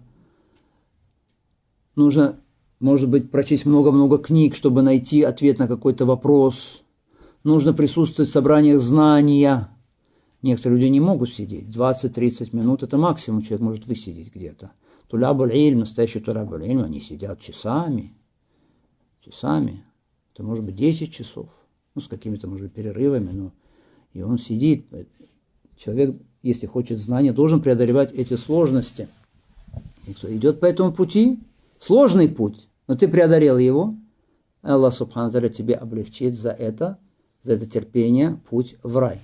Нужно, может быть, прочесть много-много книг, чтобы найти ответ на какой-то вопрос. Нужно присутствовать в собраниях знания. Некоторые люди не могут сидеть. двадцать-тридцать минут – это максимум человек может высидеть где-то. Тулябуль ильм, настоящий тулябуль ильм, они сидят часами. Часами. Это может быть десять часов. Ну, с какими-то, может быть, перерывами. Но и он сидит. Человек, если хочет знания, должен преодолевать эти сложности. И кто идет по этому пути, сложный путь, но ты преодолел его, Аллах Субхану ва Тааля тебе облегчит за это, за это терпение, путь в рай.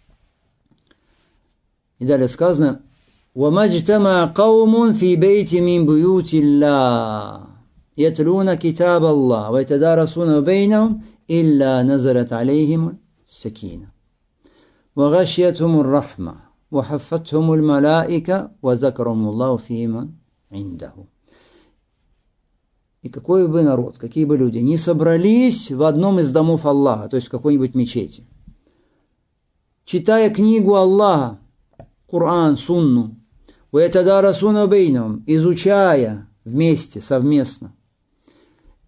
И далее сказано: وَمَا اجْتَمَعَ قَوْمٌ فِي بَيْتٍ مِّن بُيُوتِ اللَّهِ يَتْلُونَ كِتَابَ اللَّهِ وَيَتَدَارَسُونَهُ بَيْنَهُمْ إِلَّا نَزَلَتْ عَلَيْهِمُ السَّكِينَةُ وَغَشِيَتْهُمُ الرَّحْمَةُ وَحَفَّتْهُمُ الْمَلَائِكَةُ وَذَكَرَهُمُ اللَّهُ فِي مَنْ عِندَهُ. И какой бы народ, какие бы люди не собрались в одном из домов Аллаха, то есть в какой-нибудь мечети, читая книгу Аллаха, Коран, Сунну, изучая вместе, совместно,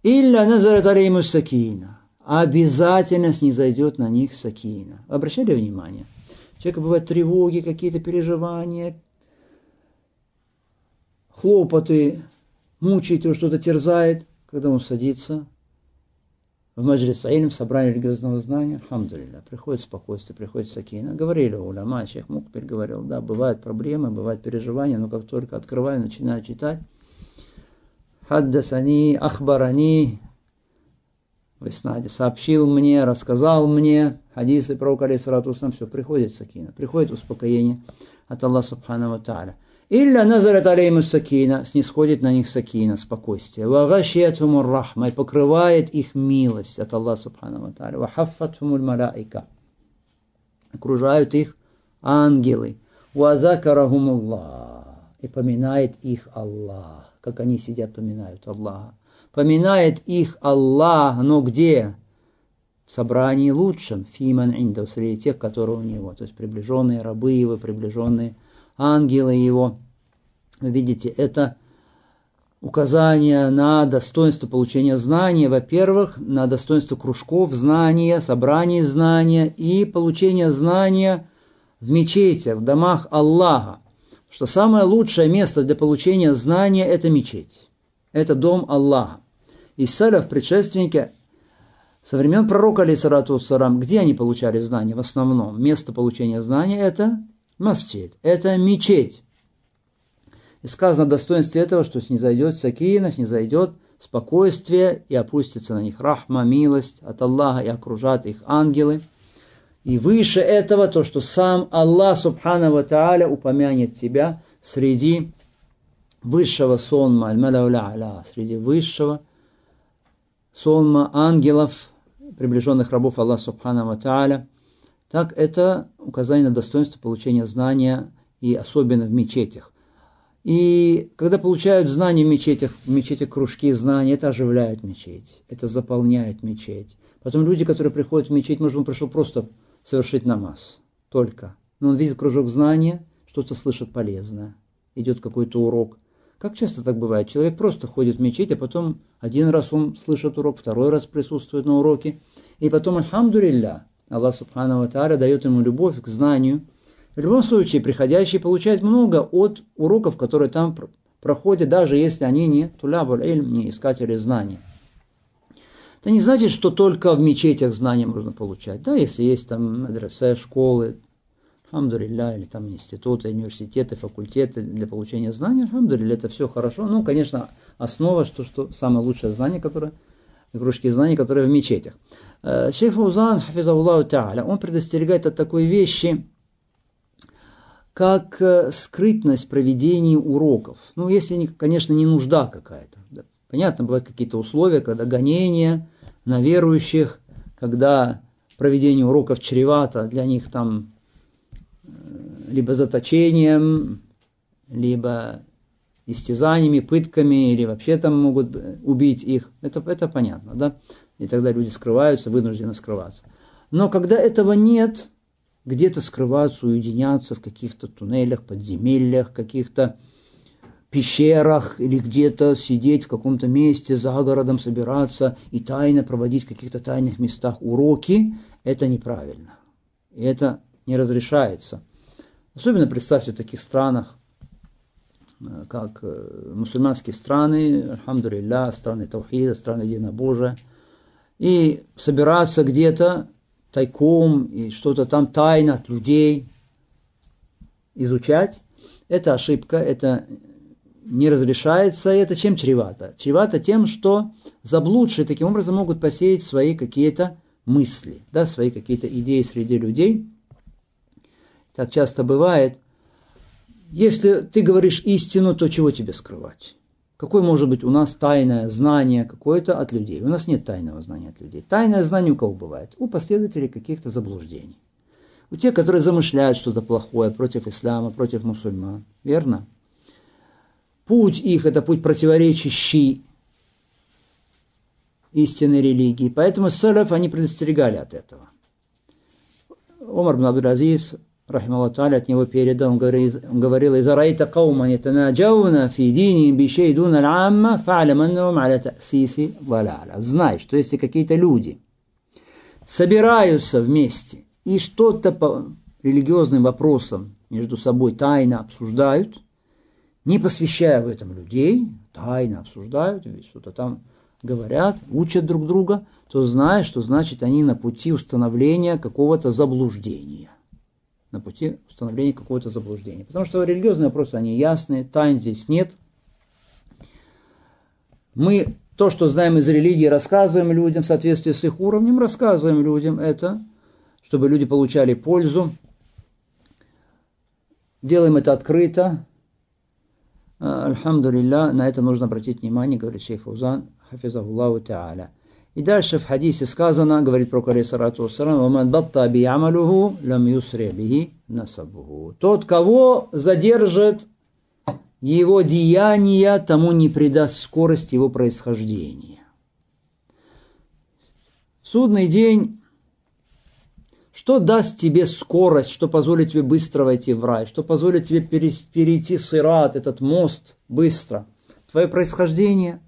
Илля назарат алейму сакина. Обязательно снизойдет на них сакина. Обращали внимание? У человека бывают тревоги, какие-то переживания, хлопоты, мучает его, что-то терзает, когда он садится в маджлис илм, в собрании религиозного знания, алхамдулилля, приходит спокойствие, приходит сакина. Говорили уляма, шейх Мукбель говорил, да, бывают проблемы, бывают переживания, но как только открываю, начинаю читать, хаддасани, ахбарани, в иснаде сообщил мне, рассказал мне, хадисы пророка алейхиссалату вассалям, все, приходит сакина, приходит успокоение от Аллаха субхану ва тааля. Илля назарат алейму сакина, снисходит на них сакина, спокойствие. Ва гашиятхумур рахма, и покрывает их милость от Аллаха субхану ва тааля. Ва хаффатхумуль малаика, окружают их ангелы. Ва закарахумуллах, и поминает их Аллах, как они сидят, поминают Аллаха. Поминает их Аллах, но где? В собрании лучшем, фиман инда, среди тех, которые у него, то есть приближенные рабы его, приближенные ангелы его. Вы видите, это указание на достоинство получения знания, во-первых, на достоинство кружков знания, собраний знания и получения знания в мечетях, в домах Аллаха. Что самое лучшее место для получения знания – это мечеть, это дом Аллаха. И саляф, предшественники, со времен пророка, алейхиссалату вассалам, где они получали знания? В основном место получения знания – это масджид, это мечеть. И сказано о достоинстве этого, что снизойдет сакина, снизойдет спокойствие и опустится на них рахма, милость от Аллаха, и окружат их ангелы. И выше этого то, что сам Аллах субхану ва тааля упомянет себя среди высшего сонма, аль-маляуля, среди высшего сонма ангелов, приближенных рабов Аллаха субхану ва тааля. Так это указание на достоинство получения знания, и особенно в мечетях. И когда получают знания в мечетях, в мечетях кружки знаний, это оживляет мечеть, это заполняет мечеть. Потом люди, которые приходят в мечеть, может, он пришел просто совершить намаз, только. Но он видит кружок знания, что-то слышит полезное, идет какой-то урок. Как часто так бывает? Человек просто ходит в мечеть, а потом один раз он слышит урок, второй раз присутствует на уроке, и потом, альхамдулилля, Аллах субхану ва тааля дает ему любовь к знанию. В любом случае, приходящий получает много от уроков, которые там проходят, даже если они не тулябуль ильм, не искатели знаний. Это не значит, что только в мечетях знания можно получать. Да, если есть там мадресе, школы, алхамдулилля, или там институты, университеты, факультеты для получения знаний, алхамдулилля, это все хорошо. Ну, конечно, основа, что, что самое лучшее знание, которое, кружки знаний, которые в мечетях. Шейх Фаузан, хафизахуллаху тааля, он предостерегает от такой вещи, как скрытность проведения уроков. Ну, если, конечно, не нужда какая-то. Понятно, бывают какие-то условия, когда гонения на верующих, когда проведение уроков чревато для них там либо заточением, либо истязаниями, пытками, или вообще там могут убить их. Это, это понятно, да? И тогда люди скрываются, вынуждены скрываться. Но когда этого нет, где-то скрываются, уединяться в каких-то туннелях, подземельях, каких-то пещерах, или где-то сидеть в каком-то месте за городом, собираться и тайно проводить в каких-то тайных местах уроки, это неправильно. И это не разрешается. Особенно представьте в таких странах, как мусульманские страны, альхамдулилля, страны таухида, страны единобожия, и собираться где-то тайком и что-то там тайно от людей изучать, это ошибка, это не разрешается, и это чем чревато? Чревато тем, что заблудшие таким образом могут посеять свои какие-то мысли, да, свои какие-то идеи среди людей. Так часто бывает. Если ты говоришь истину, то чего тебе скрывать? Какое может быть у нас тайное знание какое-то от людей? У нас нет тайного знания от людей. Тайное знание у кого бывает? У последователей каких-то заблуждений. У тех, которые замышляют что-то плохое против ислама, против мусульман. Верно? Путь их – это путь противоречащий истинной религии. Поэтому салаф, они предостерегали от этого. Умар ибн Абдул-Азиз, рахималлаху тааля, от него передал, он говорил: «Иза раита каума ятанаджауна фи дини бишей дун аль-амма, фа'алям аннахум аля та'сиси валяля». Знай, что если какие-то люди собираются вместе и что-то по религиозным вопросам между собой тайно обсуждают, не посвящая в этом людей, тайно обсуждают, что-то там говорят, учат друг друга, то знай, что значит они на пути установления какого-то заблуждения. На пути установления какого-то заблуждения. Потому что религиозные вопросы, они ясные, тайн здесь нет. Мы то, что знаем из религии, рассказываем людям в соответствии с их уровнем, рассказываем людям это, чтобы люди получали пользу. Делаем это открыто. Альхамдулилля, на это нужно обратить внимание, говорит шейх Фаузан, хафизахуллаху та'аля. И дальше в хадисе сказано, говорит пророк алейхиссалату вассалам: «Ваман батта би амалуху, лам юсри бихи насабуху». Тот, кого задержит его деяния, тому не придаст скорость его происхождения. В судный день, что даст тебе скорость, что позволит тебе быстро войти в рай, что позволит тебе перейти сират, этот мост, быстро? Твое происхождение?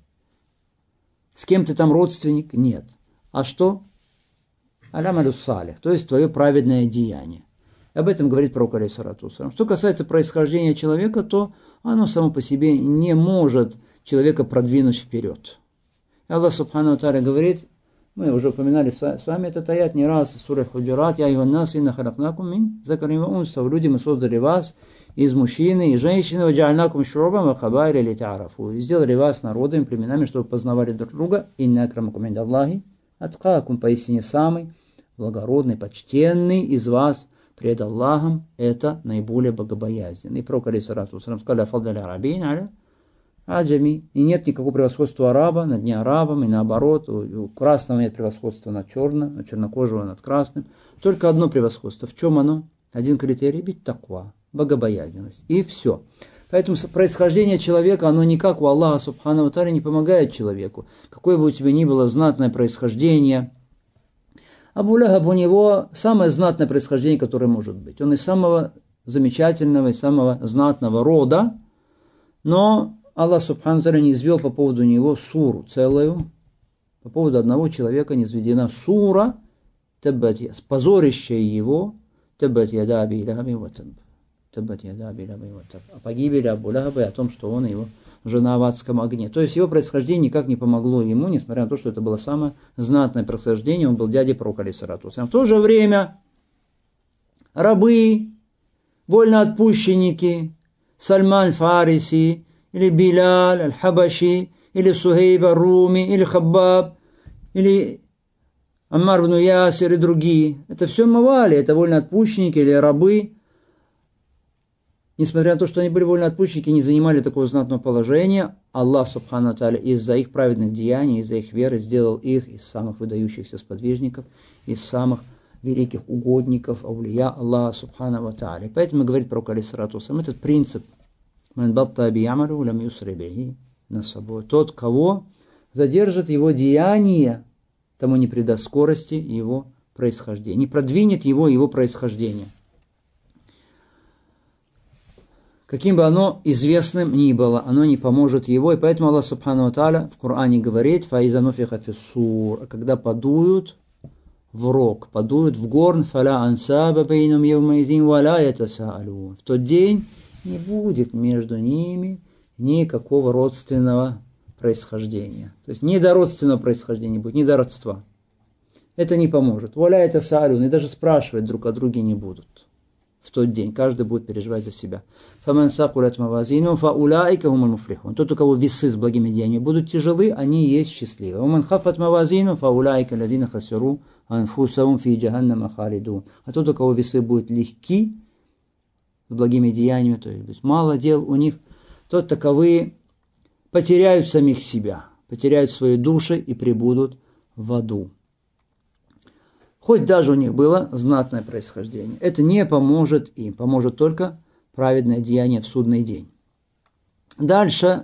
С кем ты там родственник? Нет. А что? Алямалю салих, то есть твое праведное деяние. Об этом говорит пророк алейхиссалату вассалам. Что касается происхождения человека, то оно само по себе не может человека продвинуть вперед. Аллах субхану ва тааля говорит, мы уже упоминали с вами этот аят не раз, сура Худжурат: «Я айюхан-нас инна халакнакум мин закарин ва унса». Люди, мы создали вас из мужчины и женщины, ва джа'альнакум шу'убан ва кабаиля лита'арафу, и сделали вас народами, племенами, чтобы познавали друг друга. Инна акрамакум индаллахи аткакум, поистине самый благородный, почтенный из вас пред Аллахом это наиболее богобоязненный. И пророк алейхиссалату вассалам сказал: «Афаддаля арабин аля аджами». И нет никакого превосходства араба над неарабом, и наоборот, у красного нет превосходства над черным, у чернокожего над красным. Только одно превосходство. В чем оно? Один критерий: бит таква, богобоязненность. И все. Поэтому происхождение человека, оно никак у Аллаха субхану ва тааля не помогает человеку. Какое бы у тебя ни было знатное происхождение, Абу Лахаб, у него самое знатное происхождение, которое может быть. Он из самого замечательного, из самого знатного рода, но Аллах субхану ва тааля не извел по поводу него суру целую. По поводу одного человека не изведена сура, позорище его, таббат яда аби лахаби ва табб. Таббат яда аби лахаби ва табб. О погибели Абу Лахаба и о том, что он и его жена в адском огне. То есть его происхождение никак не помогло ему, несмотря на то, что это было самое знатное происхождение. Он был дядей пророка алейхиссалату вассалам. В то же время рабы, вольноотпущенники, Сальман Фариси, или Билаль Аль-Хабаши, или Сухейб Ар-Руми, или Хаббаб, или Аммар ибн Ясир и другие. Это все мавали, это вольноотпущенники или рабы. Несмотря на то, что они были вольноотпущенники, не занимали такого знатного положения, Аллах субхану ва тааля из-за их праведных деяний, из-за их веры сделал их из самых выдающихся сподвижников, из самых великих угодников, аулия Аллаха субхану ва тааля. Поэтому говорит пророк алейхиссалату вассалам, этот принцип: «Ман батта би амалу, лам юсри бихи насабу». Тот, кого задержит его деяние, тому не придаст скорости его происхождения, не продвинет его его происхождение, каким бы оно известным ни было, оно не поможет его. И поэтому Аллах субхану ва тааля в Коране говорит: «Фаиза нуфиха фиссур», когда подуют в рог, подуют в горн, фаля ансаба бейнум явмаизин валя ятасаалун. В тот день не будет между ними никакого родственного происхождения. То есть ни до родственного происхождения будет, ни до родства. Это не поможет. Валя ятасаалун, и даже спрашивать друг о друге не будут. В тот день каждый будет переживать за себя. «Фаман сакулят мавазину фаулаика хумуль муфлихун». Тот, у кого весы с благими деяниями будут тяжелы, они и есть счастливы. «Ваман хафат мавазину фаулаика ладина хасиру анфусаум фи джаханнама халидун». А тот, у кого весы будут легки с благими деяниями, то есть мало дел у них, тот таковые потеряют самих себя, потеряют свои души и пребудут в аду. Хоть даже у них было знатное происхождение. Это не поможет им. Поможет только праведное деяние в судный день. Дальше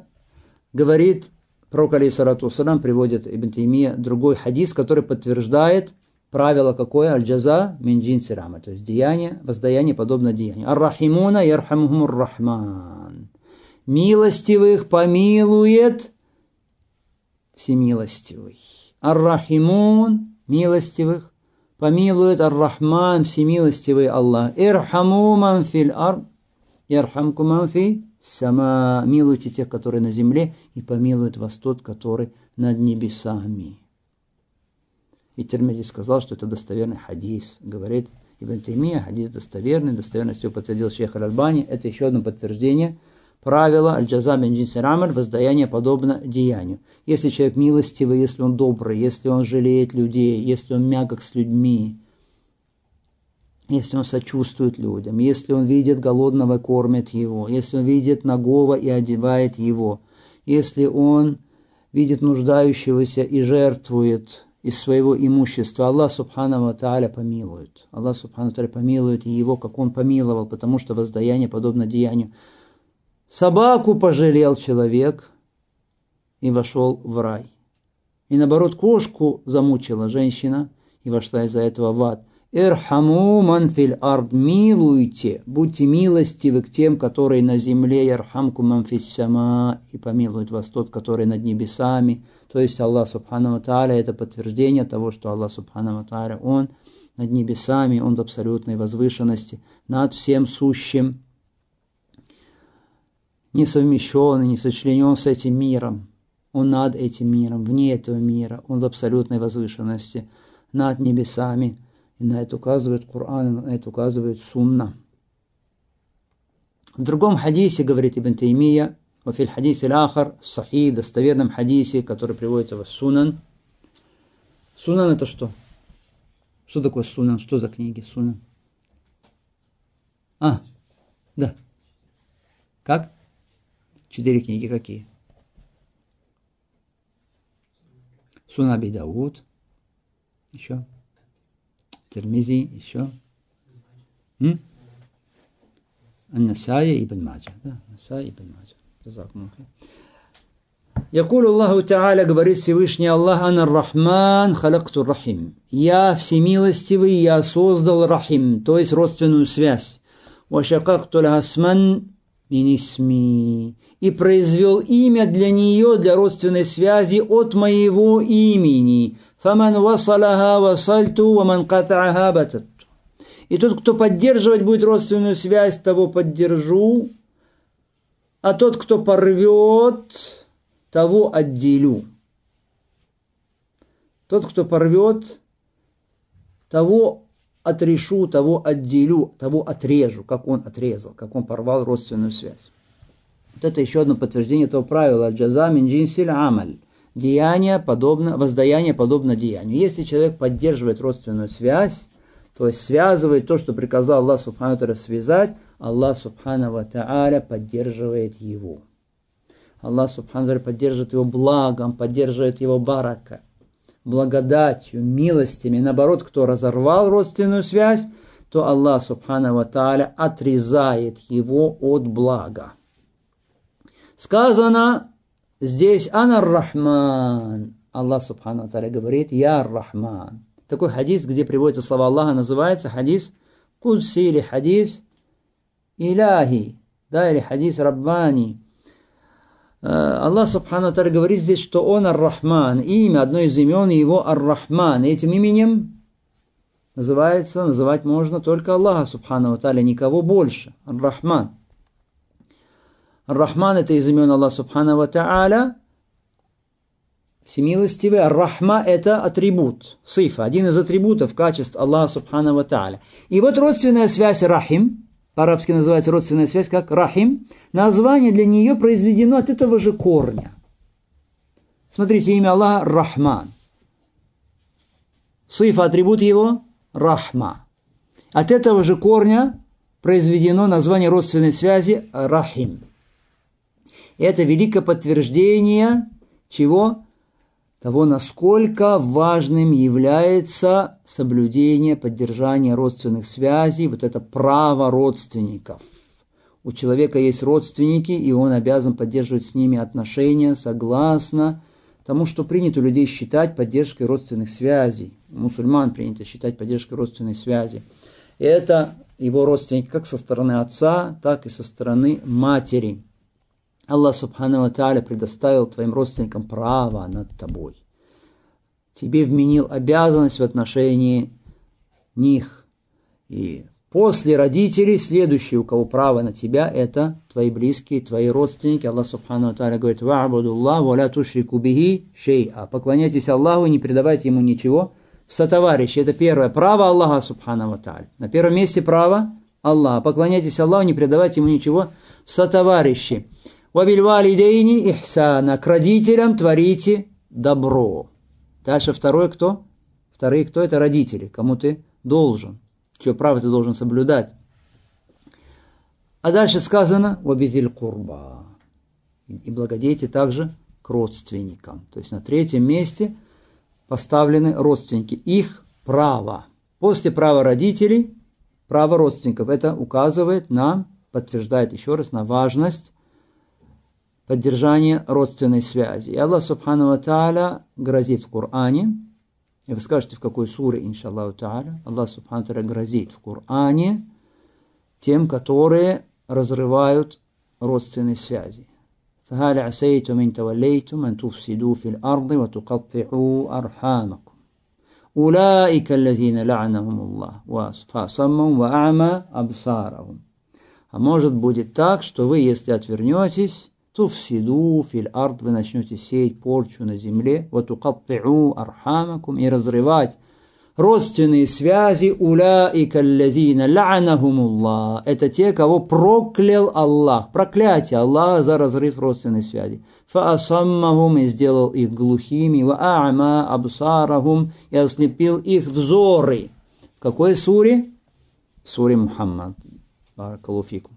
говорит пророк алейхиссалату вассалам, приводит Ибн Таймия другой хадис, который подтверждает Правило какое? Аль-джаза мин джинси рама. То есть деяние, воздаяние подобно деянию. Ар-рахимуна ярхамухумур рахман. Милостивых помилует всемилостивый. Ар-рахимун, милостивых, помилует Ар-рахман, всемилостивый Аллах. Ирхаму ман фил ард, ярхамку ман фи сама. Милуйте тех, которые на земле, и помилует вас тот, который над небесами. И Тирмизи сказал, что это достоверный хадис. Говорит Ибн Таймия, хадис достоверный, достоверность его подтвердил шейх Аль-Альбани. Это еще одно подтверждение правила аль-джаза мин джинси аль-амаль, воздаяние подобно деянию. Если человек милостивый, если он добрый, если он жалеет людей, если он мягок с людьми, если он сочувствует людям, если он видит голодного, кормит его, если он видит нагого и одевает его, если он видит нуждающегося и жертвует из своего имущества, Аллах субхану ва тааля помилует. Аллах субхану ва тааля помилует и его, как он помиловал, потому что воздаяние подобно деянию. Собаку пожалел человек и вошел в рай. И наоборот, кошку замучила женщина и вошла из-за этого в ад. Ирхаму ман фил ард, милуйте, будьте милостивы к тем, которые на земле, ярхамку ман фис сама, и помилует вас тот, который над небесами. То есть Аллах субхану ва тааля, это подтверждение того, что Аллах субхану ва тааля, Он над небесами, Он в абсолютной возвышенности, над всем сущим, не совмещен и не сочленен с этим миром. Он над этим миром, вне этого мира, Он в абсолютной возвышенности, над небесами. И на это указывает Коран, на это указывает Сунна. В другом хадисе, говорит Ибн Таймия, в хадисе аль-ахар, сахи, достоверном хадисе, который приводится в Сунан. Сунан это что? Что такое Сунан? Что за книги Сунан? А, да. Как? Четыре книги какие? Сунан Аби Дауд. Еще? Тирмизи, еще. Ан-Насаи ибн Маджа. Да, Насаи ибн Маджа. Якулу Аллаху Та'аля, говорит Всевышний Аллах, Ана Рахман халакту рахим. Я всемилостивый, я создал рахим, то есть родственную связь. Вашакакту лахасман мин исми. И произвел имя для нее, для родственной связи от моего имени. Фаман васалаха васальту, ваман катааха батат. И тот, кто поддерживать будет родственную связь, того поддержу, а тот, кто порвет, того отделю. Тот, кто порвет, того отрешу, того отделю, того отрежу, как он отрезал, как он порвал родственную связь. Вот это еще одно подтверждение этого правила. Аль-джаза мин джинси аль-амаль. Деяние подобно, воздаяние подобно деянию. Если человек поддерживает родственную связь, то есть связывает то, что приказал Аллах субхану ва тааля связать, Аллах субхану ва тааля поддерживает его. Аллах субхану ва тааля поддерживает его благом, поддерживает его барака, благодатью, милостями. Наоборот, кто разорвал родственную связь, то Аллах субхану ва тааля отрезает его от блага. Сказано здесь «Ана Рахман». Аллах субхану ва тааля говорит «Я Рахман». Такой хадис, где приводятся слова Аллаха, называется хадис Кудси или хадис Иляхи, да, или хадис Раббани. Аллах субхану ва тааля говорит здесь, что Он Ар-Рахман, имя, одно из имен его Ар-Рахман. И этим именем называется, называть можно только Аллаха субхану ва тааля, никого больше. Ар-Рахман. Ар-Рахман это из имен Аллаха субхану ва тааля, всемилостивый. Ар-Рахма это атрибут, сифа, один из атрибутов качеств Аллаха субхану ва тааля. И вот родственная связь Рахим, по-арабски называется родственная связь как Рахим, название для нее произведено от этого же корня. Смотрите, имя Аллаха Рахман. Сифа, атрибут его Рахма. От этого же корня произведено название родственной связи Рахим. Это великое подтверждение чего? Того, насколько важным является соблюдение, поддержание родственных связей, вот это право родственников. У человека есть родственники, и он обязан поддерживать с ними отношения согласно тому, что принято у людей считать поддержкой родственных связей. У мусульман принято считать поддержкой родственных связей. И это его родственники как со стороны отца, так и со стороны матери. Аллах Субхану ва Тааля предоставил твоим родственникам право над тобой. Тебе вменил обязанность в отношении них. И после родителей, следующие, у кого право на тебя, это твои близкие, твои родственники. Аллах Субхану ва Тааля говорит: «Ва'будуллах ва ля тушрику бихи шей'a». Поклоняйтесь Аллаху и не предавайте Ему ничего в сотоварищи. Это первое. Право Аллаха Субхану ва Тааля. На первом месте право Аллаха. Поклоняйтесь Аллаху, не предавайте Ему ничего в сотоварищи. «Вабиль валидейни ихсана». К родителям творите добро. Дальше второе кто? Вторые кто? Это родители, кому ты должен. Чье право ты должен соблюдать. А дальше сказано: «Вабизиль курба». И благодейте также к родственникам. То есть на третьем месте поставлены родственники. Их право. После права родителей, право родственников. Это указывает нам, подтверждает еще раз на важность поддержания родственной связи. И Аллах Субхану ва Тааля грозит в Коране. И вы скажете, в какой суре, иншаллаху Тааля. Аллах Субхану ва Тааля грозит в Коране тем, которые разрывают родственные связи. فَهَلْ عَسَيْتُمْ إِنْ تَوَلَّيْتُمْ أَنْ تُفْسِدُوا فِي الْأَرْضِ وَتُقَطِّعُوا أَرْحَامَكُمْ أُولَٰئِكَ الَّذِينَ لَعَنَهُمُ اللَّهُ فَأَصَمَّهُمْ وَأَعْمَى أَبْصَارَهُم. А может будет так, что вы, если отвернетесь, туфсиду фил ард, вы начнете сеять порчу на земле, ватукатти'у архамакум, и разрывать родственные связи. Уляика аллазина ла'анахумуллах. Это те, кого проклял Аллах. Проклятие Аллаха за разрыв родственной связи. Фаасаммахум, и сделал их глухими, ва а'ма абсарахум, и ослепил их взоры. В какой суре? В суре Мухаммад. Баракаллаху фикум.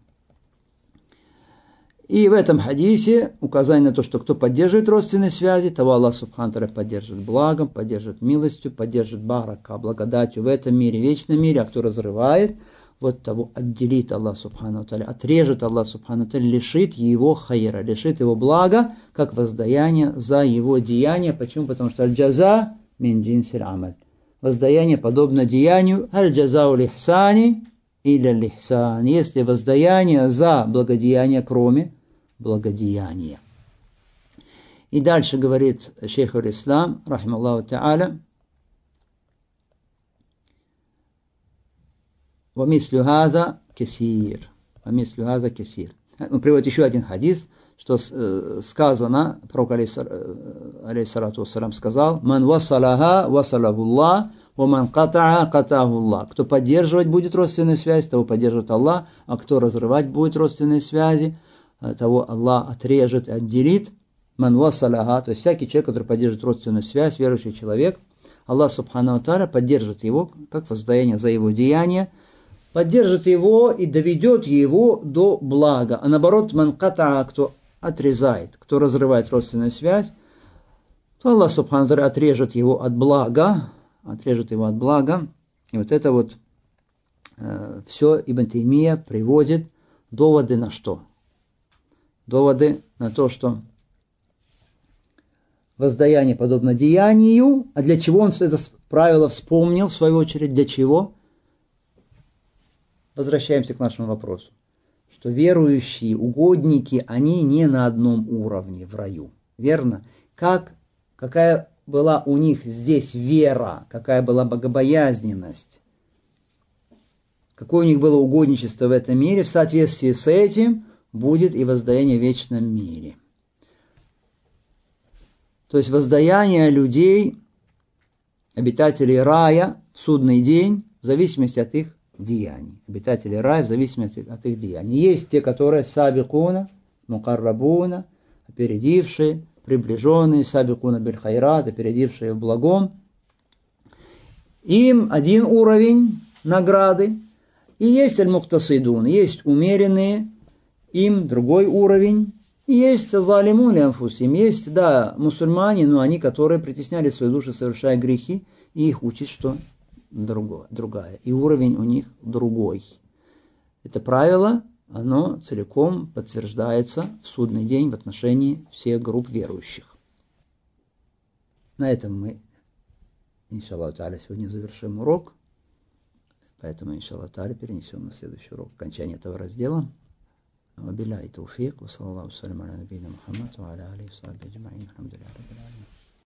И в этом хадисе указание на то, что кто поддерживает родственные связи, того Аллах Субхану ва Тааля поддержит благом, поддержит милостью, поддержит барака, благодатью в этом мире, в вечном мире. А кто разрывает, вот того отделит Аллах Субхану ва Тааля, отрежет Аллах Субхану ва Тааля, лишит его хайра, лишит его блага, как воздаяние за его деяние. Почему? Потому что аль-джаза мин джинсиль амаль. Воздаяние подобно деянию. Аль-джазау лихсани или лихсан. Если воздаяние за благодеяние, кроме благодеяния. И дальше говорит шейх аль-Ислам, рахималлаху та'аля: «Вамислю хаза кесир». «Вамислю хаза кесир». Он приводит еще один хадис, что сказано, пророк алейхиссалату вассалям сказал: «Ман вассалаха вассалахуллах, ва ман катаха катахуллах». Кто поддерживать будет родственную связь, того поддержит Аллах, а кто разрывать будет родственные связи, того Аллах отрежет и отделит. Ман вассаляха, то есть всякий человек, который поддержит родственную связь, верующий человек, Аллах Субхану ва Тааля поддержит его, как воздаяние за его деяние, поддержит его и доведет его до блага. А наоборот, ман катаа, кто отрезает, кто разрывает родственную связь, то Аллах Субхану ва Тааля отрежет его от блага, отрежет его от блага. И вот это вот э, все Ибн Таймия приводит доводы на что? Доводы на то, что воздаяние подобно деянию. А для чего он это правило вспомнил, в свою очередь? Для чего? Возвращаемся к нашему вопросу. Что верующие, угодники, они не на одном уровне в раю. Верно? Как, какая была у них здесь вера, какая была богобоязненность, какое у них было угодничество в этом мире, в соответствии с этим будет и воздаяние в вечном мире. То есть воздаяние людей, обитателей рая в судный день, в зависимости от их деяний. Обитатели рая в зависимости от их деяний. Есть те, которые сабикуна, мукаррабуна, опередившие, приближенные, сабикуна биль хайрат, опередившие в благом. Им один уровень награды. И есть аль-муктасидун, есть умеренные, им другой уровень. И есть залимун лянфусим, есть, да, мусульмане, но они, которые притесняли свои души, совершая грехи, и их учат, что другое, другая. И уровень у них другой. Это правило, оно целиком подтверждается в судный день в отношении всех групп верующих. На этом мы, иншаллаху тааля, сегодня завершим урок. Поэтому, иншаллаху тааля, перенесем на следующий урок окончание этого раздела. وبالله التوفيق وصلى الله وسلم على نبينا محمد وعلى آله وصحبه أجمعين الحمد لله رب العالمين.